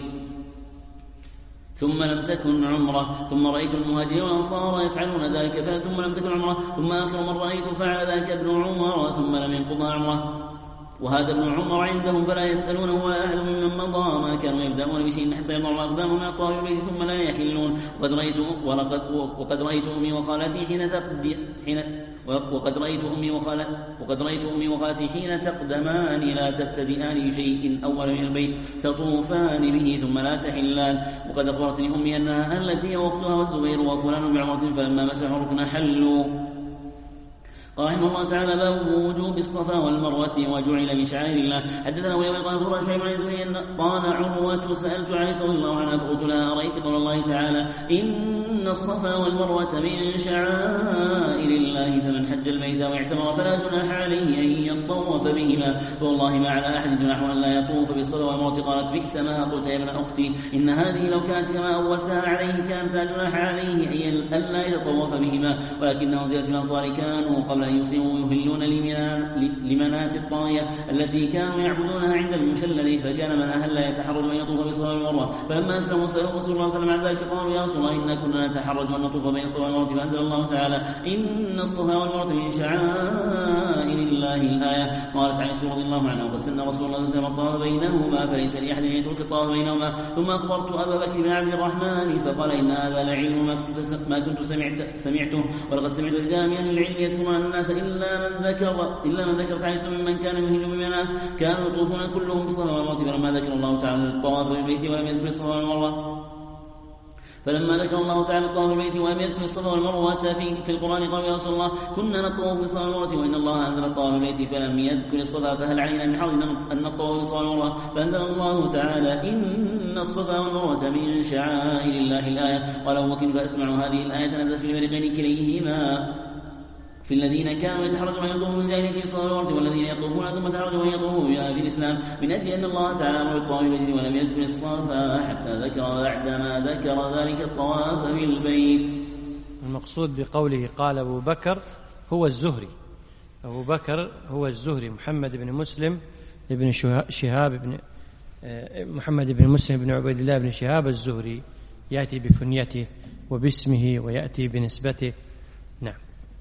ثم لم تكن عمره ثم رأيت المهاجرين والأنصار يفعلون ذلك ثم لم تكن عمره ثم آخر من رأيت فعل ذلك ابن عمر ثم لم ينقضها عمره. وهذا ابن عمر عندهم فلا يسألونه ولا أهل ممن مضى ما كانوا يبدأون بشيء حتى يضعوا أقدامهم من الطواف بالبيت ثم لا يحلون. وقد رأيت ولقد وقد رأيت أمي وخالتي حين تقدم حين وقد رأيت أمي وخالتي وقد رأيت أمي وخالتي حين تقدمان لا تبتدئان بشيء أول من البيت تطوفان به ثم لا تحلان. وقد أخبرتني أمي أنها التي وأختها والزبير وفلان بعمرة فلما مسحوا الركن حلوا. قال رحمه الله تعالى باب وجوب الصفا والمروة وجعل بشعائر الله. حدثنا ويوم قال ثورة شعيب عن زهري قال عروة سألت عائشة رضي الله عنها فقلت لها أرأيت قول الله تعالى إن الصفا والمروة من شعائر الله فمن حج البيت واعتمر فلا جناح عليه أن يطوف بهما فوالله ما على أحد جناح أن لا يطوف بالصفا والمروة. قالت بئس ما قلت يا ابن أختي إن هذه لو كانت كما أولتها عليه كانت لا جناح عليه أن لا يتطوف بهما ولكنه زيادة الأنصار كانوا قبل أن يصيروا يهلون لمنات الطاغية التي كانوا يعبدونها عند المشلل فكان من أهل يتحرج أن يطوف بالصفا والمروة. فلما أسلموا سألوا رسول الله صلى الله عليه وسلم عن ذلك قالوا يا رسول الله إنا كنا نتحرج أن نطوف بين الصفا والمروة فأنزل الله تعالى إن الصفا والمروة من شعائر الله الآية. قالت عائشة رضي الله عنها وقد سن رسول الله صلى الله عليه وسلم الطواف بينهما فليس لأحد أن يترك الطواف بينهما. ثم أخبرت أبا بكر بن عبد الرحمن فقال إن هذا لعلم ما كنت سمعت سمعته ولقد سمعت رجال من أهل العلم يذكرون أن الناس إلا من ذكر إلا من ذكرت عائشة ممن كان يهل بمناه كانوا يطوفون كلهم بالصفا والمروة فلما ذكر الله تعالى الطواف بالبيت ولم يذكر الصفا والمروة فلما ذكر الله تعالى الطواف بالبيت ولم يذكر الصفا والمروة في, في القرآن قال يا رسول الله كنا نطوف بالصفا والمروة وإن الله أنزل الطواف بالبيت فلم يذكر الصفا فهل علينا من حرج أن نطوف بالصفا والمروة؟ فأنزل الله تعالى إن الصفا والمروة من شعائر الله الآية. قال أبو بكر فأسمع هذه الآية نزلت في الفريقين كليهما في الذين كانوا يتحرجون أن يطوفوا من جاهلية في الصلاة والمروة والذين يطوفون ثم تحرجوا أن يطوفوا بها في الإسلام من أجل أن الله تعالى أمر بالطواف بالبيت ولم يذكر الصفا حتى ذكر بعدما ذكر ذلك الطواف بالبيت. المقصود بقوله قال أبو بكر هو الزهري. أبو بكر هو الزهري محمد بن مسلم بن شهاب بن محمد بن مسلم بن عبيد الله بن شهاب الزهري، يأتي بكنيته وباسمه ويأتي بنسبته. نعم.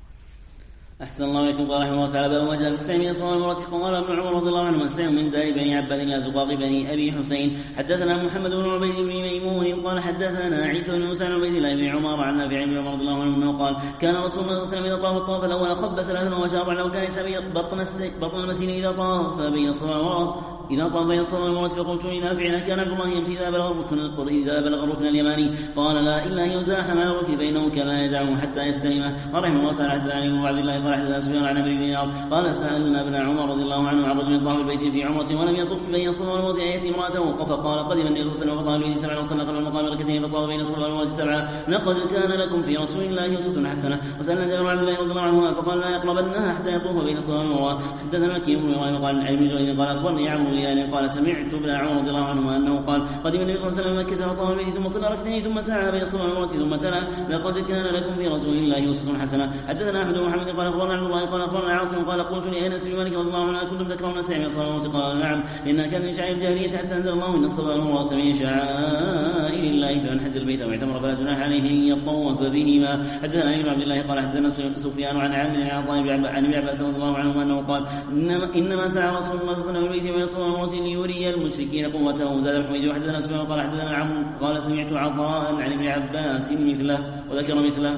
أحسن الله عليكم. قال رحمه الله تعالى باب ما جاء في السهم من الصلاة والمروة. قال ابن عمر رضي الله عنه السهم من دار بني عباد الله زقاق بني أبي حسين. حدثنا محمد بن عبيد بن ميمون قال حدثنا عيسى بن موسى بن عبيد الله بن عمر عن نافع بن عمر رضي الله عنه أنه قال كان رسول الله صلى الله عليه وسلم إذا طاف الطواف الأول خب ثلاثا وشارع لو كان يسمي بطن بطن المسين إذا طاف بين الصلاة والمروة إذا طاف بين الصلاة والمروة فقلت لنافع كان عبد الله يمشي إذا بلغ الركن إذا بلغ الركن اليماني قال لا إلا أن يزاحم على الركن فإنه كان يدعه حتى يستلمه. ورحمه الله تعالى حدثنا أبو عبد الله قال حدثنا سفيان عن ابن دينار قال سألنا ابن عمر رضي الله عنه عن رجل طاف البيت في عمرة ولم يطف بين الصلاة والمروة أن يأتي امرأته فقال قدم النبي صلى الله عليه وسلم فطاف البيت سبعا وصلى قبل المقام ركعتين فطاف بين الصلاة والمروة سبعا لقد كان لكم في رسول الله أسوة حسنة. وسألنا جابر بن عبد الله رضي الله عنهما فقال لا يقربنها حتى يطوف بين الصلاة والمروة. حدثنا مكي بن إبراهيم قال عن ابن جرير قال أخبرني عمرو بن دينار قال سمعت ابن عمر رضي الله عنهما أنه قال قدم النبي صلى الله عليه وسلم مكة فطاف البيت ثم صلى ركعتين ثم سعى بين الصلاة والمروة ثم تلا لقد كان لكم في رسول الله أسوة حسنة. حدثنا أحمد بن محمد قال أخبرنا عبد الله قال أخبرنا عاصم قال قلت لأنس بن مالك رضي الله عنه كنتم تكرهون السعي من الصلاة والمروة؟ قال نعم إنها كان من شعائر الجاهلية حتى أنزل الله إن الصفا والمروة من شعائر الله فمن حج البيت أو اعتمر فلا جناح عليه أن يطوف بهما. حدثنا ابن عبد الله قال حدثنا سفيان عن عامر عن عطاء عن ابن عباس رضي الله عنهما أنه قال إنما, إنما سعى رسول الله صلى الله عليه وسلم البيت بين الصفا والمروة ليري المشركين قوته. زاد الحميدي وحدثنا سفيان قال حدثنا عمرو قال سمعت عطاء عن ابن عباس مثله وذكر مثله.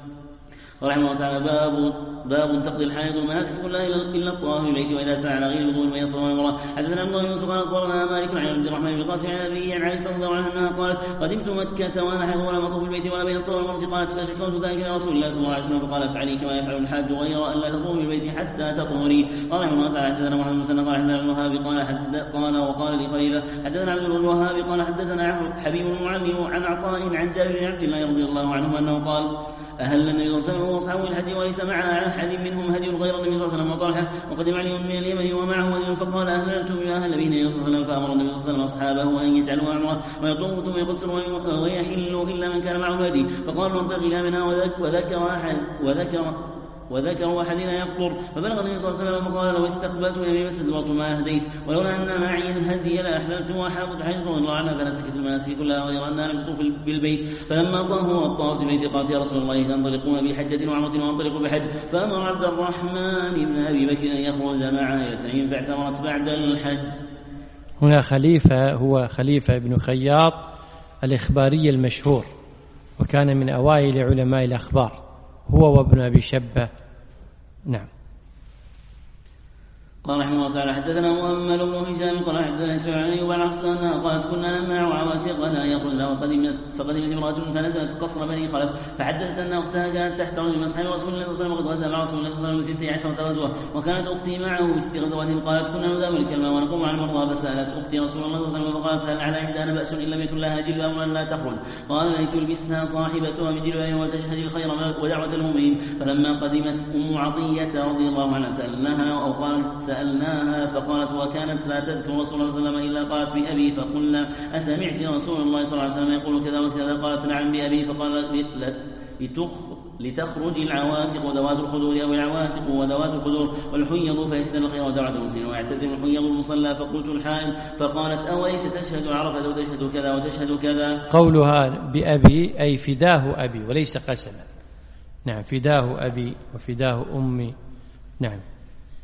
ورحمه الله تعالى باب باب تقضي الحائض المناسك كلها الا الطواف بالبيت واذا سعى على غير وضوء بين الصلاه والمروه. حدثنا الله بن يوسف قال اخبرنا مالك عن عبد الرحمن بن القاسم عن ابيه عن عائشه رضي الله عنها انها قالت قدمت مكه وانا حائض ولم اطوف بالبيت ولا بين الصلاه والمروه. قالت فشكوت ذلك الى رسول الله صلى الله عليه وسلم فقال افعلي كما يفعل الحاج غير ان لا تطوفي بالبيت حتى تطهري. قال رحمه الله تعالى حدثنا محمد بن قال حدثنا الوهاب قال حد قال وقال لي خليفه حدثنا عبد الوهاب قال حدثنا حبيب المعلم عن عطاء عن جابر بن عبد الله رضي الله عنه انه قال أهل النبي صلى الله عليه وسلم واصحابه الحج وليس معنا أحد منهم هدي غير النبي صلى الله عليه وسلم وطلحة وقدم عليهم من اليمن ومعه هدي فقال أهللتم بما أهل به النبي صلى الله عليه وسلم فأمر النبي صلى الله عليه وسلم أصحابه أن يجعلوا عمره ويطوفوا ثم يقصروا ويحلوا إلا من كان معه الهدي. فقال منطق إلى منها وذكر أحد وذكر وذكر أحدنا يقطر فبلغ النبي صلى الله عليه وسلم فقال لو استقبلت إلى استدبرت ما هديت ولولا أن معي الهدي لأحللت وأحاطت حيث رضي الله عنها فنسكت المناسك كلها غير أنها لم تطوف بالبيت. فلما طاهوا الطواف في البيت قالت يا رسول الله تنطلقون بحجة وعمرة وانطلقوا بحج. فأمر عبد الرحمن بن أبي بكر أن يخرج مع يتيم فاعتمرت بعد الحج. هنا خليفة هو خليفة بن خياط الإخباري المشهور وكان من أوائل علماء الأخبار هو وابن أبي شبة. نعم. قال رحمه الله تعالى حدثنا مؤمل بن هشام قال حدثنا اسماعيل وعن حفصة انها قالت كنا نمنع عواتقنا يخرجنا وقدمت فقدمت امرأة فنزلت قصر بني خلف فحدثت ان اختها كانت تحت رجل اصحاب رسول الله صلى الله عليه وسلم وقد غزا مع رسول الله صلى الله عليه وسلم اثنتي عشرة غزوة وكانت اختي معه في غزوات قالت كنا نداول الكلمة ونقوم على المرضى فسالت اختي رسول الله صلى الله عليه وسلم فقالت هل على عندنا بأس ان لم يكن لها جلباب وان لا تخرج؟ قال لتلبسها صاحبتها بجلباب وتشهد الخير ودعوة المؤمنين. فلما قدمت ام عطية رضي الله عنها سألناها او قالت سألناها فقالت وكانت لا تذكر رسول الله صلى الله عليه وسلم إلا قالت بأبي فقلنا أسمعت رسول الله صلى الله عليه وسلم يقول كذا وكذا؟ قالت نعم بأبي. فقال لتخرج العواتق وذوات الخدور أو العواتق وذوات الخدور والحيض فيشهد الخير ودعوة المسلمين ويعتزم الحيض المصلى. فقلت الحائض فقالت أوليس تشهد عرفة وتشهد كذا وتشهد كذا؟ قولها بأبي أي فداه أبي وليس قسما. نعم فداه أبي وفداه أمي. نعم.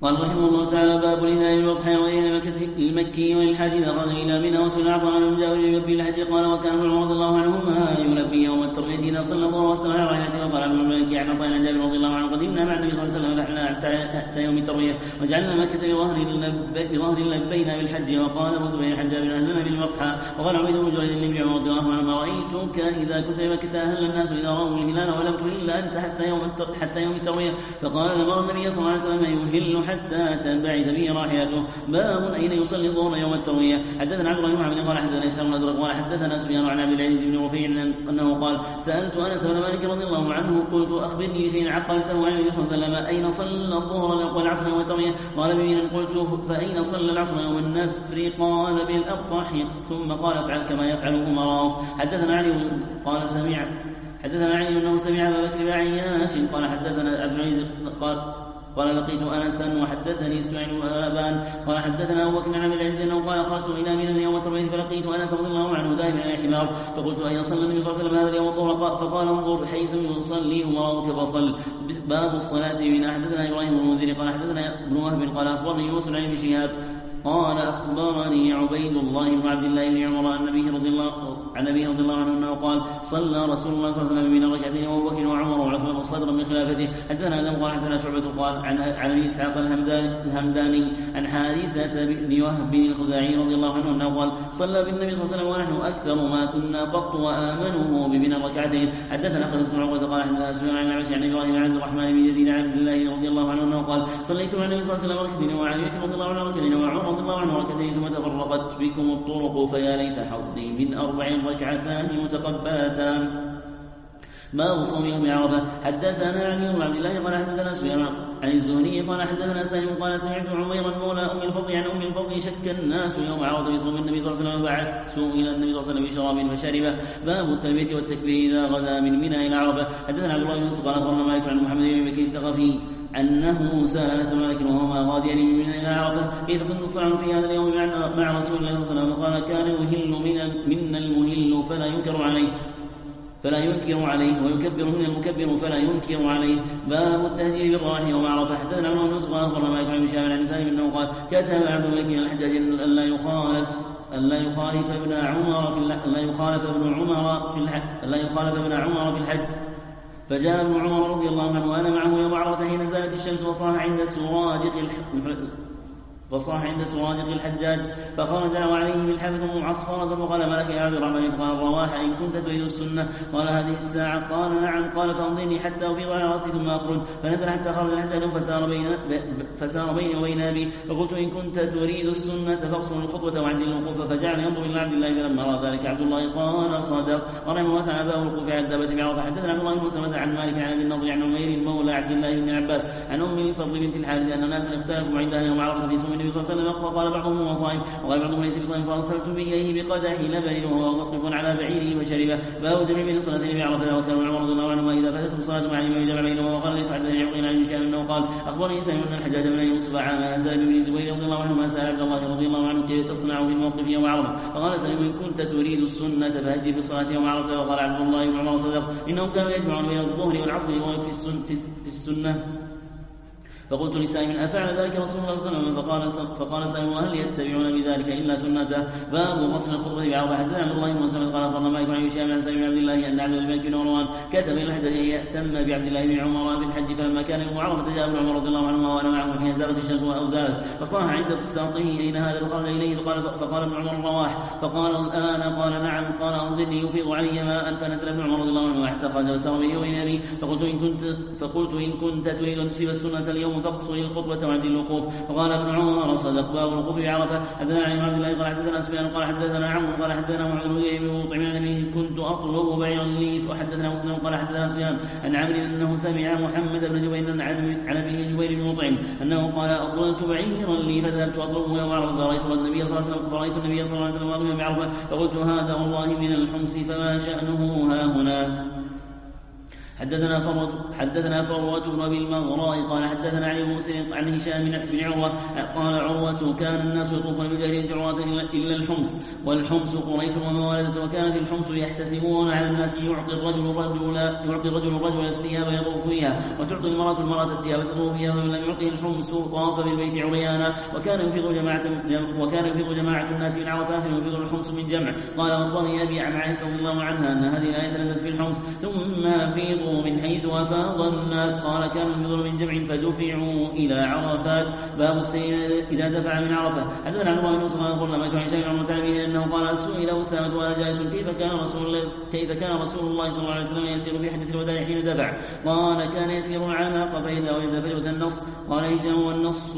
قال رحمه الله تعالى: باب الإهلال بالأضحى وإهلال المكي وللحاج إذا خرج إلى منى وسئل عفوا عن المجاور يلبي الحج قال: وكان ابن عمر رضي الله عنهما يلبي يوم التروية إذا صلى الظهر واستوى على راحلته. وقال ابن المالكي عن عطاء عن جابر رضي الله عنه: قدمنا مع النبي صلى الله عليه وسلم حتى يوم التروية وجعلنا مكة بظهر لبينا بالحج. وقال أبو زبير عن جابر: أهلنا بالأضحى. وقال عبيد بن جريج لابن عمر رضي الله عنه: رأيتك إذا كنت بمكة أهل الناس إذا رأوا الهلال ولم تهل أنت حتى يوم حتى يوم التروية. فقال: أمر النبي صلى الله عليه وسلم يهل حتى تنبعث به راحلته. باب أين يصلي الظهر يوم التروية. حدثنا عبد الله بن محمد قال حدثنا إسحاق بن أزرق قال حدثنا سفيان عن عبد العزيز بن رفيع أنه قال: سألت أنس بن مالك رضي الله عنه قلت: أخبرني شيئا عقلته عن النبي صلى الله عليه وسلم أين صلى الظهر والعصر يوم التروية؟ قال: بمنى. قلت: فأين صلى العصر يوم النفر؟ قال: بالأبطح. ثم قال: افعل كما يفعل أمراء. حدثنا علي قال سمع حدثنا علي أنه سمع أبا بكر بن عياش قال حدثنا عبد العزيز قال قال: لقيت أنسا وحدثني اسماعيل بن أبان قال حدثنا أبو بكر عن عبد العزيز أنه قال: خرجت إلى منى يوم التروية فلقيت أنس رضي الله عنه ذاهبا إلى الحمار فقلت: أين صلى النبي صلى الله عليه وسلم هذا اليوم الظهر؟ فقال: انظر حيث يصلي أمراؤك فصل. باب الصلاة بمنى. حدثنا إبراهيم بن المنذر قال حدثنا ابن وهب قال أخبرني يوسف عن ابن شهاب قال: أخبرني عبيد الله بن عبد الله بن عمر عن أبيه رضي الله عن أبيه رضي الله عنه أنه قال: صلى رسول الله صلى الله عليه وسلم بين ركعتين وأبو بكر وعمر وعثمان صدرا من خلافته. حدثنا آدم قال حدثنا شعبة قال عن عن أبي إسحاق الهمداني عن حارثة بن وهب الخزاعي رضي الله عنه أنه قال: صلى بالنبي صلى الله عليه وسلم ونحن أكثر ما كنا قط وآمنه ببنى ركعتين. حدثنا قيس بن عقبة قال حدثنا سفيان عن الأعمش عن إبراهيم عن عبد الرحمن بن يزيد عن عبد الله رضي الله عنه أنه قال: صليت مع النبي صلى الله عليه وسلم ركعتين وعلي رضي الله عنه ركعتين وعمر رضي الله عنه ركعتين ثم تفرقت بكم الطرق فيا ليت حظي من أربع ركعتان متقبلتان. باب صوم يوم عرفة. حدثنا علي بن عبد الله قال حدثنا سفيان عن الزهري قال حدثنا سالم قال: سمعت عميرا مولى أم الفضل عن أم الفضل: شك الناس يوم عرفة بصوم النبي صلى الله عليه وسلم بعثت إلى النبي صلى الله عليه وسلم بشراب فشرب. باب التلبية والتكبير إذا غدا من منى إلى عرفة. حدثنا عبد الله بن يوسف قال أخبرنا مالك عن محمد بن بكير الثقفي أنه سأل أنس بن مالك وهما غاديان من منى إلى عرفة: كيف كنت تصنع في هذا اليوم مع رسول الله صلى الله عليه وسلم؟ قال: كان يهل منا المهل فلا ينكر عليه فلا ينكر عليه ويكبر من المكبر فلا ينكر عليه. باب التهجير بالراحة يوم عرفة. حدثنا عمرو بن يوسف قال أخبرنا مالك عن هشام عن سالم أنه قال: كتب عبد الملك إلى الحجاج أن لا يخالف أن لا يخالف ابن عمر في الحج أن لا يخالف ابن عمر في الحج أن لا يخالف ابن عمر في الحج فجاء ابن عمر رضي الله عنه وأنا معه يوم عرفة حين زالت الشمس وصاح عند سرادق فصاح عند سرادق الحجاج فخرج وعليه بالحبة معصفرة فقال: ما لك يا عبد الرحمن؟ فقال: الرواح إن كنت تريد السنة. قال: هذه الساعة. قال: نعم. قال: فأمضيني حتى أفيض على رأسي ثم أخرج. فنزل حتى خرج الحجاج فسار بين فسار بيني وبين أبي فقلت: إن كنت تريد السنة فاقصر الخطوة وعجل الوقوف. فجعل ينظر إلى عبد الله فلما رأى ذلك عبد الله قال: صدق. رحمه الله تعالى. باب الوقوف على الدابة بعرفة. حدثنا عبد الله بن مسلمة عن مالك عن ابي النضر عن عمير مولى عبد الله بن عباس عن أم الفضل بنت الحارث أن الناس اختلفوا عندها يوم عرفة في صوم النبي صلى الله عليه وسلم. وقال بعضهم هو صائم وقال بعضهم ليس بصائم فارسلت بإليه بقدح لبن وهو واقف على بعيره فشربه. باب جمع بين الصلاتين بعرفة. وكان عمر رضي الله عنه إذا فاتته صلاة مع الإمام جمع بينهما. وقال: يتحدثني عقيل عن هشام أنه قال: أخبرني سالم أن الحجاج بن يوسف عام زاد بن زبير رضي الله عنه ما سأل عبد الله رضي الله عنه كيف تصنع في موقف يوم عرفة. فقال سالم: إن كنت تريد السنة فهجر بالصلاة يوم عرفة. وقال عبد الله بن عمر: صدق. إنهم كانوا يجمعون بين الظهر والعصر وفي السنة. فقلت لسائم: أفعل ذلك رسول الله صلى الله عليه وسلم؟ فقال فقال سائم: وهل يتبعون بذلك إلا سنته؟ باب فصل الخطبة بعرفة. حدثنا عبد الله بن مسلم قال أخبرنا مالك عن هشام عن سائم بن عبد الله أن عبد الملك بن مروان كتب إلى الحجاج أن يأتم بعبد الله بن عمر بالحج. فلما كان يوم عرفة جاء ابن عمر رضي الله عنه وأنا معه حين زالت الشمس أو زالت فصاح عند فسطاطه: أين هذا؟ فقال إليه. فقال, فقال ابن عمر: الرواح. فقال: الآن؟ قال: نعم. قال: أنظرني يفيض علي ماء. فنزل ابن عمر رضي الله عنه حتى خرج وسار بيني وبين أبي. فقلت: إن كنت فقلت إن كنت تريد أن تصيب السنة اليوم فاقصر الخطبة وعجل الوقوف. فقال ابن عمر: صدق. باب الوقوف بعرفة. حدثنا عن عبد الله قال حدثنا سفيان قال حدثنا عمرو قال حدثنا معاذ بن مطعم عن أبيه: كنت أطلب بعيرا لي. وحدثنا مسلم قال حدثنا سفيان عن عمرو أنه سمع محمد بن جبير عن أبيه جبير بن مطعم أنه قال: أطلبت بعيرا لي فذهبت أطلبه يوم عرفة فرأيت النبي صلى الله عليه وسلم فرأيت النبي صلى الله عليه وسلم واقفا بعرفة فقلت: هذا والله من الحمص فما شأنه ها هنا. حدثنا فروة حدثنا فروة بن أبي المغراء قال حدثنا علي بن مسلم عن هشام بن عروة قال عروة كان الناس يطوفون بالجاهلية عروة إلا الحمص والحمص قريش وموالدة وكانت الحمص يحتسبون على الناس يعطي الرجل الرجل يعطي الرجل الرجل الثياب يطوف فيها وتعطي المرأة المرأة الثياب تطوف فيها ومن لم يعطه الحمص طاف بالبيت عريانا وكان يفيض جماعة وكان يفيض جماعة الناس من عرفات ويفيض الحمص من جمع. قال أخبرني أبي عن عائشة رضي الله عنها أن هذه الآية نزلت في الحمص ثم أفيضوا من حيث أفاض الناس. قال كانوا يفيضون من جمع فدفعوا إلى عرفات. باب السيل إذا دفع من عرفة. حدثنا عن الله بن يوسف قال لما كان هشام بن عروة أنه قال سئل أسامة وأنا جالس كيف كان رسول الله كيف كان رسول الله صلى الله عليه وسلم يسير في حجة الوداع حين دفع؟ قال كان يسير على قفيل وإذا فجوة النص. قال هشام والنص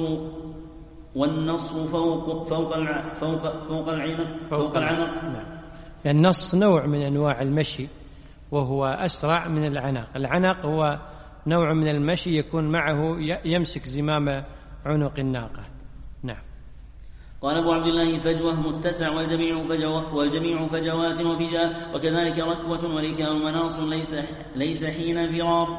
والنص فوق فوق الع فوق فوق العنق فوق العنق. نعم. النص نوع من أنواع المشي وهو أسرع من العناق. العناق هو نوع من المشي يكون معه يمسك زمام عنق الناقة. نعم. قال أبو عبد الله فجوة متسع والجميع فجو والجميع فجوات وفجاء وكذلك ركوة وركاب مناص ليس ليس حين فرار.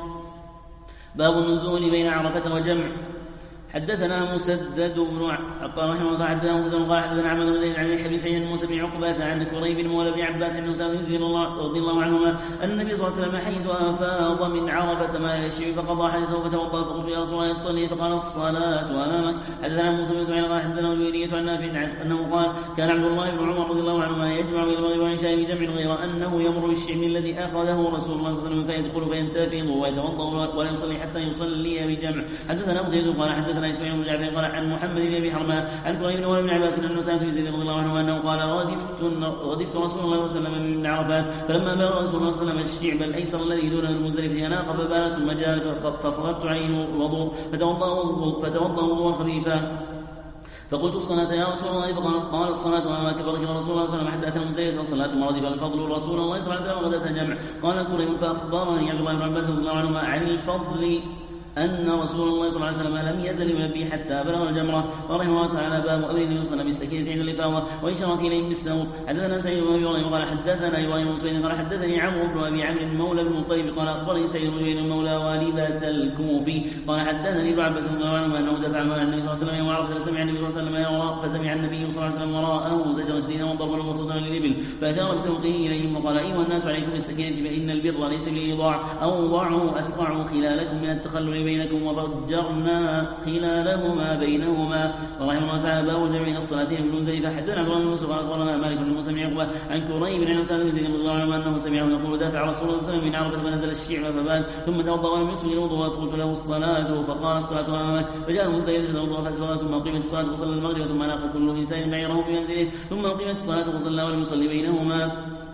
باب النزول بين عرفة وجمع. حدثنا مسدد بن قال رحمه الله حدثنا مسدد قال حدثنا عمرو بن زيد عن الحبيب سعيد موسى بن عقبة عن كريب مولى بن عباس بن سعد رضي الله عنهما أن النبي صلى الله عليه وسلم حيث أفاض من عرفة ما يشفي فقضى حدثه فتوضأ فقلت يا رسول الله تصلي فقال الصلاة أمامك. حدثنا موسى بن اسماعيل قال حدثنا الجويرية عن نافع أنه قال كان عبد الله بن عمر رضي الله عنهما يجمع بين المغرب والعشاء بجمع غير أنه يمر بالشعب الذي أخذه رسول الله صلى الله عليه وسلم فيدخل فينتفض ويتوضأ ولا يصلي حتى يصلي بجمع. حدثنا أبو زيد قال حدثنا إسماعيل بن جعفر قال عن محمد بن ابي حرمان عن كريم بن ابن عباس انه سالت زيد رضي الله عنه انه قال ردفت ردفت رسول الله صلى الله عليه وسلم من عرفات فلما بلغ رسول الله صلى الله عليه وسلم الشعب الايسر الذي دون المزدلفه اناق فبال ثم جاء فصرفت عليه الوضوء فتوضا فتوضا وضوءا خفيفا فقلت الصلاة يا رسول الله فقال قال الصلاة أمامك فركب رسول الله صلى الله عليه وسلم حتى أتى المزدلفة فصلاة المرض فالفضل رسول الله صلى الله عليه وسلم غداة جمع. قال كريم فأخبرني عبد الله بن عباس رضي الله عنهما عن الفضل أن رسول الله صلى الله عليه وسلم لم يزل يلبي حتى بلغ الجمرة. ورحمه الله تعالى باب أمر النبي صلى الله عليه وسلم بالسكينة عند الإفاضة وإشارة إليهم بالسوق. حدثنا سعيد بن أبي هريرة قال حدثنا إبراهيم بن سويد قال حدثني عمرو بن أبي عمرو مولى بن المطلب قال أخبرني سعيد بن جبير مولى والبة الكوفي قال حدثني ابن عباس رضي الله عنهما أنه دفع مع النبي صلى الله عليه وسلم يوم عرفة فسمع النبي صلى الله عليه وسلم يراق فسمع النبي صلى الله عليه وسلم وراءه زجرا شديدا وضربا وصوتا للإبل فأشار بسوقه إليهم وقال أيها الناس عليكم بالسكينة فإن البر ليس بالإيضاع أو ضعوا أسرعوا خلالكم من التخلل بينكم وفجرنا خلالهما بينهما. ورحمه الله تعالى باب جمع الصلاتين في المزدلفة. حدثنا عبد الله بن يوسف قال اخبرنا مالك بن موسى بن عقبة عن كريب بن اسامة بن زيد رضي الله عنه انه سمعه يقول دافع رسول الله صلى الله عليه وسلم من عرفة فنزل الشعب فبال ثم توضأ ولم يسبغ الوضوء فقلت له الصلاة فقال الصلاة امامك. فجاء المزدلفة فوضأ فاسبغ ثم قيمت الصلاة فصلى المغرب ثم ناخ كل انسان بعيره في منزله ثم قيمت الصلاة فصلى ولم يصلي بينهما.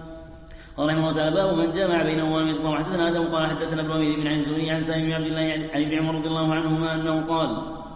قال رحمه الله تعالى باب من جمع بينهما ولم يتطوع. حدثنا ادم قال حدثنا ابن ابي بن عن الزهري عن سالم بن عبد الله عن ابن عمر رضي الله عنهما انه قال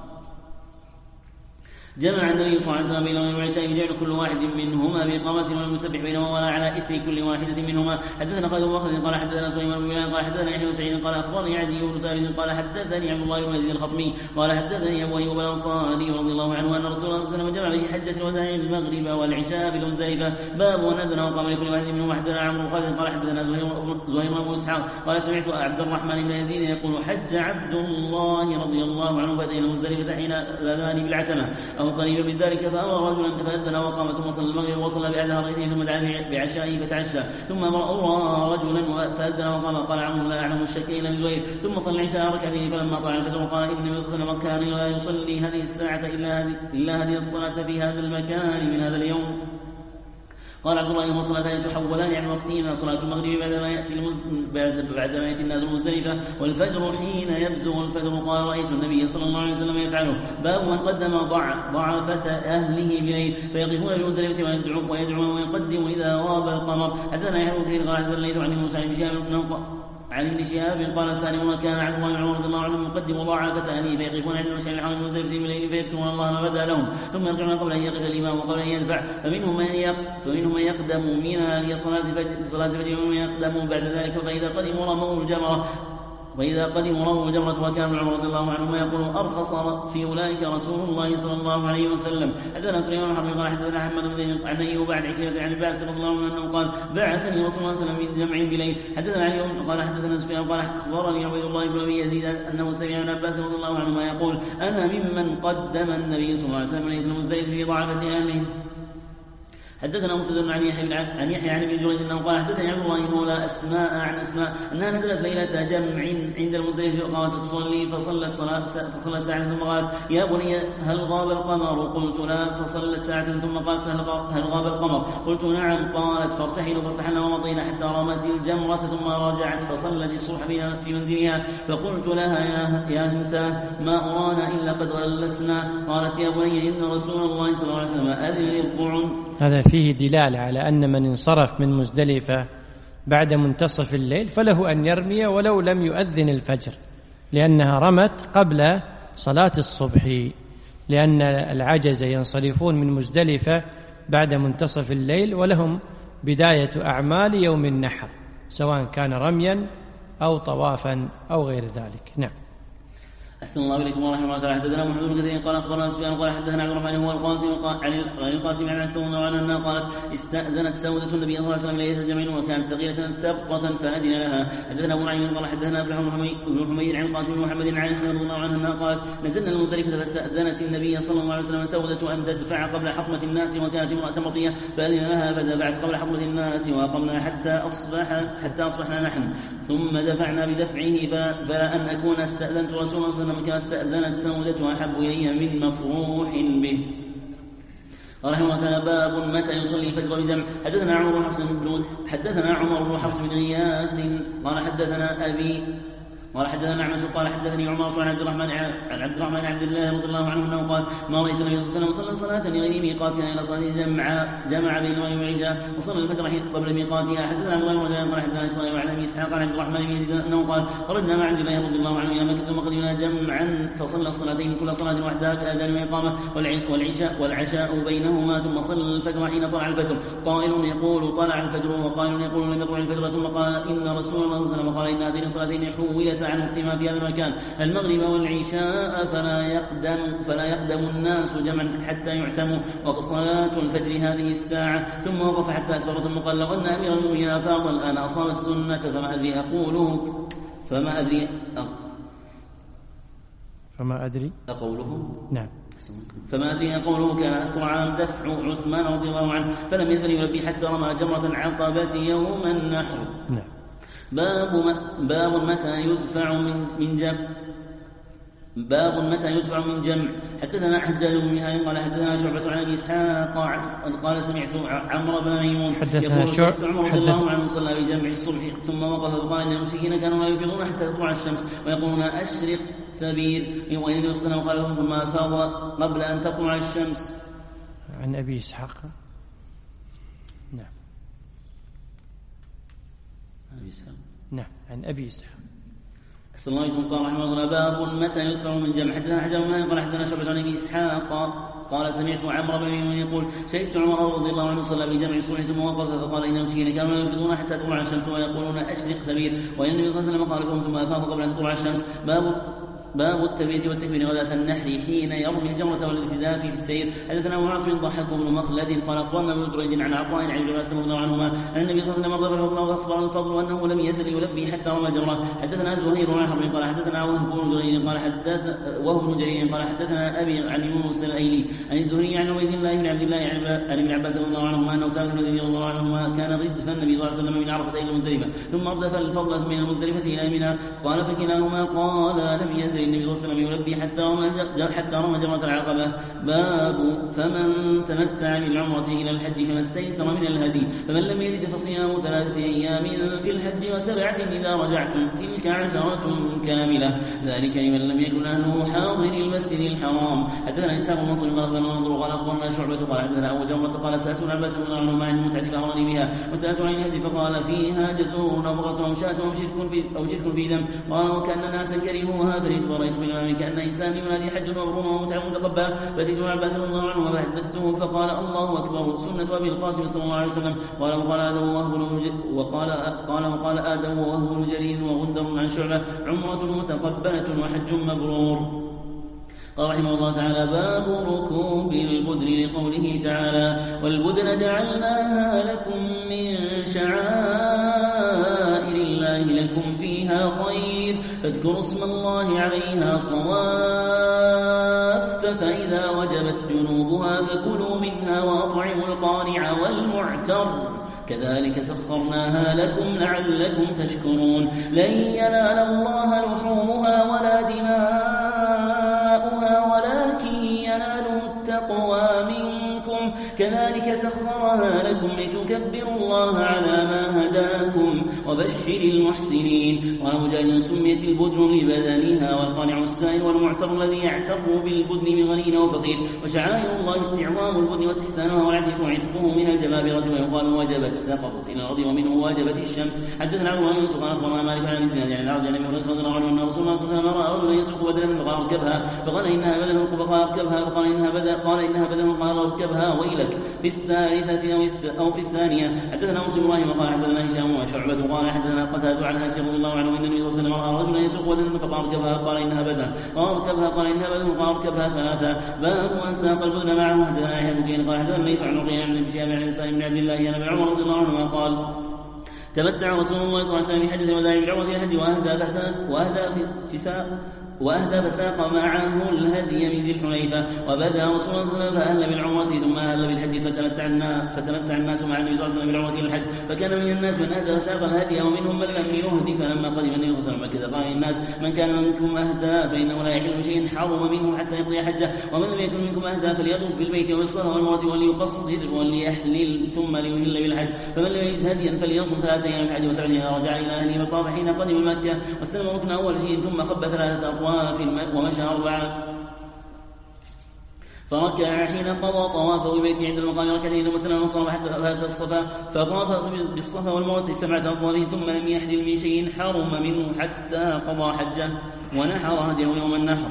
جمع النبي صلى الله عليه وسلم بين المغرب والعشاء بجعل كل واحد منهما بإقامة ولم يسبح بينهما ولا على إثر كل واحدة منهما. حدثنا خالد بن مخلد قال حدثنا سليمان بن بلال قال حدثنا يحيى بن سعيد قال أخبرني عدي بن ثابت قال حدثني عبد الله بن يزيد الخطمي قال حدثني أبو أيوب الأنصاري رضي الله عنه أن رسول الله صلى الله عليه وسلم جمع في حجة الوداع المغرب والعشاء بالمزدلفة. باب ونذر وقام لكل واحد منهما. حدثنا عمرو خالد قال حدثنا زهير بن إسحاق قال سمعت عبد الرحمن بن يزيد يقول حج عبد الله رضي الله عنه فأتينا المزدلفة حين الأذان بالعتمة أو قريبا من ذلك فأمر رجلا فأذن وقام ثم صلى المغرب وصلى بأحدها ركعتين ثم دعا بعشائه فتعشى ثم أمر رجلا فأذن وقام قال عمرو لا أعلم الشك إلا من زهير ثم صلى العشاء ركعتين فلما طلع الفجر قال إن النبي صلى الله عليه وسلم كان لا يصلي هذه الساعة إلا هذه, إلا هذه الصلاة في هذا المكان من هذا اليوم. قال عبد الله وصلاتان تحولان عن وقتهما صلاة المغرب بعدما يأتي المز... بعد بعدما يأتي الناس المزدلفة والفجر حين يبزغ الفجر. قال رأيت النبي صلى الله عليه وسلم يفعله. باب من قدم ضع ضعفة أهله بليل فيقفون بالمزدلفة ويدعو ويدعون ويقدم إذا غاب القمر. حدثنا يحيى بن كثير قال حدثنا الليث عن موسى بن شهاب عن ابن شهاب قال سالم وكان عبد الله بن عمر رضي الله عنه يقدم ضعافة أهله فيقفون عند المشعر الحرام المزدلفة بالليل فيذكرون الله ما بدا لهم ثم يرجعون قبل أن يقف الإمام وقبل أن يدفع فمنهم من فمنهم من يقدم منها لصلاة الفجر صلاة الفجر ومن يقدم بعد ذلك فإذا قدموا رموا الجمرة وإذا قدموا رموا جمرة وكان ابن عمر رضي الله عنهما يقول أرخص في أولئك رسول الله صلى الله عليه وسلم. حدثنا سليمان بن حرب قال حدثنا أحمد بن زيد عن أيوب عن عكرمة عن عباس رضي الله عنه أنه قال بعثني رسول الله صلى الله عليه وسلم من جمع بليل. حدثنا علي قال حدثنا سفيان قال أخبرني عبيد الله بن أبي يزيد أنه سمع ابن عباس رضي الله عنهما يقول أنا ممن قدم النبي صلى الله عليه وسلم ليلة المزدلفة في ضعافة أهله. حدثنا مسدد عن يحيى عن يحيى عن ابن جريج انه قال حدثني عبد الله مولى اسماء عن اسماء انها نزلت ليله جمع عند المزدلفه فقامت تصلي فصلت صلاه فصلت ساعه ثم قالت يا بني هل غاب القمر؟ قلت لا. فصلت ساعه ثم قالت هل غاب القمر؟ قلت نعم. قالت فارتحلوا فارتحلنا ومضينا حتى رمت الجمره ثم راجعت فصلت الصبح في منزلها. فقلت لها يا يا هنتاه ما ارانا الا قد غلسنا. قالت يا بني ان رسول الله صلى الله عليه وسلم اذن للطعن. هذا فيه دلالة على أن من انصرف من مزدلفة بعد منتصف الليل فله أن يرمي ولو لم يؤذن الفجر، لأنها رمت قبل صلاة الصبح، لأن العجز ينصرفون من مزدلفة بعد منتصف الليل ولهم بداية أعمال يوم النحر سواء كان رميا أو طوافا أو غير ذلك. نعم. أحسن الله إليكم ورحمة الله تعالى. حدثنا محمد بن كثير قال أخبرنا سفيان قال حدثنا عبد الرحمن هو القاسم عن القاسم عن عتبة عنها قالت استأذنت سودة النبي صلى الله عليه وسلم ليلة الجمع وكانت ثقيلة ثبطة فأذن لها. حدثنا أبو نعيم قال حدثنا بن حميد عن القاسم بن محمد عن عائشة رضي الله عنها قالت نزلنا المزدلفة فاستأذنت النبي صلى الله عليه وسلم سودة أن تدفع قبل حطمة الناس وكانت امرأة مطية فأذن لها فدفعت قبل حطمة الناس وأقمنا حتى أصبح حتى أصبحنا نحن ثم دفعنا بدفعه فلا أن أكون استأذنت رسول الله صلى الله عليه وسلم كما استأذنت سودة أحب إلي من مفروح به. رحمه الله تعالى. باب متى يصلي الفجر بجمع. حدثنا عمر بن حفص بن حدثنا عمر بن حفص بن غياث قال حدثنا أبي قال حدثنا أعمش قال حدثني عمر عن عبد الرحمن عن عبد الرحمن عبد الله رضي الله عنه انه قال ما رايت النبي صلى الله عليه وسلم صلى صلاه لغير ميقاتها الى صلاه جمع جمع بين المغرب والعشاء وصلى الفجر قبل ميقاتها. حدثنا عبد الله بن قال حدثنا اسماعيل وعن ابي اسحاق عن عبد الرحمن بن يزيد انه قال خرجنا مع عبد الله رضي الله عنه الى مكه ثم قدمنا جمعا فصلى الصلاتين كل صلاه وحدها باذان واقامه والعشاء والعشاء بينهما ثم صلى الفجر حين طلع الفجر. قائل يقول طلع الفجر وقائل يقول لم يطلع الفجر ثم قال ان رسول الله صلى الله عليه وسلم قال ان هذين الصلاتين حولت عن وقتهما في هذا المكان المغرب والعشاء فلا يقدم فلا يقدم الناس جمعا حتى يعتموا وصلاة الفجر هذه الساعة. ثم وقف حتى أسفر ثم قال لو أن أمير المؤمنين أفاض الآن أصاب السنة فما أدري أقوله فما أدري أق... فما أدري أقوله نعم فما أدري أقوله كان أسرع دفع عثمان رضي الله عنه فلم يزل يلبي حتى رمى جمرة عقبة يوم النحر. نعم. باب باب متى يدفع من من جمع باب متى يدفع من جمع. حدثنا حجاج بن مهاي قال حدثنا شعبة عن ابي اسحاق قال سمعت عمرو بن ميمون يقول سمعت عمر رضي الله عنه صلى بجمع الصبح ثم وقف فقال ان المشركين كانوا لا يفيضون حتى تطلع الشمس ويقولون اشرق ثبير والنبي صلى الله عليه وسلم قال ثم افاض قبل ان تطلع الشمس. عن ابي اسحاق نعم ابي اسحاق نعم عن ابي اسحاق. أحسن الله إليكم. قال رحمه الله باب متى يدفع من جمع. حدثنا حجاج بن قال حدثنا شعبة عن ابي اسحاق قال سمعت عمرو بن ميمون يقول شهدت عمر رضي الله عنه صلى بجمع الصبح ثم وقف فقال ان المشركين كانوا يفيضون حتى تطلع الشمس ويقولون اشرق ثبير وان النبي صلى الله عليه وسلم قال لهم ثم افاض قبل ان تطلع الشمس. باب باب التبيت والتكبير غداة النحر حين يرمي الجمرة والالتداء في السير. حدثنا أبو عاصم ضحك بن مخلد قال أخبرنا ابن جريج عن عطاء عن ابن عباس رضي الله عنهما أن النبي صلى الله عليه وسلم أضاف الفضل وأخبر الفضل وأنه لم يزل يلبي حتى رمى الجمرة. حدثنا زهير بن حرب قال حدثنا وهب بن جرير قال حدث وهب بن جرير قال حدثنا أبي عن يونس الأيلي عن الزهري عن عبيد الله بن عبد الله عن ابن عباس رضي الله عنهما أنه سأل النبي رضي الله عنهما كان ردف النبي صلى الله عليه وسلم من عرفة إلى المزدلفة ثم أردف الفضل من المزدلفة إلى منى قال فكلاهما قال لم يزل النبي صلى الله عليه وسلم حتى رمى حتى رمى جمرة العقبة. باب فمن تمتع بالعمرة إلى الحج فما استيسر من الهدي فمن لم يجد فصيام ثلاثة أيام في الحج وسبعة إذا رجعتم تلك عشرة كاملة ذلك لمن لم يكن أهله حاضر المسجد الحرام. حدثنا إسحاق بن منصور قال أخبرنا قال أخبرنا شعبة قال حدثنا أبو جمرة قال سألت ابن عباس رضي الله عنه عن المتعة فأمرني بها وسألت عن الهدي فقال فيها جزور نبغة أو شاة أو شرك في أو شرك في دم قال وكأن الناس كرهوها فريت ورأيت في الإمام كأن إنسان ينادي حج مبرور ومتعب متقبل فأتيت عباس رضي الله عنه فحدثته فقال الله أكبر سنة أبي القاسم صلى الله عليه وسلم. قال وقال آدم وهب وقال قال وقال آدم وهب بن جرير وغندر عن شعبة عمرة متقبلة وحج مبرور. قال رحمه الله تعالى باب ركوب البدن لقوله تعالى والبدن جعلناها لكم من شعائر الله لكم فيها خير فاذكروا اسم الله عليها صواف فإذا وجبت جنوبها فكلوا منها وأطعموا القانع والمعتر كذلك سخرناها لكم لعلكم تشكرون. لن ينال الله لحومها ولا دماؤها ولكن يناله التقوى منكم كذلك سخرها لكم لتكبروا الله على ما هداكم وبشر المحسنين. وعن مجاهد سميت البدن لبدنها والقانع السائل والمعتر الذي يعتر بالبدن من غني وفقير وشعائر الله استعظام البدن واستحسانها وعتقه من الجبابرة ويقال وجبت سقطت إلى الأرض ومنه واجبت الشمس. حدثنا عبد الله بن يوسف قال أخبرنا مالك عن الزناد عن الأعرج عن أبي هريرة رضي الله عنه أن رسول الله صلى الله عليه وسلم رأى رجلا يسوق بدنا فقال اركبها فقال إنها بدن فقال اركبها فقال إنها بدن قال إنها بدن قال اركبها ويلك في الثالثة أو في الثانية. حدثنا مسلم إبراهيم قال حدثنا هشام وشعبة قال حدثنا قتادة عن أنس رضي الله عنه أن النبي صلى الله عليه وسلم رأى رجلا يسوق بدنا فقال اركبها قال إنها بدن قال اركبها قال إنها بدن قال اركبها ثلاثة. باب من ساق البدن معه. حدثنا يحيى بن بكير قال حدثنا ليث عن عقيل بن شهاب عن سالم بن عبد الله أن ابن عمر رضي الله عنهما قال تمتع رسول الله صلى الله عليه وسلم في حجة الوداع بالعمرة إلى الحج وأهدى فساق وأهدى في ساق وأهدى فساق معه الهدي من ذي الحليفة وبدأ رسول الله صلى الله عليه وسلم فأهل بالعمرة ثم أهل بالحج فتمتع الناس فتمتع الناس مع النبي صلى الله عليه وسلم بالعمرة إلى الحج فكان من الناس من أهدى فساق الهدي ومنهم من لم يهدي. فلما قدم النبي صلى الله عليه وسلم مكة قال للناس من كان منكم أهدى فإنه لا يحل شيء حرم منه حتى يقضي حجه ومن لم يكن منكم أهدى فليطوف بالبيت والصلاة والعمرة وليقصر وليحلل ثم ليهل بالحج فمن لم يجد هديا فليصم ثلاثة أيام من الحج وسبعة إذا رجع إلى أهله فطاف حين قدم مكة واستلم ركن أول شيء ثم خب ثلاثة أطواف ومشى أربعة فركع حين قضى طوافه بالبيت عند المقام ركعتين ثم سلم الصلاة حتى فات الصفا فطاف بالصفا والمروة سبعة أطواف ثم لم يحلل من شيء حرم منه حتى قضى حجه ونحر هديه يوم النحر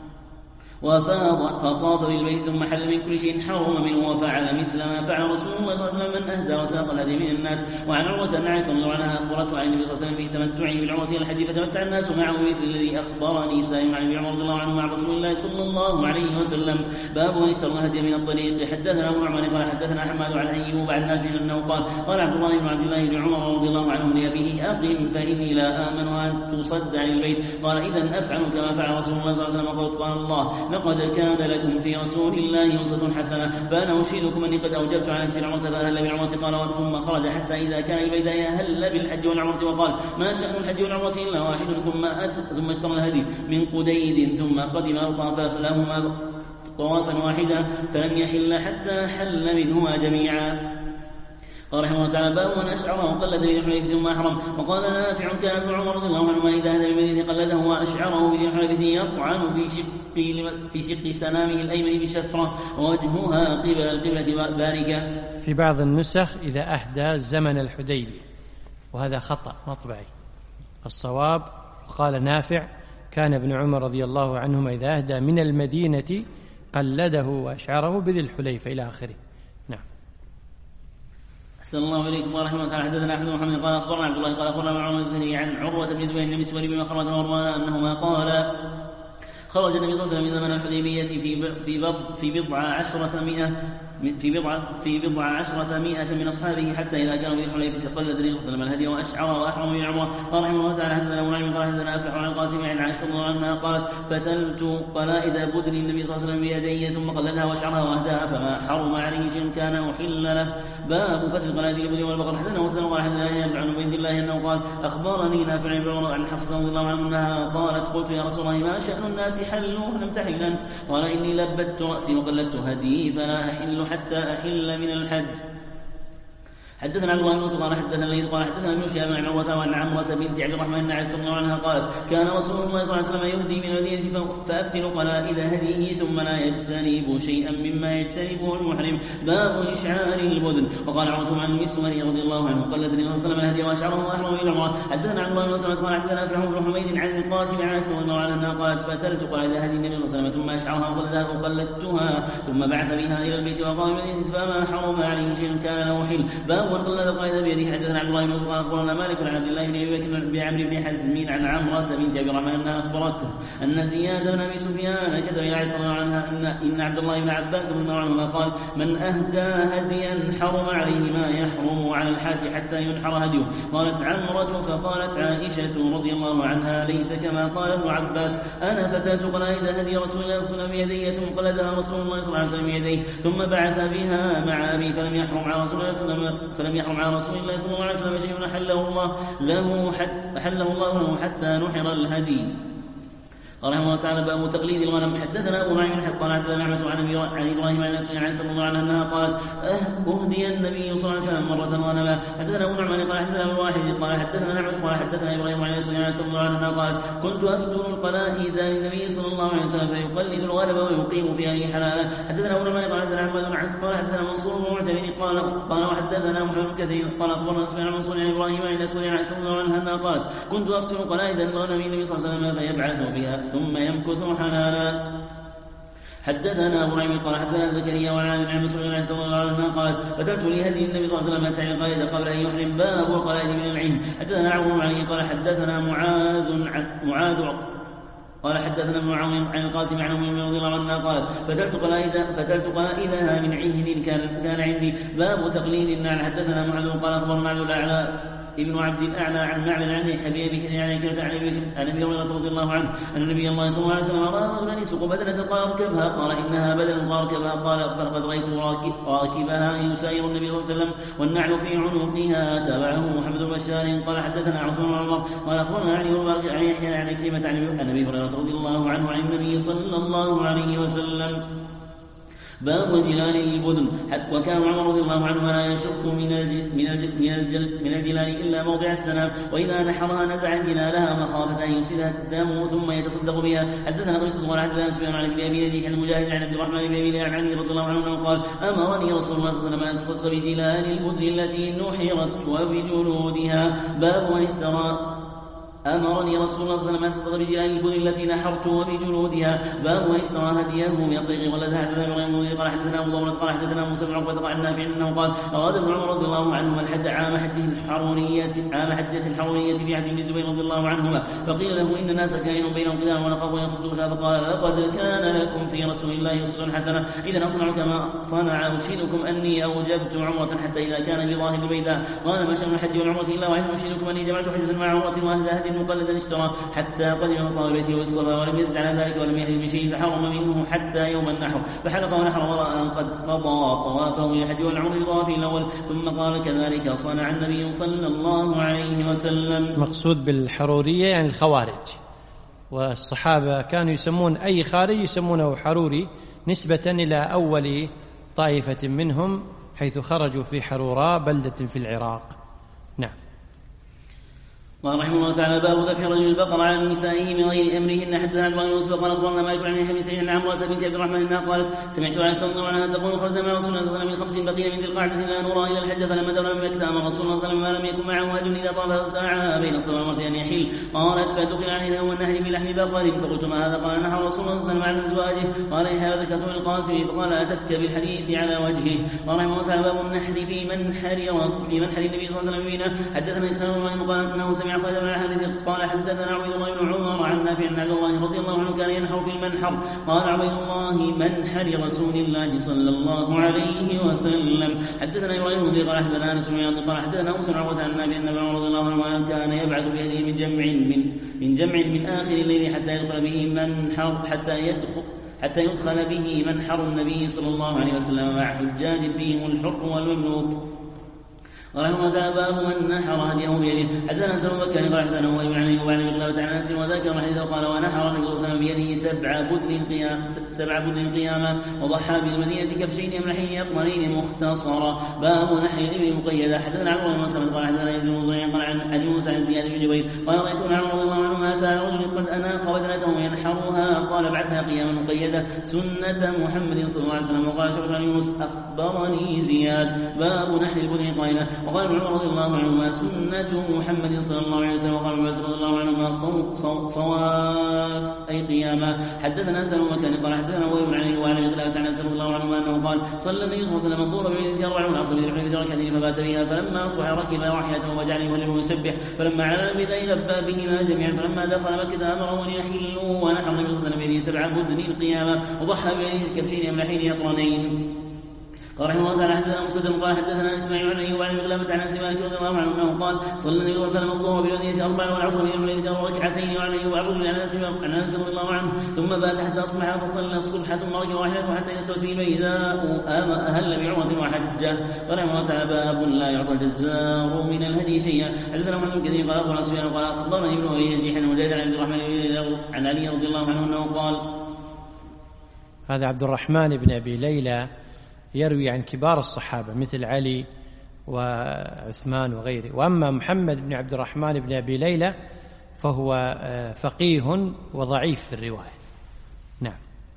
وفاض فطاف بالبيت ثم حل من كل شيء حرم منه وفعل مثل ما فعل رسول الله صلى الله عليه وسلم من أهدى وساق الهدي من الناس. وعن عروة أن عائشة رضي الله عنها أخبرته عن النبي صلى الله عليه وسلم في تمتعه بالعمرة إلى الحج فتمتع الناس معه مثل الذي أخبرني سالم عن ابن عمر رضي الله عنه مع رسول الله صلى الله عليه وسلم. باب من اشترى الهدي من الطريق. حدثنا أبو نعمان قال حدثنا حماد عن أيوب عن نافع أنه قال قال عبد الله بن عبد الله بن عمر رضي الله عنه لأبيه أقم فإني لا آمن أن تصد عن البيت قال إذا أفعل كما فعل رسول الله صلى الله عليه وسلم. قال الله لقد كان لكم في رسول الله أسوة حسنة فأنا أشهدكم أني قد أوجبت على نفسي العمرة فأهل بالعمرة قال ثم خرج حتى إذا كان البيداء هل بالحج والعمرة وقال ما شأن الحج والعمرة إلا واحد ثم أت ثم اشترى الهدي من قديد ثم قدم أرطى فلهما طوافا واحدا فلم يحل حتى حل منهما جميعا. قال رحمه الله تعالى باب من أشعره وقلد ذي الحليفة ثم أحرم. وقال نافع كان ابن عمر رضي الله عنهما إذا أهدى بالمدينة قلده وأشعره بذي الحليفة يطعن في شق في شق سنامه الأيمن بشفرة ووجهها قبل القبلة باركة. في بعض النسخ إذا أهدى زمن الحديبية وهذا خطأ مطبعي. الصواب قال نافع كان ابن عمر رضي الله عنهما إذا أهدى من المدينة قلده وأشعره بذي الحليفة إلى آخره. نعم. أحسن الله إليكم ورحمة الله تعالى. حدثنا أحمد محمد قال أخبرنا عبد الله قال أخبرنا معمر الزهري عن عروة بن زبير بن مسور بن مخرمة ومروان أنهما قال خرج النبي صلى الله عليه وسلم من زمن الحديبية في في بضع في بضع عشرة مئة في بضع في بضع عشرة مئة من أصحابه حتى إذا كانوا في الحليفة قلد النبي صلى الله عليه وسلم الهدي وأشعر وأحرم من عمره. قال رحمه الله تعالى حدثنا أبو نعيم قال حدثنا أفلح عن القاسم عن عائشة رضي الله عنها قالت فتلت قلائد بدن النبي صلى الله عليه وسلم بيديه ثم قلدها وأشعرها وأهداها فما حرم عليه شيء كان أحل له. باب فتل قلائد البدن والبقر. حدثنا مسلم قال حدثنا يحيى عن عبيد الله أنه قال أخبرني نافع بن عمر عن حفصة رضي الله عنها أنها قالت قلت يا رسول الله ما شأن الناس حلوا لم تحل أنت؟ قال إني لبت رأسي وقلدت هدي فلا أحل حتى أحل من الحج. حدثنا عبد الله بن مسعود قال حدثنا الليث قال حدثنا ابن شهاب عن عروة وعن عمرة بنت عبد الرحمن بن عائشة رضي الله عنها قالت كان رسول الله صلى الله عليه وسلم يهدي من المدينة فأفتن قلائد هديه ثم لا يجتنب شيئا مما يجتنبه المحرم باب إشعار البدن. وقال عروة عن المسور رضي الله عنه قلد النبي صلى الله عليه وسلم الهدي وأشعره وأحرم إلى العمرة. حدثنا عبد الله بن مسعود قال حدثنا أفلح بن حميد عن القاسم عن عائشة رضي الله عنها قالت فتلت قلائد هدي النبي صلى الله عليه وسلم ثم أشعرها وقلدتها ثم بعث بها إلى البيت وقال المدينة فما حرم عليه شيء كان له حل. باب قلد قلائد بيده. حدثنا عبد الله بن مسعود أخبرنا مالك عن عبد الله بن أبي بكر بعمرو بن حزم عن عمرة بنت عبد الرحمن أنها أخبرته أن زياد بن أبي سفيان كتب إلى عائشة رضي الله عنها إن, إن عبد الله بن عباس رضي الله عنهما قال من أهدى هديا حرم عليه ما يحرم على الحاج حتى ينحر هديه. قالت عمرة فقالت عائشة رضي الله عنها ليس كما قال ابن عباس أنا فتاة قلائد هدي رسول الله صلى الله عليه وسلم بيدي ثم قلدها رسول الله صلى الله عليه وسلم بيديه ثم بعث بها مع أبي فلم يحرم على رسول الله صلى الله عليه وسلم فلم يحرم على رسول الله صلى الله عليه وسلم شيء أحله الله له حتى أحله الله له حتى نحر الهدي. قال رحمه الله تعالى باب تقليد الغنم. حدثنا ابو معين قال حدثنا الاعمش عن ابراهيم عن اسماعيل عن رضي الله عنها انها قالت اهدي النبي صلى الله عليه وسلم مره غنما. حدثنا ابو نعمان قال حدثنا ابو واحد قال حدثنا الاعمش قال حدثنا ابراهيم عن اسماعيل عن رضي الله عنها قالت كنت افتن القلائد للنبي صلى الله عليه وسلم فيقلد الغنم ويقيم في اهله حلالا. حدثنا ابو نعمان قال حدثنا عبد قال حدثنا منصور بن معتمر قال قال وحدثنا محمد بن كثير قال اخبرنا اسماعيل عن منصور عن ابراهيم عن اسماعيل عن رضي الله عنها انها قالت كنت افتن القلائد للغنم النبي صلى الله عليه وسلم فيبعث بها ثم يمكث حلالا. حدثنا ابو نعيم قال حدثنا زكريا وعن عن مسعود رضي الله عنه قال فتلت لهدي النبي صلى الله عليه وسلم اتى القلائد قبل ان يحرم باب القلائد من العين. حدثنا عمرو علي قال حدثنا معاذ معاذ قال حدثنا ابن عون عن القاسم عن ام رضي الله عنها قالت فتلت قلائد فتلت قلائدها من عهن كان كان عندي. باب تقليد النعل. حدثنا معاذ قال اخبرنا عبد الاعلى ابن عبد الاعلى عن معبد عن حبيب بن عن كلمه عن ابي هريره رضي الله عنه ان النبي الله صلى الله عليه وسلم راى رجلا يسوق بدنه قال اركبها قال انها بدنه قال اركبها قال فلقد رايت راكبها يساير النبي صلى الله عليه وسلم والنعل في عنقها. تابعه محمد بن بشار قال حدثنا عثمان بن عمر قال اخبرنا علي بن عن يحيى عن كلمه عن ابي هريره رضي الله عنه عن النبي صلى الله عليه وسلم. باب جلال البدن. وكان عمر رضي الله عنه لا يشق من الجل من الجل من, الجل من الجلال الا موضع السلام واذا نحرها نزع جلالها مخافه ان يفسدها الدم ثم يتصدق بها. حدثنا قيس قال حدثنا سفيان عن ابي نجيح المجاهد عن عبد الرحمن بن ابي عن علي رضي الله عنه قال امرني رسول الله صلى الله عليه وسلم ان اتصدق بجلال البدن التي نحرت وبجلودها. باب من اشترى أمرني رسول الله صلى الله عليه وسلم أن أتصدق بجلال البدن التي نحرت وبجلودها. باب من اشترى هديه من الطريق ولدها. حدثنا ابراهيم قال حدثنا ابو داود قال حدثنا موسى بن عقبة قال نافع انه قال اراد ابن عمر رضي الله عنهما الحج عام حجه الحرورية عام حجة الحرورية في عهد ابن الزبير رضي الله عنهما فقيل له ان الناس كائن بينهم قتال ونخاف ان يصدوها فقال لقد كان لكم في رسول الله اسوة حسنة اذا اصنع كما صنع اشهدكم اني اوجبت عمرة حتى اذا كان بظاهر البيداء قال ما شأن الحج والعمرة الا واحد اشهدكم اني جمعت حجة مع عمرة واهدى هدي مقلدا اشترى حتى قدم مقام بيته والصفا ولم يزد على ذلك ولم يحل بشيء فحرم منه حتى يوم النحر فحلق ونحر وراء ان قد قضى طوافه للحج والعمر بطوافه الاول ثم قال كذلك صنع النبي صلى الله عليه وسلم. مقصود بالحروريه يعني الخوارج، والصحابه كانوا يسمون اي خارج يسمونه حروري نسبه الى اول طائفه منهم حيث خرجوا في حروراء بلده في العراق. نعم. قال رحمه الله تعالى باب ذبح رجل البقر على نسائه من غير امرهن. حدثنا عبد الله بن يوسف قال اخبرنا مالك عن ابي سعيد عن عمرة بنت عبد الرحمن انها قالت سمعت عائشة رضي الله عنها تقول خرجنا مع رسول الله صلى الله عليه وسلم من خمس بقين من ذي القعدة لا نرى الى الحج فلما دنا من مكة امر رسول الله صلى الله عليه وسلم ما لم يكن معه هدي اذا طاف ساعة بين الصفا والمروة ان يحل. قالت فدخل علينا هو النحر بلحم بقر فقلت ما هذا؟ قال نحر رسول الله صلى الله عليه وسلم على ازواجه. قال يحيى ذكرت القاسم فقال اتتك بالحديث على وجهه. قال رحمه الله تعالى باب النحر في منحر في منحر النبي صلى الله عليه وسلم حدثنا اسلام قال انه سمع خالد بن الحارث قال حدثنا عبيد الله بن عمر عن نافع عن عبد الله رضي الله عنه كان ينحر في المنحر. قال عبيد الله منحر رسول الله صلى الله عليه وسلم. حدثنا ابراهيم بن قال حدثنا انس بن قال حدثنا موسى بن عقبة عن نافع ان عمر رضي الله عنه كان يبعث بيده من جمع من من جمع من اخر الليل حتى يدخل به منحر حتى يدخل حتى يدخل به منحر النبي صلى الله عليه وسلم مع حجاج فيهم الحر والمملوك. رحمه الله باب من نحر هديه بيده. حدثنا سلم بكر قال حدثنا وابن علي وعن بقلابة عن انس وذكر الحديث قال ونحر النبي صلى الله عليه وسلم بيده سبع بدن القيام سبع بدن القيامه وضحى بالمدينه كبشين املحين اقمرين مختصرا. باب نحر الابل المقيده. حدثنا عمرو بن مسلم قال حدثنا يزيد بن زريع قال عن ابي موسى عن زياد بن جبير قال رايت عمر رضي الله عنه اتى رجل قد اناخ بدنته ينحرها قال بعثها قياما مقيده سنه محمد صلى الله عليه وسلم. وقال شعبة بن يونس اخبرني زياد. باب نحر البدن قائله. وقال ابن عمر رضي الله عنهما سنة محمد صلى الله عليه وسلم. وقال ابن عباس رضي الله عنهما صواف أي قيامة. حدثنا سلم وكان قال حدثنا وابن بن علي وعن بقلابة عن انس رضي الله عنهما أنه قال صلى النبي صلى الله عليه وسلم الظهر بليلة أربع والعصر بليلة ركعتين فبات بها فلما أصبح ركب راحلته وجعل يهلل ويسبح فلما على البداية لبى بهما جميعا فلما دخل مكة أمره أن يحلوا ونحر النبي صلى الله عليه وسلم بيده سبع بدن القيامة وضحى بيده كبشين أملحين يقرنين. قال رحمه الله تعالى حدثنا مسدد قال حدثنا اسماعيل عن ايوب عن بقلابة عن انس مالك رضي الله عنه انه قال صلى النبي صلى الله عليه وسلم الظهر بليلة اربع والعصر بليلة ركعتين وعن ايوب عن انس عن انس رضي الله عنه ثم بات حتى اصبح فصلى الصبح ثم ركب راحلته حتى يستوت في بيداء اهل بعمرة وحجه. قال رحمه الله تعالى باب لا يعطى الجزار من الهدي شيئا. حدثنا محمد بن كثير قال اخبرنا سفيان قال اخبرني ابن ابي نجيح عن مجاهد عن عبد الرحمن عن علي رضي الله عنه انه قال. هذا عبد الرحمن بن ابي ليلى يروي عن كبار الصحابة مثل علي وعثمان وغيره. وأما محمد بن عبد الرحمن بن أبي ليلى فهو فقيه وضعيف في الرواية. نعم.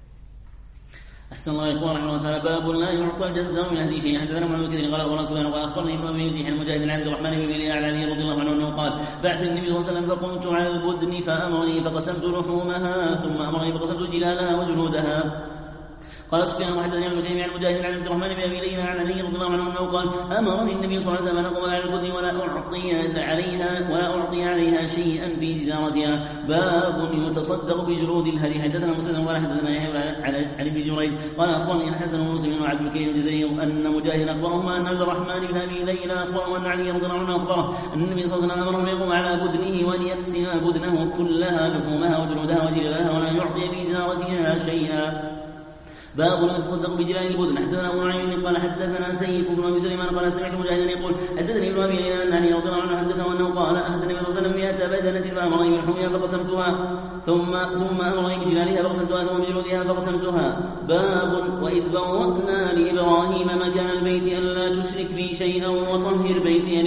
أحسن الله إخوان رحمه الله تعالى باب لا يعطى الجزاء من هدي شيء. حدثنا محمد بن كثير قال أخبرنا سفيان قال أخبرني ابن أبي نجيح المجاهد عن عبد الرحمن بن أبي علي رضي الله عنه أنه قال بعث النبي صلى الله عليه وسلم فقمت على البدن فأمرني فقسمت لحومها ثم أمرني فقسمت جلالها وجلودها. قال سفيان وحدثني ابن تيمية عن مجاهد عن عبد الرحمن بن ابي ليلى عن علي رضي الله عنه انه قال امرني النبي صلى الله عليه وسلم ان اقوم على البدن ولا اعطي عليها ولا اعطي عليها شيئا في جزارتها. باب يتصدق بجلود الهدي. حدثنا مسلم قال حدثنا يحيى عن ابن جريج قال اخبرني الحسن بن مسلم وعبد الكريم الجزري ان مجاهد اخبرهما ان عبد الرحمن بن ابي ليلى اخبره ان علي رضي الله عنه اخبره ان النبي صلى الله عليه وسلم امره ان يقوم على بدنه وان يقسم بدنه كلها لحومها وجلودها وجلدها ولا يعطي بجزارتها شيئا. باب يتصدق بجلال البدن. حدثنا ابو نعيم قال حدثنا سيف بن ابي سليمان قال سمعت مجاهدا يقول حدثني ابن ابي ليلى ان علي رضي الله عنه حدثه انه قال اهدى النبي صلى الله عليه وسلم مئة بدنه فامرني بلحومها فقسمتها ثم ثم امرني بجلالها فقسمتها ثم بجلودها فقسمتها. باب واذ بوأنا لابراهيم مكان البيت الا تشرك بي شيئا وطهر بيتي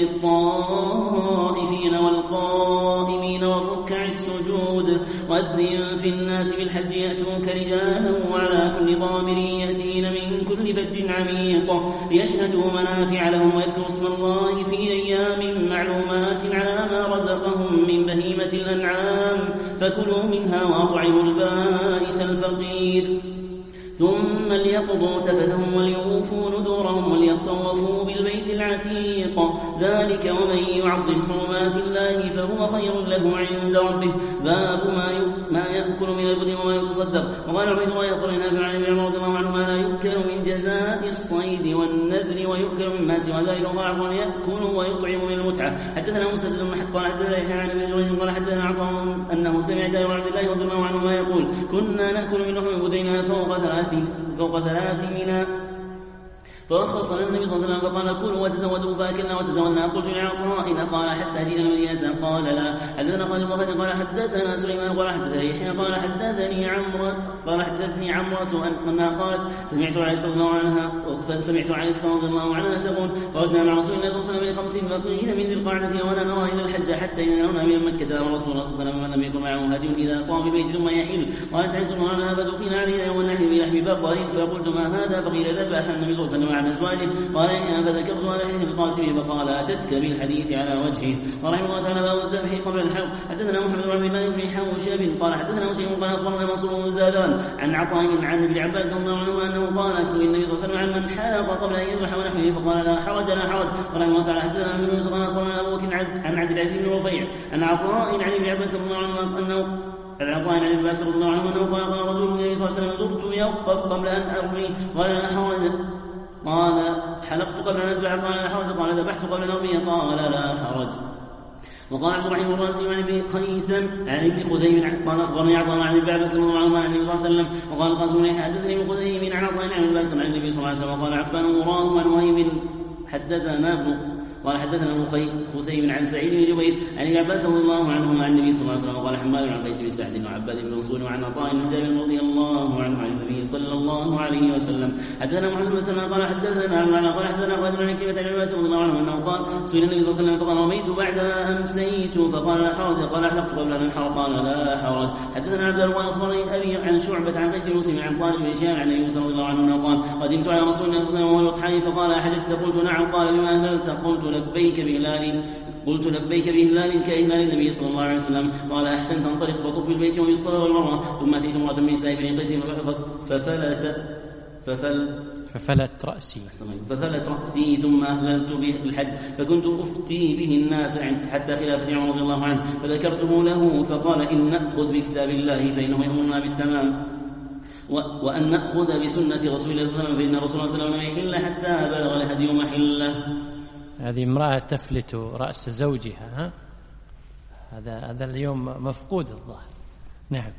للطائفين والقائمين والركع السجود واذن في الناس بالحج ياتوك رجالا وعلى كل ضامر يأتين من كل فج عميق ليشهدوا منافع لهم ويذكروا اسم الله في أيام معلومات على ما رزقهم من بهيمة الأنعام فكلوا منها وأطعموا البائس الفقير ثم ليقضوا تفثهم وليوفوا نذورهم وليطوفوا بالبيت العتيق ذلك ومن يعظم حرمات الله فهو خير له عند ربه. باب ما ما يأكل من البدن وما يتصدق. وقال عبيد الله يقول نافع عن ابن عمر رضي الله عنه ما لا يؤكل من جزاء الصيد والنذر ويؤكل مما سوى ذلك وقال يأكل ويطعم من المتعة. حدثنا مسدد بن حق قال حدثنا يحيى عن ابن جريج قال حدثنا عطاء انه سمع جابر عبد الله رضي الله عنه ما يقول كنا نأكل من لحوم بدنها فوق ثلاث فوق ثلاث منا فرخص لنا النبي صلى الله عليه وسلم فقال كلوا وتزودوا فاكلنا وتزودنا. قلت لعطاء قال حتى جئنا المدينة قال لا. حدثنا قال الله قال حدثنا سليمان قال حدثني يحيى قال حدثني عمرو قال حدثني عمرة انها قالت سمعت عائشة رضي الله عنها سمعت عائشة رضي الله عنها تقول خرجنا مع رسول الله صلى الله عليه وسلم لخمس بقين من ذي القعدة ولا نرى الى الحج حتى إذا نرنا من مكة أمر رسول الله صلى الله عليه وسلم من لم يكن معه هدي إذا قام ببيت ثم يحل. قالت عائشة رضي الله عنها فدخلنا علينا يوم النحر بلحم بقر فقلت ما هذا فقيل ذبح النبي صلى الله عليه وسلم عن أزواجه قال إنها فذكرت على حديث القاسم فقال أتتك بالحديث على وجهه. ورحمه الله تعالى باب الذبح قبل الحلق. حدثنا محمد بن عبد الله بن حوشب قال حدثنا مسلم قال أخبرنا منصور بن زادان عن عطاء عن ابن عباس رضي الله عنه أنه قال سئل النبي صلى الله عليه وسلم عن من حلق قبل أن يذبح ونحوه فقال لا حرج لا حرج. ورحمه الله تعالى حدثنا ابن يوسف قال أخبرنا أبو بكر عن عبد العزيز بن رفيع عن عطاء عن ابن عباس رضي الله عنه أنه العطاء عن ابن عباس رضي الله عنه أنه قال قال رجل النبي صلى الله عليه وسلم زرت يوم قبل أن أرمي قال لا حرج قال حلقت قبل أن أذبح قال لا حرج قال ذبحت قبل أن أرمي قال لا حرج. وقال عبد الرحيم الرازي عن ابن خيثم عن ابن خزيم قال اخبرني عطاء عن ابن عباس رضي الله عنه عن النبي صلى الله عليه وسلم وقال القاسم بن حدثني ابن خزيم عن عطاء عن ابن عباس عن النبي صلى الله عليه وسلم وقال عفان وراه عن وهيب حدثنا ابن قال حدثنا خثيم عن سعيد بن جبير عن ابن عباس رضي الله عنهما عن النبي صلى الله عليه وسلم قال حماد عن قيس بن سعد وعباد بن منصور وعن عطاء بن جابر رضي الله عنه عن النبي صلى الله عليه وسلم. حدثنا محمد بن سلمة قال حدثنا عن قال حدثنا خالد بن عكرمة عن عباس رضي الله عنه انه قال سئل النبي صلى الله عليه وسلم فقال رميت بعدما امسيت فقال لا حرج قال احلقت قبل ان انحر قال لا حرج. حدثنا عبد الله اخبرني ابي عن شعبة عن قيس بن مسلم عن طالب بن هشام عن النبي صلى الله عليه وسلم قال قدمت على رسول الله صلى الله عليه وسلم وهو يضحى فقال احدثت قلت نعم قال بما اهللت قلت لبيك بهلال قلت لبيك بإهلال كإهلال النبي صلى الله عليه وسلم قال أحسنت انطلق فطف بالبيت وبالصلاة والمرة ثم أتيت امرأة من نساء بني قيس ففلت ففل ففلت رأسي ففلت رأسي ثم أهللت بالحج فكنت أفتي به الناس حتى خلافة عمر رضي الله عنه فذكرته له فقال إن نأخذ بكتاب الله فإنه يأمرنا بالتمام وأن نأخذ بسنة رسول الله صلى الله عليه وسلم فإن رسول الله صلى الله عليه وسلم يحل حتى بلغ الهدي محله. هذه امرأة تفلت رأس زوجها ها؟ هذا هذا اليوم مفقود الظاهر. نعم.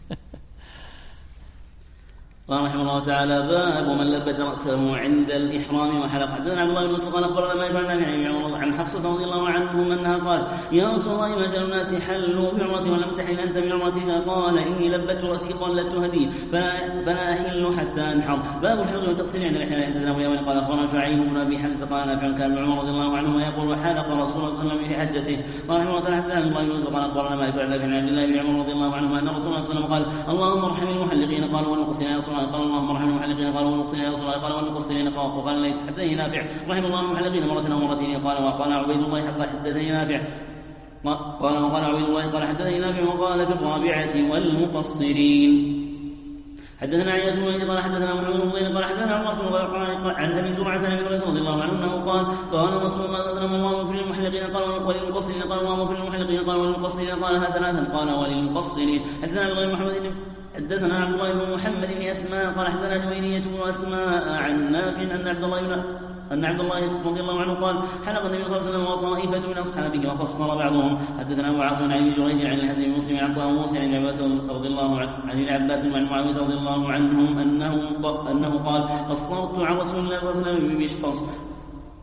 قال رحمه الله تعالى باب من لبت رأسه عند الإحرام وحلق. حدثنا عبد الله بن مسعود قال أخبرنا مالك عن حفصة رضي الله عنهم أنها قال يا رسول الله ما شأن الناس حلوا بعمرة ولم تحل أنت بعمرتك قال إني لبت رأسي قلت هدي فلا, فلا أحل حتى أنحر. باب الحلق والتقصير عند الإحلال. حدثنا أبو يمن قال أخبرنا شعيب بن أبي حمزة قال نافع كان عمر رضي الله عنه يقول وحلق رسول الله صلى الله عليه وسلم في حجته. قال رحمه الله تعالى حدثنا عبد الله بن مسعود قال أخبرنا مالك عن عبد الله بن عمر رضي الله عنه أن رسول الله صلى الله عليه وسلم قال اللهم ارحم المحلقين قال والمقصرين يا رسول الله قال اللهم ارحم المحلقين قال والمقصرين يا رسول الله قال والمقصرين وقال ليت حدثني نافع رحم الله المحلقين مرة أو مرتين قال وقال عبيد الله قال حدثني نافع قال وقال عبيد الله قال حدثني نافع وقال في الرابعة والمقصرين. حدثنا عياش بن وليد قال حدثنا محمد بن فضيل قال حدثنا عمر بن عن ابي زرعه عن ابي هريره رضي الله عنه انه قال قال رسول الله صلى الله عليه وسلم اللهم اغفر للمحلقين قال وللمقصرين قال اللهم اغفر للمحلقين قال وللمقصرين قالها ثلاثا قال وللمقصرين. حدثنا عبد الله بن محمد حدثنا عبد الله بن محمد بن اسماء قال حدثنا جويرية بن اسماء عن نافع ان عبد الله بن أن عبد الله رضي الله عنه قال حلق النبي صلى الله عليه وسلم وطائفة من أصحابه وقصر بعضهم. حدثنا أبو عاصم عن أبي جريج عن الحسن بن مسلم عن أبو موسى عن عباس رضي الله عنه عن ابن عباس وعن معاوية رضي الله عنهم أنه أنه قال قصرت عن رسول الله صلى الله عليه وسلم بمشقص.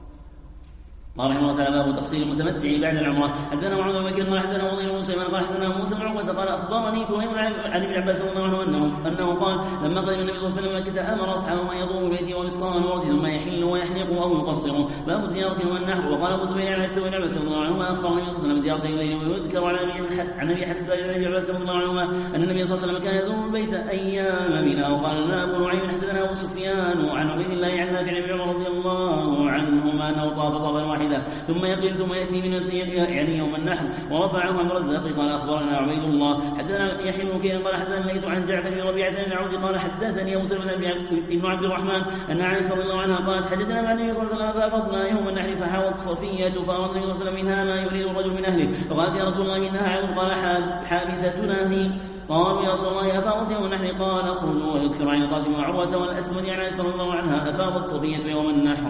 قال رحمه الله تعالى تقصير المتمتع بعد العمرة. حدثنا محمد بن بكر قال حدثنا وضيع موسى قال حدثنا موسى بن عقبة قال أخبرني كريم عن ابن عباس رضي الله عنه أنه أنه قال لما قدم النبي صلى الله عليه وسلم مكة أمر أصحابه أن يضربوا بيته وبالصلاة ثم يحل ويحلق أو يقصر باب زيارته والنحر. وقال أبو زبير عن عيسى بن عباس رضي الله عنهما أخر النبي صلى الله عليه وسلم زيارته إليه ويذكر عن أبي حسان عن ابن عباس رضي الله عنهما أن النبي صلى الله عليه وسلم كان يزور البيت أيام منى. وقال لنا أبو نعيم حدثنا أبو سفيان وعن عبيد الله عن نافع بن عمر رضي الله عنهما أنه طاف طافا واحدا ثم يقل ثم يأتي من يعني يوم النحر. ورفعه عن الرزاق قال أخبرنا عبيد الله حدثنا يحيى بن كثير قال حدثنا ليث عن جعفر بن ربيعة بن عوف قال حدثني أبو سلمة بن عبد الرحمن أن عائشة رضي الله عنها قالت حدثنا مع النبي صلى الله عليه وسلم فأفضنا يوم النحر فحاولت صفية فأراد النبي صلى الله عليه وسلم منها ما يريد الرجل من أهله فقالت يا رسول الله إنها عين قال حابستنا هي. قالوا يا رسول الله أفاضت يوم النحر قال اخرجوا. ويذكر عن القاسم وعروة والأسود عن عائشة رضي الله عنها أفاضت صفية يوم النحر.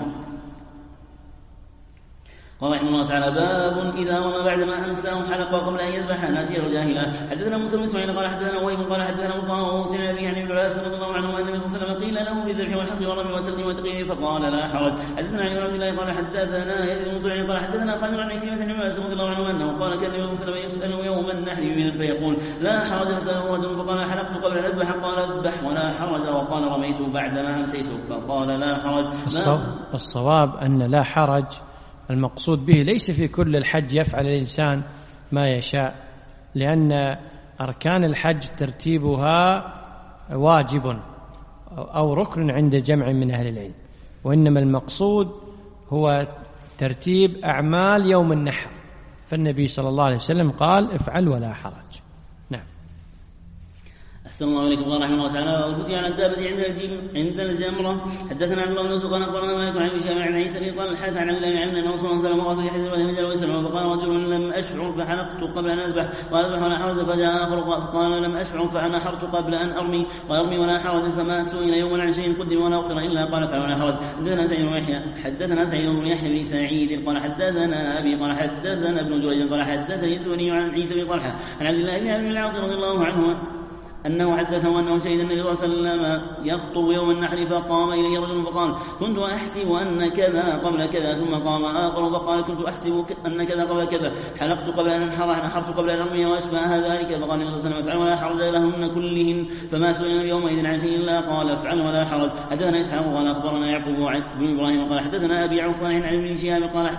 قال رحمه الله تعالى باب إذا رمى بعدما أمساه حلق قبل أن يذبح ناسيا وجاهلا. حدثنا موسى بن إسماعيل قال حدثنا وهيب قال حدثنا طاووس عن أبي عن ابن عباس رضي الله عنه أن النبي صلى الله عليه وسلم قيل له بالذبح والحلق والرمي والتقديم والتقديم فقال لا حرج. حدثنا عن عبد الله قال حدثنا يزيد بن زريع قال حدثنا خالد عن عكرمة بن عباس رضي الله عنه أنه قال كان النبي صلى الله عليه وسلم يسأل يوم النحر فيقول لا حرج. فسأله رجل فقال حلقت قبل أن أذبح قال اذبح ولا حرج. وقال رميت بعدما أمسيت فقال لا حرج. الصواب أن لا حرج المقصود به ليس في كل الحج يفعل الإنسان ما يشاء لأن أركان الحج ترتيبها واجب أو ركن عند جمع من أهل العلم وإنما المقصود هو ترتيب أعمال يوم النحر فالنبي صلى الله عليه وسلم قال افعل ولا حرج. نعم. أحسن الله إليكم. قال رحمه الله تعالى والفتي على الدابة عند عند الجمرة. حدثنا عبد الله بن مسعود قال أخبرنا مالك عن هشام عن عيسى بن طلحة عن عبد الله بن عمرو أنه صلى الله عليه وسلم وقف في حديث الوداع مجال ويسمع فقال رجل لم أشعر فحلقت قبل أن أذبح قال اذبح ولا حرج. فجاء آخر فقال لم أشعر فنحرت قبل أن أرمي ويرمي ولا حرج. فما سئل يوما عن شيء قدم ولا أخر إلا قال فعل ولا حرج. حدثنا سعيد بن يحيى حدثنا سعيد بن يحيى بن سعيد قال حدثنا أبي قال حدثنا ابن جريج قال حدثني الزهري عن عيسى بن طلحة عن عبد الله بن عمرو بن العاص رضي الله عنه أنه حدثه أنه شهد النبي صلى الله عليه وسلم يخطب يوم النحر فقام إلي رجل فقال كنت أحسب أن كذا قبل كذا ثم قام آخر فقال كنت أحسب أن كذا قبل كذا حلقت قبل أن أنحر نحرت قبل أن أرمي وأشبه ذلك. فقال النبي صلى الله عليه وسلم افعل ولا حرج لهن كلهن فما سئلنا يومئذ عن شيء إلا قال افعل ولا حرج. حدثنا إسحاق قال أخبرنا يعقوب بن إبراهيم قال حدثنا أبي عن صالح عن ابن شهاب قال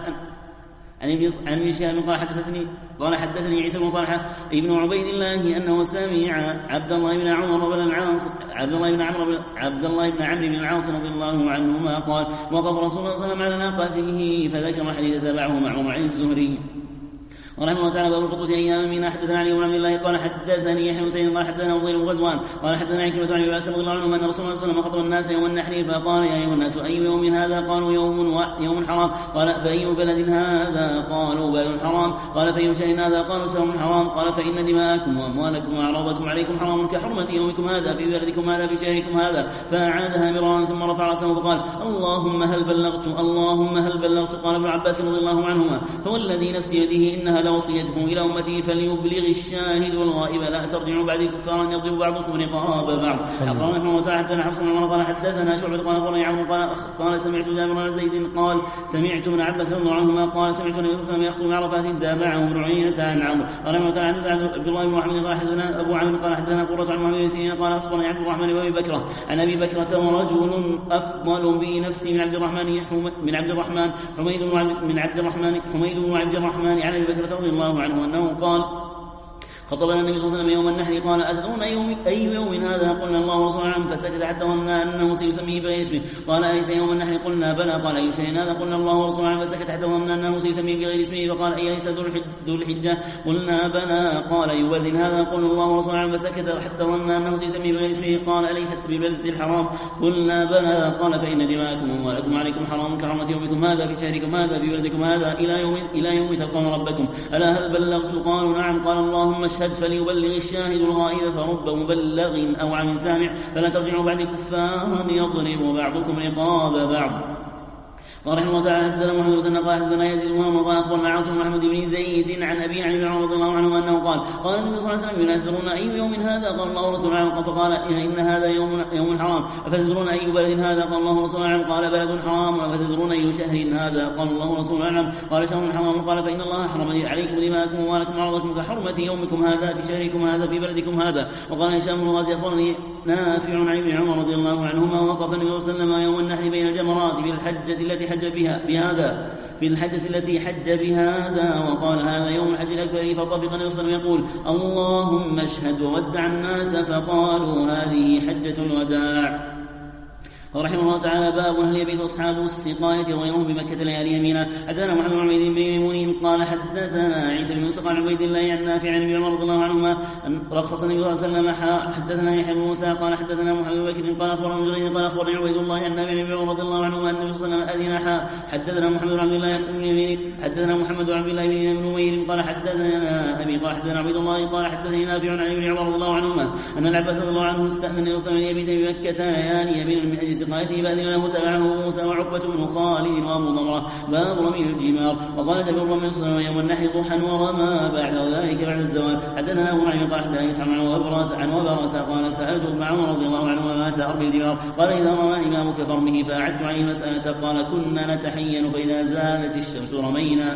عن ابن شهاب قال حدثني قال حدثني عيسى بن طلحة ابن عبيد الله أنه سمع عبد الله بن عمرو بن العاص عبد الله بن عمرو عبد الله بن عمرو بن العاص رضي الله عنهما قال وقف رسول الله صلى الله عليه وسلم على ناقته فذكر حديث تابعه معه عن الزهري ورحمه الله تعالى. باب الخطبة أيام من حدثنا علي بن عبد الله قال حدثني يحيى بن سعيد قال حدثنا أبو غزوان قال حدثنا عكرمة عن ابي رضي الله عنه أن رسول الله صلى الله عليه وسلم خطب الناس يوم النحر فقال يا أيها الناس أي يوم هذا؟ قالوا يوم يوم حرام. قال فأي بلد هذا؟ قالوا بلد حرام. قال فأي شيء هذا؟ قالوا شهر حرام. قال فإن دماءكم وأموالكم وأعراضكم عليكم حرام كحرمة يومكم هذا في بلدكم هذا في شهركم هذا. فأعادها مرارا ثم رفع رأسه فقال اللهم هل بلغت اللهم هل بلغت. قال ابن عباس رضي الله عنهما هو الذي نفسي بيده إنها لوصيتكم إلى أمتي فليبلغ الشاهد والغائب لا ترجعوا بعد كفارا يضرب بعضكم رقاب بعض. أخبرنا رحمه الله تعالى حدثنا حفص بن عمر قال حدثنا شعبة قال أخبرني عمرو قال قال سمعت جابر بن زيد قال سمعت ابن عباس رضي الله عنهما قال سمعت النبي صلى الله عليه وسلم يخطب عرفات تابعه ابن عيينة عن عمرو قال رحمه الله تعالى عبد الله بن محمد قال حدثنا أبو عامر قال حدثنا قرة عن محمد بن سيرين قال أخبرني عبد الرحمن بن أبي بكرة عن أبي بكرة ورجل أفضل في نفسي من عبد الرحمن من عبد الرحمن حميد من عبد الرحمن حميد بن عبد الرحمن عن أبي بكرة رضي الله عنه أنه قال خطبنا النبي صلى الله عليه وسلم يوم النحر قال أتدرون أي, أي يوم هذا؟ قلنا الله ورسوله أعلم. فسكت حتى ظننا أنه سيسميه بغير اسمه. قال أليس يوم النحر؟ قلنا بلى. قال أي شيء هذا؟ قلنا الله ورسوله أعلم. فسكت حتى ظننا أنه سيسميه بغير اسمه. فقال أليس ذو الحجة؟ قلنا بلى. قال أي بلد هذا؟ قلنا الله ورسوله أعلم. فسكت حتى ظننا أنه سيسميه بغير اسمه. قال أليست ببلد الحرام؟ قلنا بلى. قال فإن دماءكم وأموالكم عليكم حرام كحرمة يومكم هذا في شهركم هذا في بلدكم هذا إلى يوم إلى يوم تلقون ربكم. ألا هل بلغت؟ قالوا نعم. قال اللهم اشهد فليبلغ الشاهد الغائب فرب مبلغ أو عن سامع فلا ترجعوا بعد كفارا يضرب بعضكم رقاب بعض. ورحمه الله تعالى حدثنا محمد بن قال حدثنا يزيد بن قال اخبرنا عاصم بن محمد بن زيد عن ابي عن ابن عمر رضي الله عنه انه قال قال النبي صلى الله عليه وسلم ينذرون اي يوم هذا؟ قال الله ورسوله اعلم. فقال ان هذا يوم يوم حرام. افتدرون اي بلد هذا؟ قال الله ورسوله اعلم. قال بلد حرام. افتدرون اي شهر هذا؟ قال الله ورسوله اعلم. قال شهر حرام. قال فان الله حرم عليكم دماءكم واموالكم وعرضكم كحرمه يومكم هذا في شهركم هذا في بلدكم هذا. وقال هشام بن غازي اخبرني نافع عن ابن عمر رضي الله عنهما وقف النبي صلى الله عليه وسلم يوم النحر بين الجمرات بالحجه التي حج بها بهذا بالحجة التي حج بهذا وقال هذا يوم الحج الأكبر. فطفق النبي صلى الله عليه وسلم يقول اللهم اشهد وودع الناس فقالوا هذه حجة الوداع. ورحمه الله تعالى باب هل يبيت أصحاب السقاية وغيرهم بمكة ليالي يمينا. حدثنا محمد بن عبيد بن ميمون قال حدثنا عيسى بن موسى عن عبيد الله عن نافع عن ابن عمر رضي الله عنهما أن رخص النبي صلى الله عليه وسلم. حدثنا يحيى بن موسى قال حدثنا محمد بن بكر قال أخبرنا جرير قال أخبرني عبيد الله عن نافع عن ابن عمر رضي الله عنهما أن النبي صلى الله عليه وسلم أذن. حدثنا محمد بن عبد الله بن يمين حدثنا محمد بن عبد الله بن نمير قال حدثنا أبي قال حدثنا عبيد الله قال حدثني نافع عن ابن عمر رضي الله عنهما أن العباس رضي الله عنه استأذن النبي صلى الله عليه وسلم يبيت بمكة ليالي يمينا من أجل سقايته فأذن تبعه موسى وعقبة بن خالد وابو ضمرة باب رمي الجمار. وقال جابر بن عبد الله يوم النحر ضحى ورمى بعد ذلك بعد الزوال. حدثنا ابو نعيم قال حدثنا يسعى عن وبرة عن وبرة قال سألت ابن عمر رضي الله عنه متى أرمي الجمار؟ قال إذا رمى إمامك فارمه. فأعدت عليه المسألة قال كنا نتحين فإذا زالت الشمس رمينا.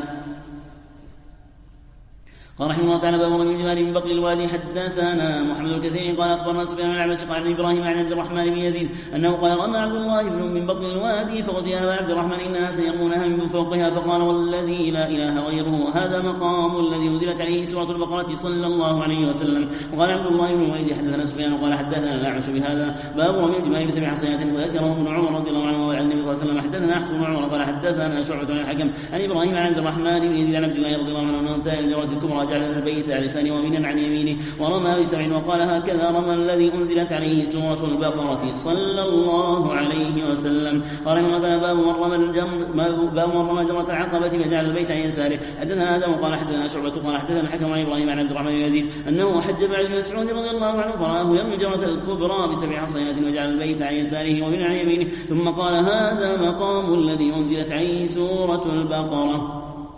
قال رحمه الله تعالى باب رمي الجمار من بطن الوادي. حدثنا محمد الكثير قال اخبرنا سفيان بن الأعمش عن ابراهيم عن عبد الرحمن بن يزيد انه قال رمى عبد الله بن من بطن الوادي فقلت يا ابا عبد الرحمن انها سيرمونها من فوقها. فقال والذي لا اله غيره هذا مقام الذي انزلت عليه سوره البقره صلى الله عليه وسلم. وقال عبد الله بن الوليد حدثنا سفيان قال حدثنا الأعمش بهذا باب رمي الجمار بسبع حصيات. وذكره ابن عمر رضي الله عنه وعن النبي صلى الله عليه وسلم. حدثنا احسن بن عمر قال حدثنا شعبة عن الحكم عن ابراهيم عن عبد الرحمن بن يزيد عن عبد الله رضي الله عنه انه انتهى الجمرة الكبرى جعل البيت على لسانه ومنا عن يمينه ورمى بسبع. وقال هكذا رمى الذي انزلت عليه سوره البقره صلى الله عليه وسلم. قال باب من رمى الجمر باب من رمى جمرة العقبة فجعل البيت عن يساره. حدثنا آدم قال حدثنا شعبة قال حدثنا الحكم عن ابراهيم عن عبد الرحمن بن يزيد انه حج بعد بن مسعود رضي الله عنه فرآه يرمي الجمرة الكبرى بسبع حصيات وجعل البيت عن يساره ومن عن يمينه ثم قال هذا مقام الذي انزلت عليه سوره البقره.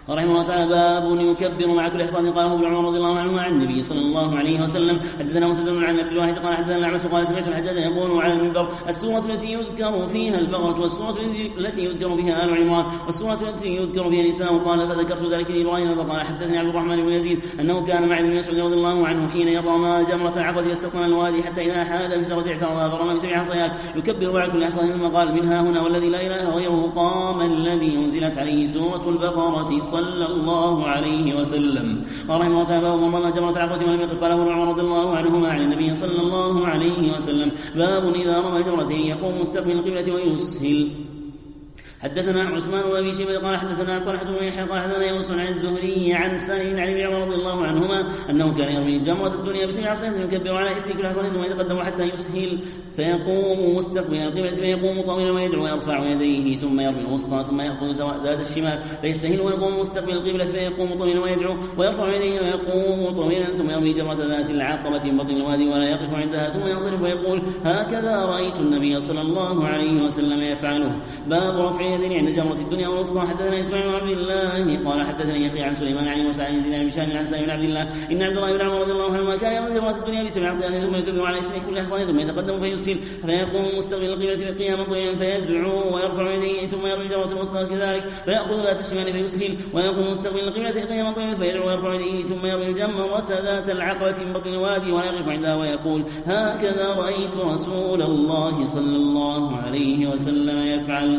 رحمه الله تعالى باب يكبر مع كل إحصان قاله ابن عمر رضي الله عنه عن النبي صلى الله عليه وسلم. حدثنا مسدد عن عبد الواحد قال حدثنا الأعمش قال سمعت الحجاج يقول على المنبر السورة التي يذكر فيها البقرة والسورة التي يذكر بها آل عمران والسورة التي يذكر بها النساء. قال فذكرت ذلك لإبراهيم فقال حدثني عبد الرحمن بن يزيد أنه كان مع ابن مسعود رضي الله عنه حين يرمى جمرة العقبة يستقبل الوادي حتى إذا حاد بشجرة اعترضها فرمى بسبع عصيات يكبر مع كل عصا ثم قال منها هنا والذي لا إله غيره قام الذي أنزلت عليه سورة البقرة صلى الله عليه وسلم. ورحمه الله تعالى ومن رمى جمرة العقبة ولم يقف قاله ابن عمر رضي الله عنهما عن النبي صلى الله عليه وسلم. باب إذا رمى جمرتين يقوم مستقبل القبلة ويسهل. حدثنا عثمان وابي شيبه قال حدثنا طلحه بن يحيى قال حدثنا يونس عن الزهري عن سالم عن ابن عمر رضي الله عنهما انه كان يرمي جمره الدنيا بسبع عصيات يكبر على اثر كل عصا ثم يتقدم حتى يسهل فيقوم مستقبل القبله فيقوم طويلا ويدعو ويرفع يديه ثم يرمي الوسطى ثم ياخذ ذات الشمال فيستهل ويقوم مستقبل القبله فيقوم طويلا ويدعو ويرفع يديه ويقوم طويلا ثم يرمي جمره ذات العقبه من بطن الوادي ولا يقف عندها ثم ينصرف ويقول هكذا رايت النبي صلى الله عليه وسلم يفعله. باب رفع يدين عند جمرة الدنيا والوسطى. حدثنا اسماعيل بن عبد الله قال حدثني اخي عن سليمان عن موسى عن زيد بن هشام عن سالم بن عبد الله ان عبد الله بن عمر رضي الله عنهما كان يرمي جمرة الدنيا بسبع عصيات ثم يكبر على اثنين كل حصان ثم يتقدم فيسهل فيقوم مستقبل القبلة قياما طويلا فيدعو ويرفع يديه ثم يرمي جمرة الوسطى كذلك فيأخذ ذات الشمال فيسهل ويقوم مستقبل القبلة قياما طويلا فيدعو ويرفع يديه ثم يرمي جمرة ذات العقبة من بطن الوادي ولا يقف عندها ويقول هكذا رأيت رسول الله صلى الله عليه وسلم يفعل.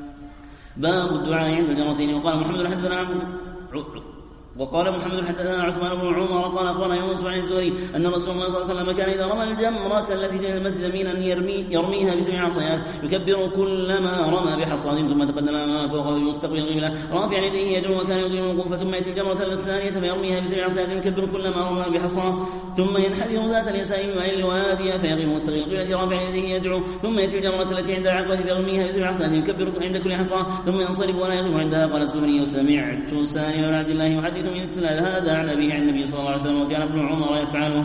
باب الدعاء عند الجمرتين. وقال محمد حدثنا وقال محمد حدثنا عثمان بن عمر قال اخبرنا يونس عن الزهري ان رسول الله صلى الله عليه وسلم كان اذا رمى الجمره التي جاء المسجد مينا يرمي يرميها بسبع عصيات يكبر كلما رمى بحصاد ثم تقدم ما فوقه بمستقبل القبله رافع يديه يدعو وكان يطيل الوقوف ثم ياتي الجمره الثانيه فيرميها بسبع عصيات يكبر كلما رمى بحصاد ثم ينحدر ذات اليسار مائل الوادي فيقف مستقبل القبله رافع يديه يدعو ثم ياتي الجمره التي عند العقبه فيرميها بسبع عصيات يكبر عند كل حصى ثم ينصرف ولا يقف عندها. قال الزهري سمعت سالم بن عبد الله يحدث مثل هذا عن أبيه عن النبي صلى الله عليه وسلم وكان ابن عمر يفعله.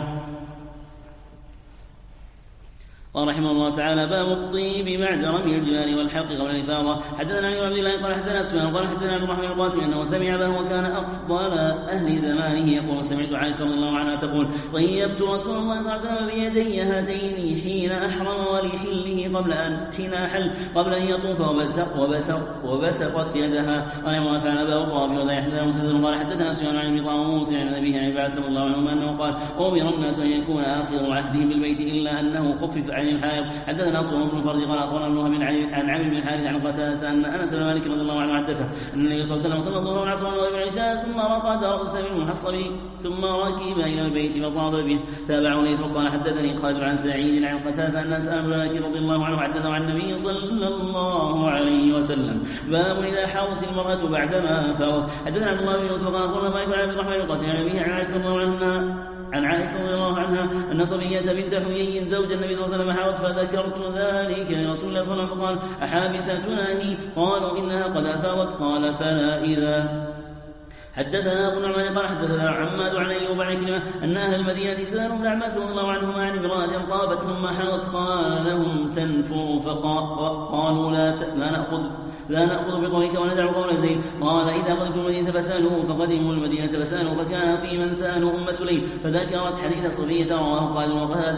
قال رحمه الله تعالى باب الطيب بعد رمي الجبال والحلق قبل الإفاضة. حدثنا علي بن عبد الله قال حدثنا سفيان قال حدثنا عبد الرحمن القاسم انه سمع به وكان افضل اهل زمانه يقول سمعت عائشة رضي الله عنها تقول طيبت رسول الله صلى الله عليه وسلم بيدي هاتين حين احرم ولحله قبل ان حين احل قبل ان يطوف وبسق وبسق وبسقت يدها. قال الله تعالى باب الطواف وذا حدثنا مسدد قال حدثنا سفيان عن ابن طاووس عن ابيه عن عباس رضي الله عنه انه قال امر الناس ان يكون اخر عهدهم بالبيت الا انه خفف عن الحائض. حدثنا اصبر بن فرج قال اخبرنا ابن وهب عن عمرو بن الحارث عن قتادة ان انس بن مالك رضي الله عنه حدثه ان النبي صلى الله عليه وسلم صلى الله عليه وسلم والمغرب والعشاء ثم رقد رأس بالمحصب ثم ركب الى البيت فطاف به. تابعه ليث قال حدثني خالد عن سعيد عن قتادة ان انس بن مالك رضي الله عنه حدثه عن النبي صلى الله عليه وسلم. باب اذا حاضت المراه بعدما فاضت. حدثنا عبد الله بن يوسف قال اخبرنا مالك عن عبد الرحمن القاسم عن ابيه عن عائشة رضي الله عنها عن عائشة رضي الله عنها أن صبية بنت حيي زوج النبي صلى الله عليه وسلم حاضت فذكرت ذلك لرسول الله صلى الله عليه وسلم فقال أحابستنا هي؟ قالوا إنها قد أفاضت قال فلا إذا. حدثنا ابو نعمان قال حدثنا عماد عن ايوب عن كلمه ان اهل المدينه سالوا ابن عباس رضي الله عنهما عن امراه طافت ثم حاضت قال لهم تنفروا فقالوا لا لا ناخذ لا ناخذ بقولك وندع قول زيد. قال اذا قدمتم المدينه فسالوا فقدموا المدينه فسالوا فكان في من سالوا ام سليم فذكرت حديث صبيه رواه خالد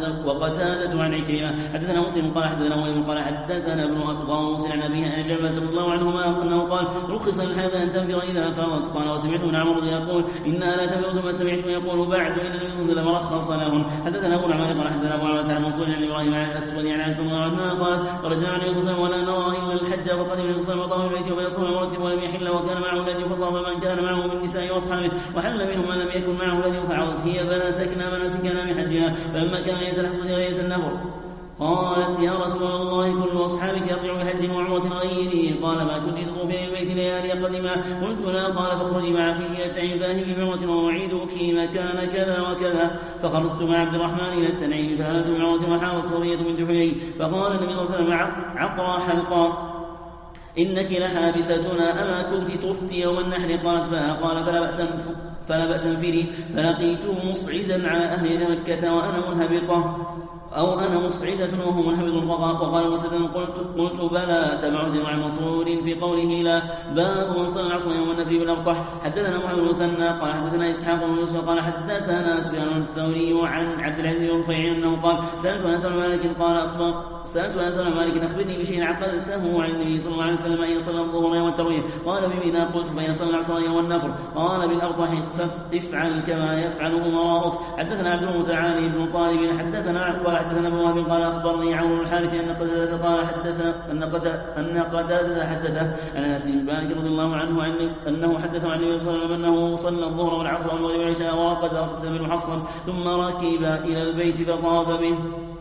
وقتادة عن عكرمه. حدثنا مسلم قال حدثنا وليد قال حدثنا ابن غوث عن ابيه عن ابن عباس رضي الله عنهما انه قال رخص للحيض ان تنفر اذا فاضت. قال وسمعت ابن عمر يقول انها لا تنفر ثم سمعت يقول بعد ان النبي صلى الله عليه وسلم رخص لهن. حدثنا ابو نعمان قال حدثنا ابو عمرو عن منصور عن ابراهيم عن الاسود عن عائشه رضي الله عنها قال خرجنا عن النبي صلى الله عليه وسلم ولا نرى الا الحج فقدم النبي صلى الله عليه وسلم وطاف البيت وبين الصلاه والمرتب ولم يحل وكان معه الذي فطاف من كان معه من النساء واصحابه وحل منهم من لم يكن معه الذي فعوضت هي فناسكنا مناسكنا من حجنا فلما كان ليله الحصه وليله النفر قالت يا رسول الله كل اصحابك يرجع بحج وعمره غيري قال ما كنت تطوفي البيت ليالي قدما قلت لا قال فاخرجي مع اخيك التعين فاهلي بعمره واعيدك مكان كذا وكذا. فخرجت مع عبد الرحمن الى التنعيم فهلت بعمره وحاضت صبيه بنت حيي فقال النبي صلى الله عليه وسلم عقرى حلقا إنك لحابستنا أما كنت تفتي يوم النحر؟ قالت بلى. قال فلا بأس فلا بأس انفري. فلقيته مصعدا على أهل مكة وأنا منهبطة أو أنا مصعدة وهو منهبط. وقال مسدد قلت, قلت بلى. تبعت مع منصور في قوله لا. باب من صلى العصر يوم النفر بالأبطح. حدثنا محمد بن المثنى قال حدثنا إسحاق بن يوسف قال حدثنا سفيان الثوري عن عبد العزيز بن رفيع أنه قال سألت أنس بن مالك قال أخبر سألت أنس بن مالك أخبرني بشيء عقلته عن النبي صلى الله عليه وسلم أن يصلى الظهر يوم الترويح. قال بمنى. قلت فإن صلى العصر يوم النفر. قال بالأبطح فافعل كما يفعل أمراؤك. حدثنا عبد المتعالي بن طالب حدثنا قال حدثنا ابن وهب قال أخبرني عمرو بن الحارث أن قتادة قال حدث أن أن قتادة حدثه عن أنس بن مالك رضي الله عنه أنه حدث عن النبي صلى الله عليه وسلم أنه صلى الظهر والعصر والمغرب والعشاء وقد أقسم المحصن ثم ركب إلى البيت فطاف به.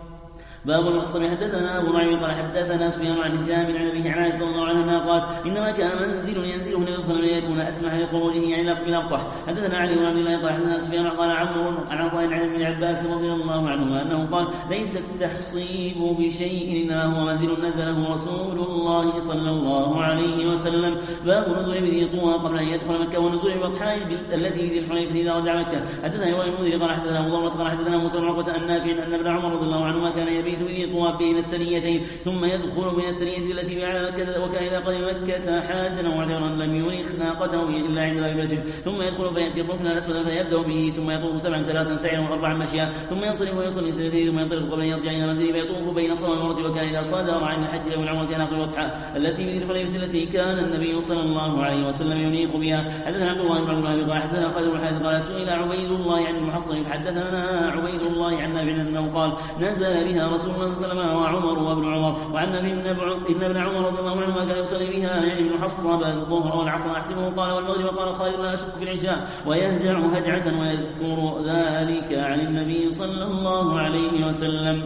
باب المحصن. حدثنا أبو نعيم قال حدثنا سفيان عن هشام عن أبيه عن عائشة رضي الله عنها قالت إنما كان منزل ينزله النبي صلى الله عليه وسلم ليكون أسمح لخروجه يعني بالأبطح. حدثنا علي بن عبد الله قال حدثنا سفيان قال عمرو عن عطاء عن ابن عباس رضي الله عنهما أنه قال ليس التحصيب بشيء إنما هو منزل نزله رسول الله صلى الله عليه وسلم. باب نزول بذي طوى قبل أن يدخل مكة ونزول البطحاء التي بذي الحليفة إذا رجع مكة. حدثنا يوم المنذر قال حدثنا أبو ضمرة قال حدثنا موسى بن عقبة النافع أن ابن عمر رضي الله عنهما كان يبيت بذي طوى بين الثنيتين ثم يدخل بين الثنية التي على مكة. وكان إذا قدم مكة حاجا وعجرا لم يرخ ناقته إلا عند باب المسجد ثم يدخل فيأتي الركن الأسود فيبدأ به ثم يطوف سبعا ثلاثا سعيا وأربعا مشيا ثم ينصرف ويصلي سجدتين ثم ينطلق قبل أن يرجع إلى منزله فيطوف بين الصفا والمروة. وكان إذا صدر عن الحج أو العمرة ناقل البطحاء التي بذي الحليفة التي كان النبي صلى الله عليه وسلم ينيق بها. حدثنا عبد الله بن عبد الله قال حدثنا خالد بن الحارث قال سئل عبيد الله عن المحصن فحدثنا عبيد الله عن نافع أنه قال نزل بها رسول الله صلى الله عليه وسلم وعمر وابن عمر. وعن ابن ابن عمر رضي الله عنهما كان يصلي بها يعني المحصب الظهر والعصر أحسبه قال والمغرب قال خالد لا أشك في العشاء ويهجع هجعة ويذكر ذلك عن النبي صلى الله عليه وسلم.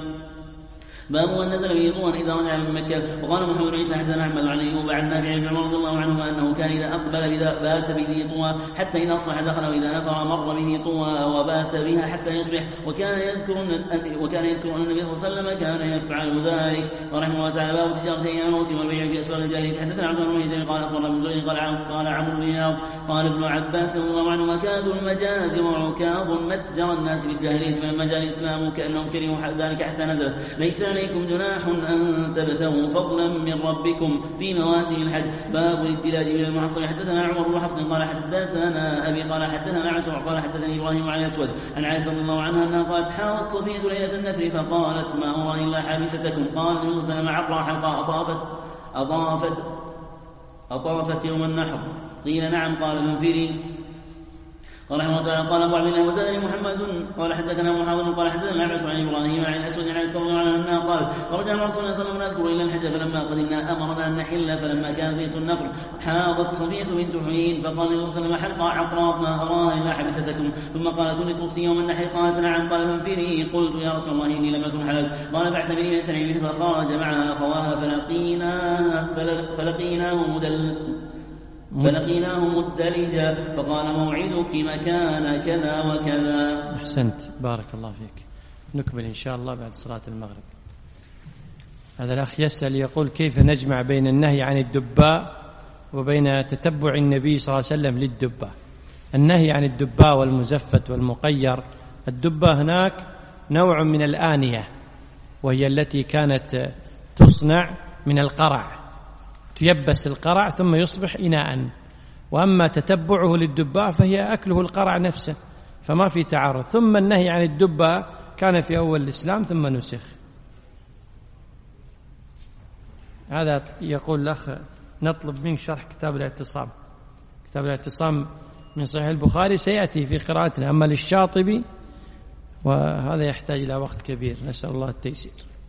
باب من نزل به طوى إذا رجع من مكة. وقال محمد بن عيسى حدثنا أحمد عن أيوب عن نافع بن عمر رضي الله عنهما أنه كان إذا أقبل بذا بات بذي طوى حتى إذا أصبح دخل وإذا نفر مر بذي طوى وبات بها حتى يصبح. وكان يذكر وكان يذكر أن النبي صلى الله عليه وسلم كان يفعل ذلك. ورحمه الله تعالى. باب تجارة أيام الموسم والبيع في أسواق الجاهلية. حدثنا عبد الله بن قال أخبرنا ابن زيد قال قال عمرو بن ياض قال ابن عباس رضي الله عنهما كانت المجاز وعكاظ متجر الناس في الجاهلية من مجال الإسلام كأنهم كرهوا ذلك حتى نزلت ليس عليكم جناح أن تبتغوا فضلا من ربكم في مواسم الحج. باب الدلاج من المحصن. حدثنا عمر بن حفص قال حدثنا أبي قال حدثنا عاشر قال حدثني إبراهيم على الأسود عن عائشة رضي الله عنها أنها قالت حاضت صفية ليلة النفر فقالت ما أرى إلا حابستكم. قال النبي صلى الله عليه وسلم عقرى حلقة أطافت أطافت أطافت يوم النحر. قيل نعم. قال منفري. قال رحمه الله تعالى قال ابو عبد الله وزادني محمد قال حدثنا محاضر قال حدثنا الأعمش عن ابراهيم عن الاسود عن عائشة رضي الله عنها انها قال خرجنا مع رسول الله صلى الله عليه وسلم نذكر الى الحج فلما قدمنا امرنا ان نحل فلما كان ليله النفر حاضت صفيه بنت حيين فقال النبي صلى الله عليه وسلم حلقه عقراء ما اراها الا حبستكم. ثم قال كنت طفتي يوم النحر؟ قالت نعم. قال فانفري. قلت يا رسول الله اني لم اكن حللت. قال فاعتمري من التنعيم فخرج معها اخواها فلقيناه فلقيناه مدل فلقيناه مدلجا فقال موعدك مكان كذا وكذا. أحسنت بارك الله فيك. نكمل إن شاء الله بعد صلاة المغرب. هذا الأخ يسأل يقول كيف نجمع بين النهي عن الدباء وبين تتبع النبي صلى الله عليه وسلم للدباء. النهي عن الدباء والمزفت والمقير. الدباء هناك نوع من الآنية وهي التي كانت تصنع من القرع يبس القرع ثم يصبح إناء. وأما تتبعه للدباء فهي أكله القرع نفسه فما في تعارض. ثم النهي عن الدباء كان في أول الإسلام ثم نسخ. هذا يقول الأخ نطلب منك شرح كتاب الاعتصام. كتاب الاعتصام من صحيح البخاري سيأتي في قراءتنا. أما للشاطبي وهذا يحتاج إلى وقت كبير. نسأل الله التيسير.